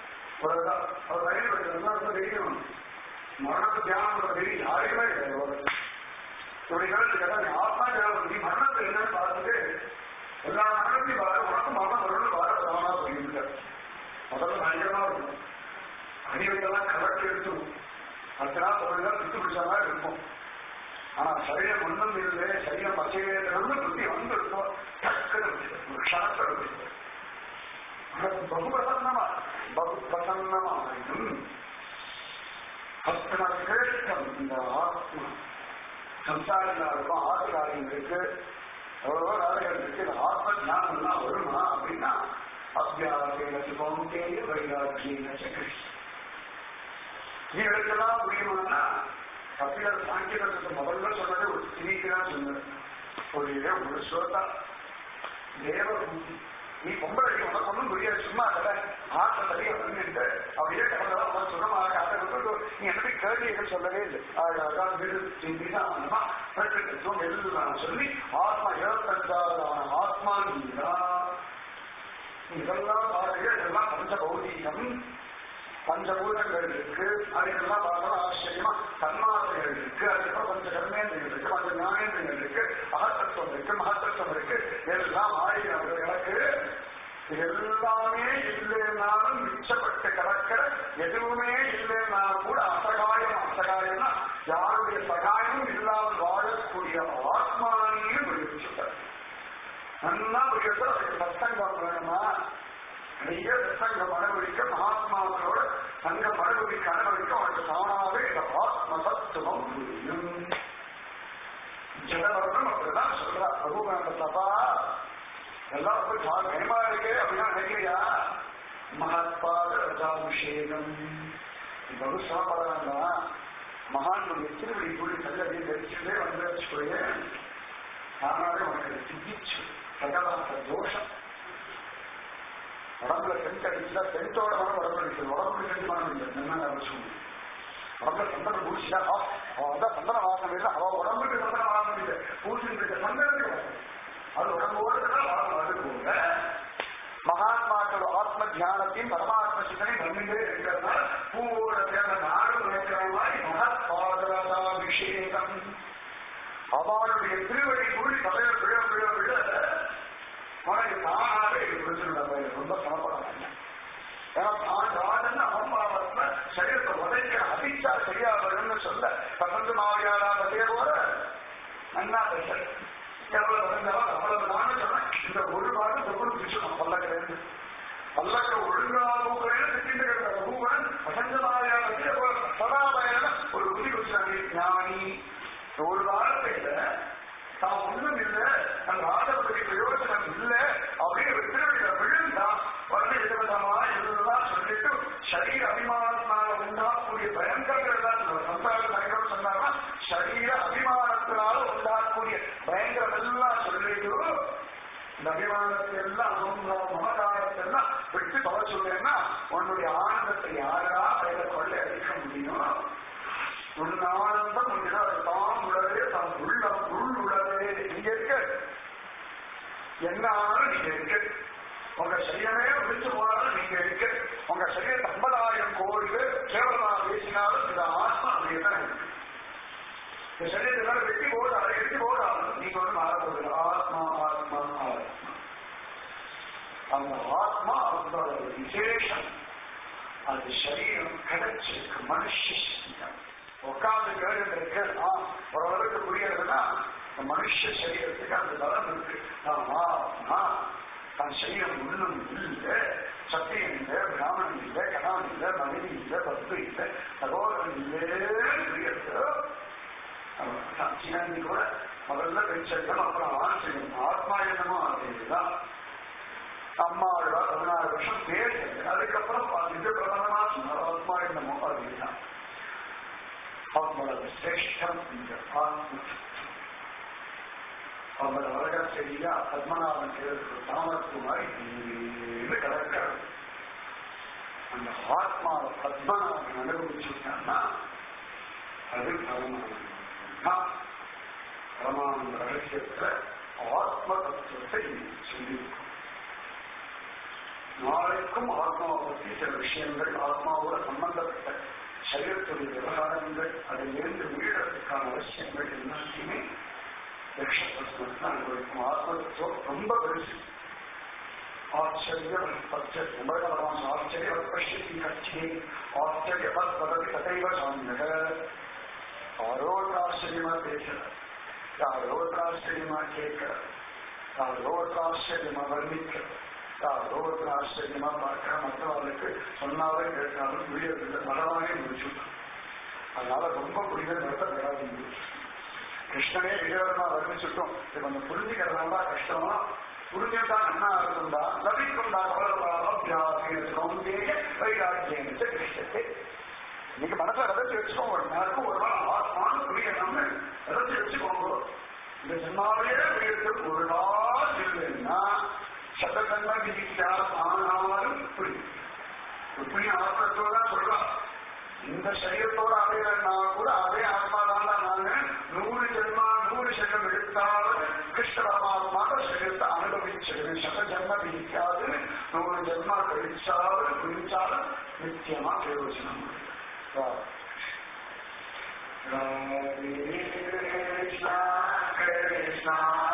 அவர் ரயில் படிக்கிறது தெரியும். மரணத்தை தியானம் பண்ற தெரியும் யாரையுமே கிடையாது. இப்படி கேட்டா நீ ஆத்மா தியானம் நீ மரணத்தை என்னன்னு பார்த்துட்டு எல்லா மரணத்தையும் பாரு, உனக்கு மரணம் வரணும் பாரு ராமனா சொல்லியிருக்காரு. முதல்ல பயங்கரமா இருக்கும். அடிவைக்கெல்லாம் கலட்டி எடுத்துடும். 10 நாள் 10 நாள் சுத்து பிடிச்ச மாதிரி இருக்கும். ஆனா சரீரம் ஒன்றும் இல்லை, சரீரம் பச்சையிலிருந்து புத்தி வந்து இருக்கும். டக்குன்னு க்ஷணத்தை பகு பிரசன்னமா அத்தனை இந்த ஆத்மா சம்சாரிகளுக்கும் ஆதிகாரியங்களுக்கு எவ்வளவோ வேலைகள் இருக்கு. இந்த ஆத்ம ஞானம்லாம் வருமா அப்படின்னா அபியாசேன சுகோந்தேய வைராக்கியேன கிருஷ்ண இதற்கெல்லாம் புரியுமானா கபிலர் சாங்கியத்துக்கு முதல்ல சொன்னது ஒரு ஸ்திரீக்கு தான் சொன்னது. ஒரு ஸ்ரோதா தேவபூதி நீ பொம்பளை உனக்கு ஒன்றும் புரியாது, சும்மா அதை ஆற்ற தடியை பண்ணிட்டு அப்படியே கடந்ததான் உனக்கு சொன்னமாக அதை விட்டு நீ எப்படி கேள்விகள் சொல்லவே இல்லை. எல்லாம் சொல்லி ஆத்மா 75ஆன ஆத்மா நீரா இதெல்லாம் பாருங்க. இதெல்லாம் பஞ்ச பௌதீகம், பஞ்சபூதங்கள் இருக்கு. அதுக்கெல்லாம் பார்த்தோம் ஆச்சரியமா தன்மாசைகள் இருக்கு. அதுக்கப்புறம் பஞ்ச கர்மேந்திரங்கள் இருக்கு, பஞ்ச ஞானேந்திரங்கள் இருக்கு. எல்லாமே இல்லைன்னாலும் மிச்சப்பட்டு கிடக்கிற எதுவுமே இல்லைன்னாலும் கூட அசகாயம்னா யாருடைய சகாயமும் இல்லாமல் வாழக்கூடிய ஆத்மானியும் விழிச்சுட்டார். நல்லா விழித்து அதுக்கு சத்தங்கம் வேணுமா? நிறைய சத்தங்கம் அனுபவிக்க மகாத்மாக்களோட சங்கம் அனுபவிக்க அவனுக்கு தானாவே இந்த ஆத்ம தத்துவம் புரியும். ஜனவரம் அப்படிதான் சொல்றா. பிரபுகாந்தப்பா எல்லாம் பயமா இருக்கு அப்படின்னா நினைக்கிறியா? மகாத்பாத ரஜாபிஷேகம் பகுசாமரா மகான்களுடைய திருவடி கூடி கல்லடி தரிச்சுட்டே வந்து ஆனாலே உனக்கு சித்திச்சு சகலாச தோஷம். உடம்புல சென்ட் அடிச்சுட்டா சென்ட்டோட உடம்பு அடிக்கிறது. உடம்புல சென்ட் இல்லை என்ன அவசியம். உடம்புல சந்தனம் பூச்சிட்டா அதான் சந்தன வாசம் இல்லை. அவ உடம்புக்கு சந்தன வாசம் இல்லை. பூச்சிட்டு சந்தனத்துக்கு அது உடம்போடு அது போக மகாத்மாக்கள் ஆத்ம தியானத்தையும் பரமாத்ம சிந்தனையும் பண்ணிட்டே இருக்கிறதுனால பூவோட சேர்ந்த நாடு நினைக்கிற மாதிரி மகாத்மாதராபிஷேகம் அவளுடைய திருவடி கூடி தலைவர் விழ விழ விழ உனக்கு தானாவே ரொம்ப சமப்படாங்க. ஏன்னா தான் ராஜன் அம்மாவத்துல சரீரத்தை உதைக்கிற அதிர்ச்சா சரியா வரும்னு சொல்ல பசந்து மாவியாராத தேவோட நன்னா பேச எவ்வளவு வசந்தவன் அவ்வளவு நானும் சொன்னேன். இந்த ஒரு பாட்டு தொகுப்பு பிடிச்சணும் பல்லக்கிலிருந்து பல்லக்க ஒழுங்காக திட்டிட்டு இருக்கிற ரூபன் வசந்தமாரியான சதாபயன ஒரு புதி குடிச்சாங்க. ஞானி ஒரு வாரத்தையில தான் ஒண்ணும் இல்லை, அந்த ஆதரவுடைய பிரயோஜனம் இல்லை அப்படின்னு திருவிழா விழுந்தா உடனே விதவிதமா எல்லாம் சொல்லிட்டு சரீர அபிமானத்தினால உண்டாகக்கூடிய பயங்கரங்கள் தான் சந்தார பயங்கரம் சொன்னாங்கன்னா சரீர அபிமானத்தினால உண்டாகக்கூடிய பயங்கரம் எல்லாம் சொல்லிட்டு இந்த அபிமானத்தை எல்லாம் மமதாரத்தை எல்லாம் விட்டு தொலை சொல்றேன்னா உன்னுடைய ஆனந்தத்தை யாரா கையில கொள்ள அடிக்க முடியும்? உன் ஆனந்தம் தான் உள்ளதே, தான் உள்ளம் உள் உள்ளதே. நீங்க இருக்க என்ன ஆனாலும் நீங்க இருக்கு. உங்க சரீரமே விழிச்சு போனாலும் நீங்க இருக்கு. உங்க சரீரத்தை 50,000 கோடி பேர் கேவலமா பேசினாலும் இந்த ஆத்மா அப்படியே தான் இருக்கு. இந்த சரீரத்தினால வெட்டி போடாது நீங்க ஒண்ணு மாறப்போகுது. ஆத்மா ஆத்மா ஆத்மா அந்த ஆத்மா அதோட விசேஷம். அது சரீரம் கிடைச்சிருக்கு. மனுஷ சரீரம் உட்கார்ந்து கேட்டு ஓரளவுக்கு புரியறதுன்னா மனுஷ சரீரத்துக்கு அந்த பலம் இருக்கு. தன் சரீரம் ஒண்ணும் இல்லை, சத்தியம் இல்லை, பிராமணன் இல்லை, கணவன் இல்லை, மனைவி இல்லை, பத்து இல்லை, சகோதரன் இல்லையே புரியறது. சீனாந்தி கூட முதல்ல பெண்சரியம் அப்புறம் ஆசிரியம். ஆத்மா என்னமோ அதுதான். அம்மாவோட 16 வருஷம் பேசுறது. அதுக்கப்புறம் இது பிரதானமா சொன்னார் ஆத்மா என்னமோ அதுதான். அவங்களோட சிரேஷ்டம் இந்த ஆத்ம. அவங்களோட அழகா சரியா பத்மநாபன் தாமரத்துமாரி கிடக்கிறது. அந்த ஆத்மாவை பத்மநாபன் அனுபவிச்சுட்டான்னா அது பரமானந்தம். பரமானந்த ரகசியத்துல ஆத்ம தத்துவத்தை சொல்லியிருக்கும். நாளைக்கும் ஆத்மாவை பற்றி சில விஷயங்கள் ஆத்மாவோட சம்பந்தப்பட்ட சரீரத்துடைய விவகாரங்கள் அதிலிருந்து மீளறதுக்கான அவசியங்கள் எல்லாத்தையுமே லட்சம் அனுபவிக்கும். ஆத்மத்துவம் ரொம்ப பெருசு. ஆச்சரியம் ஆச்சரியம் கட்சி ஆச்சரியவத் பதவி ததைவ சாமியக. யாரோட ஆச்சரியமா பேசுறார், யாரோட ஆச்சரியமா கேட்கிறார், யாரோட ஆச்சரியமா வர்ணிக்கிறார், யாரோட ஆச்சரியமா பார்க்கிற மற்றவர்களுக்கு சொன்னாலே கேட்டாலும் விழியதில்லை. மரமானே முடிச்சுட்டான். அதனால ரொம்ப புரிதல் நடத்தப்படாது. கிருஷ்ணனே விஜயவரமா வர்ணிச்சுட்டோம். இது கொஞ்சம் புரிஞ்சுக்கிறதா கஷ்டமா? புரிஞ்சுட்டா என்ன இருக்குண்டா லபிக்குண்டா வைராக்கியம் கிருஷ்ணத்தை இன்னைக்கு மனசுல ரதத்தை வச்சுக்கோங்க. எல்லாருக்கும் ஒரு நாள் ஆத்மானு புரியணும்னு ரதத்தை வச்சுக்கோங்க. இந்த ஜென்மாவே புரியறதுக்கு ஒரு நாள் இல்லைன்னா சதத்தன்மை விதிக்கா ஆனாலும் புரியும். புரிய ஆத்மத்தோதான் சொல்றான். இந்த சரீரத்தோட அடையிறனா கூட அதே ஆத்மாதான் நாங்க 100 ஜென்மா 100 சரீரம் எடுத்தாலும் கிருஷ்ண பரமாத்மாவோட சரீரத்தை அனுபவிச்சது. சத ஜென்ம விதிக்காது 100 ஜென்மா கழிச்சாலும் புரிஞ்சாலும் நிச்சயமா பிரயோஜனம். ராதே கிருஷ்ணா கிருஷ்ணா